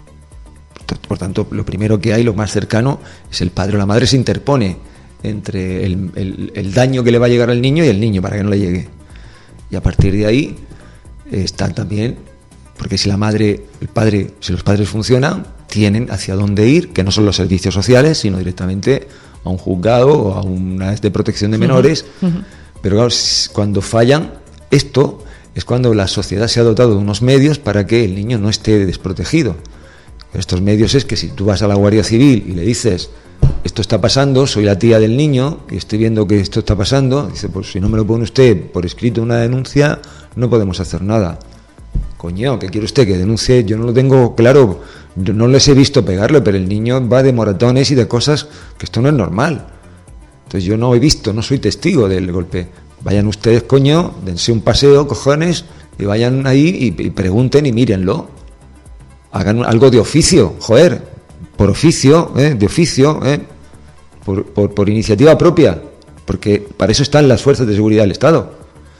Por tanto, lo primero que hay, lo más cercano, es el padre o la madre se interpone entre el, el, el daño que le va a llegar al niño y el niño para que no le llegue. Y a partir de ahí eh, están también, porque si la madre, el padre, si los padres funcionan, tienen hacia dónde ir, que no son los servicios sociales, sino directamente a un juzgado o a una de protección de menores. Uh-huh. Uh-huh. Pero claro, cuando fallan, esto es cuando la sociedad se ha dotado de unos medios para que el niño no esté desprotegido. Estos medios es que si tú vas a la Guardia Civil y le dices, esto está pasando, soy la tía del niño y estoy viendo que esto está pasando, dice, pues si no me lo pone usted por escrito una denuncia, no podemos hacer nada. Coño, ¿qué quiere usted que denuncie? Yo no lo tengo claro, yo no les he visto pegarle, pero el niño va de moratones y de cosas que esto no es normal. Entonces yo no he visto, no soy testigo del golpe. Vayan ustedes, coño, dense un paseo, cojones, y vayan ahí y, y pregunten y mírenlo. Hagan algo de oficio, joder, por oficio, ¿eh? de oficio, ¿eh? por, por, por iniciativa propia, porque para eso están las fuerzas de seguridad del Estado.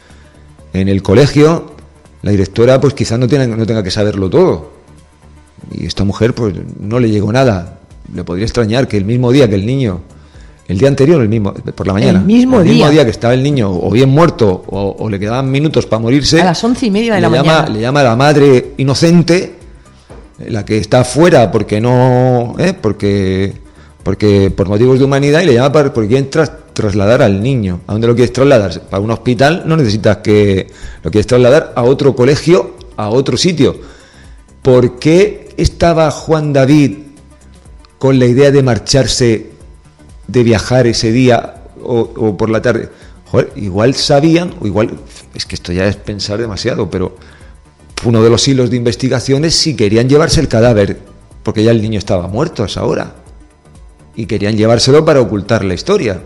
En el colegio, la directora pues quizás no, tiene, no tenga que saberlo todo, y esta mujer pues no le llegó nada. Le podría extrañar que el mismo día que el niño, el día anterior, el mismo, por la mañana, el mismo, el mismo día. día que estaba el niño o bien muerto o, o le quedaban minutos para morirse, a las once y media de la llama, mañana le llama a la madre inocente, la que está fuera porque no, ¿eh? porque porque por motivos de humanidad, y le llama para, porque quieren tras, trasladar al niño. ¿A dónde lo quieres trasladar? Para un hospital no necesitas que lo quieres trasladar a otro colegio, a otro sitio. ¿Por qué estaba Juan David con la idea de marcharse, de viajar ese día o, o por la tarde? Joder, igual sabían, o igual, es que esto ya es pensar demasiado, pero uno de los hilos de investigación es si querían llevarse el cadáver, porque ya el niño estaba muerto a esa hora, y querían llevárselo para ocultar la historia.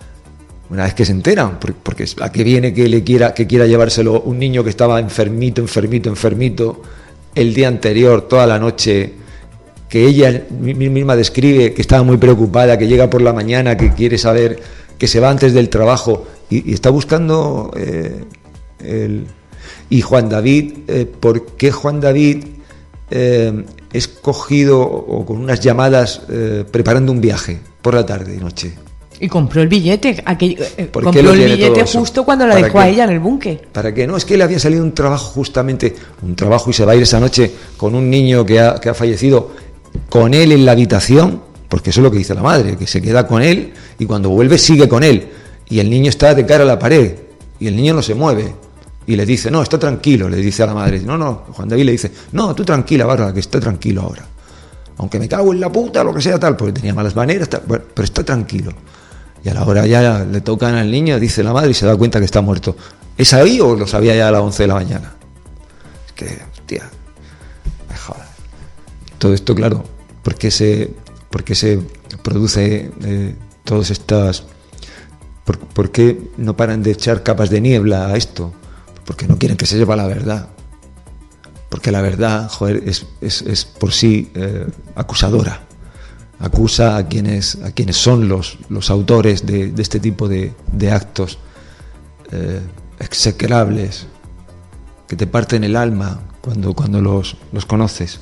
Una vez que se enteran, porque ¿a qué viene que le quiera que quiera llevárselo un niño que estaba enfermito, enfermito, enfermito el día anterior, toda la noche, que ella misma describe, que estaba muy preocupada, que llega por la mañana, que quiere saber, que se va antes del trabajo y, y está buscando eh, el... Y Juan David, eh, ¿por qué Juan David eh, es cogido o con unas llamadas eh, preparando un viaje por la tarde y noche? Y compró el billete, aquel, eh, ¿Por compró qué lo el tiene billete todo eso? justo cuando la ¿Para dejó qué? a ella en el búnker. ¿Para qué? No, es que le había salido un trabajo justamente, un trabajo y se va a ir esa noche con un niño que ha, que ha fallecido, con él en la habitación, porque eso es lo que dice la madre, que se queda con él y cuando vuelve sigue con él. Y el niño está de cara a la pared y el niño no se mueve. Y le dice, no, está tranquilo, le dice a la madre. No, no, Juan David le dice, no, tú tranquila, Bárbara, que está tranquilo ahora. Aunque me cago en la puta, lo que sea tal, porque tenía malas maneras, tal, bueno, pero está tranquilo. Y a la hora ya le tocan al niño, dice la madre, y se da cuenta que está muerto. ¿Es ahí o lo sabía ya a las once de la mañana? Es que, hostia, me jodas. Todo esto, claro, ¿por qué se, por qué se produce eh, todas estas... Por, ¿Por qué no paran de echar capas de niebla a esto? Porque no quieren que se sepa la verdad. Porque la verdad, joder, es, es, es por sí eh, acusadora. Acusa a quienes, a quienes son los, los autores de, de este tipo de, de actos eh, execrables, que te parten el alma cuando, cuando los, los conoces.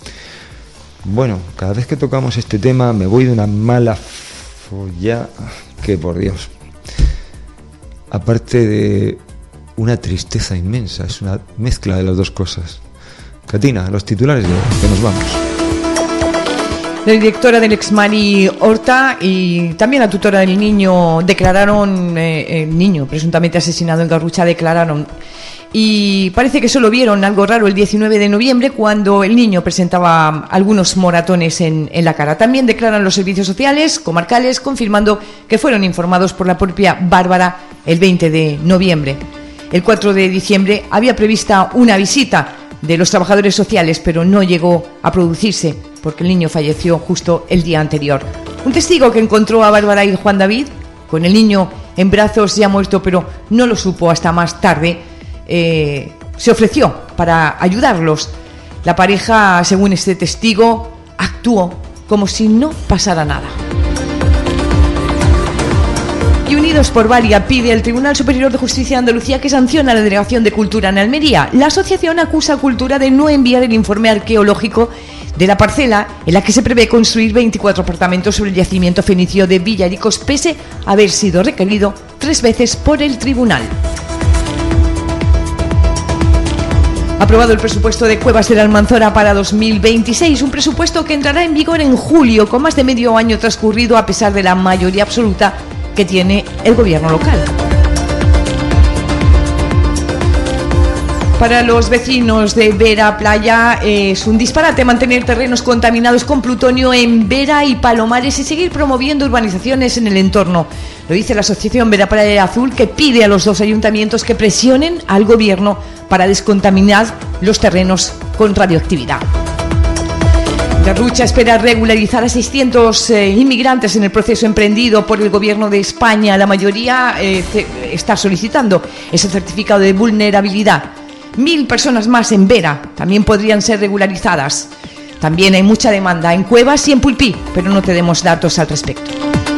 Bueno, cada vez que tocamos este tema me voy de una mala folla que, por Dios, aparte de una tristeza inmensa, es una mezcla de las dos cosas. Catina, los titulares de hoy, que nos vamos. La directora del Exmari Horta y también la tutora del niño declararon, eh, el niño presuntamente asesinado en Garrucha declararon, y parece que solo vieron algo raro el diecinueve de noviembre cuando el niño presentaba algunos moratones en, en la cara. También declaran los servicios sociales comarcales confirmando que fueron informados por la propia Bárbara el veinte de noviembre. El cuatro de diciembre había prevista una visita de los trabajadores sociales, pero no llegó a producirse porque el niño falleció justo el día anterior. Un testigo que encontró a Bárbara y Juan David con el niño en brazos ya muerto, pero no lo supo hasta más tarde, eh, se ofreció para ayudarlos. La pareja, según este testigo, actuó como si no pasara nada. Y Unidos por Varia pide al Tribunal Superior de Justicia de Andalucía que sancione a la Delegación de Cultura en Almería. La asociación acusa a Cultura de no enviar el informe arqueológico de la parcela en la que se prevé construir veinticuatro apartamentos sobre el yacimiento fenicio de Villaricos, pese a haber sido requerido tres veces por el tribunal. Aprobado el presupuesto de Cuevas de la Almanzora para dos mil veintiséis, un presupuesto que entrará en vigor en julio, con más de medio año transcurrido a pesar de la mayoría absoluta que tiene el gobierno local. Para los vecinos de Vera Playa es un disparate mantener terrenos contaminados con plutonio en Vera y Palomares y seguir promoviendo urbanizaciones en el entorno. Lo dice la asociación Vera Playa Azul, que pide a los dos ayuntamientos que presionen al gobierno para descontaminar los terrenos con radioactividad. Garrucha espera regularizar a seiscientos eh, inmigrantes en el proceso emprendido por el Gobierno de España. La mayoría eh, está solicitando ese certificado de vulnerabilidad. Mil personas más en Vera también podrían ser regularizadas. También hay mucha demanda en Cuevas y en Pulpí, pero no tenemos datos al respecto.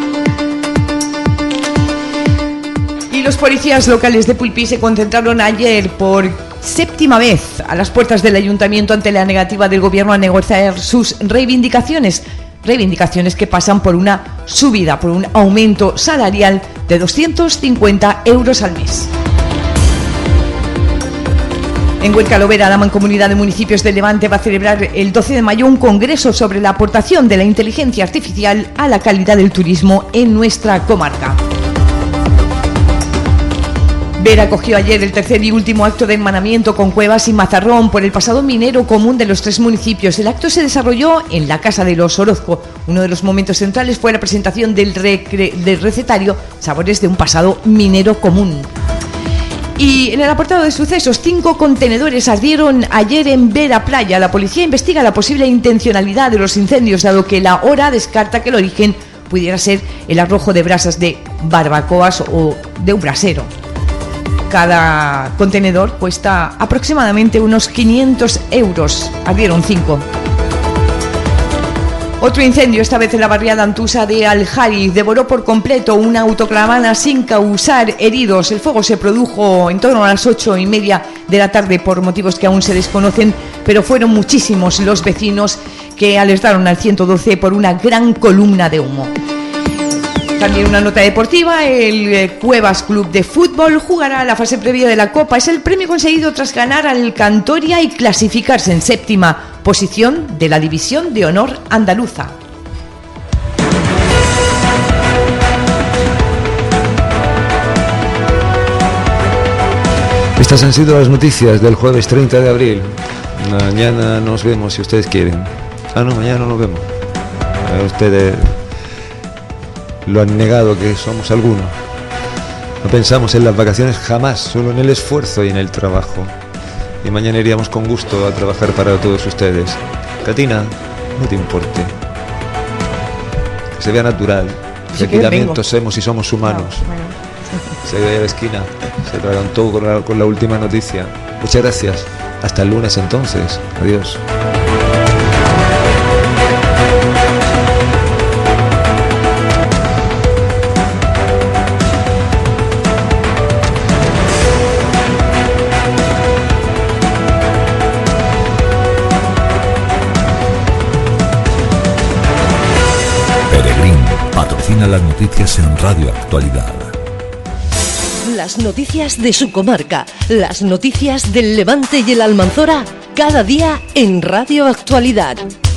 Y los policías locales de Pulpí se concentraron ayer por séptima vez a las puertas del ayuntamiento ante la negativa del gobierno a negociar sus reivindicaciones. Reivindicaciones que pasan por una subida, por un aumento salarial de doscientos cincuenta euros al mes. En Huerca Lovera, la Mancomunidad de Municipios del Levante va a celebrar el doce de mayo un congreso sobre la aportación de la inteligencia artificial a la calidad del turismo en nuestra comarca. Vera acogió ayer el tercer y último acto de hermanamiento con Cuevas y Mazarrón por el pasado minero común de los tres municipios. El acto se desarrolló en la Casa de los Orozco. Uno de los momentos centrales fue la presentación del, recre- del recetario Sabores de un pasado minero común. Y en el apartado de sucesos, cinco contenedores ardieron ayer en Vera Playa. La policía investiga la posible intencionalidad de los incendios, dado que la hora descarta que el origen pudiera ser el arrojo de brasas de barbacoas o de un brasero. Cada contenedor cuesta aproximadamente unos quinientos euros. Ardieron cinco. Otro incendio, esta vez en la barriada Antusa de Aljari, devoró por completo una autocaravana sin causar heridos. El fuego se produjo en torno a las ocho y media de la tarde por motivos que aún se desconocen, pero fueron muchísimos los vecinos que alertaron al ciento doce por una gran columna de humo. También una nota deportiva, el Cuevas Club de Fútbol jugará la fase previa de la Copa. Es el premio conseguido tras ganar al Cantoria y clasificarse en séptima posición de la División de Honor Andaluza. Estas han sido las noticias del jueves treinta de abril. Mañana nos vemos si ustedes quieren. Ah, no, mañana no nos vemos. A ustedes lo han negado, que somos algunos. No pensamos en las vacaciones jamás, solo en el esfuerzo y en el trabajo. Y mañana iríamos con gusto a trabajar para todos ustedes. Catina, no te importe. Que se vea natural. Que aquí también tosemos y somos humanos. No, bueno. Se ha ido ahí a la esquina, se atragantó con la, con la última noticia. Muchas gracias. Hasta el lunes entonces. Adiós. Patrocina las noticias en Radio Actualidad. Las noticias de su comarca, las noticias del Levante y el Almanzora, cada día en Radio Actualidad.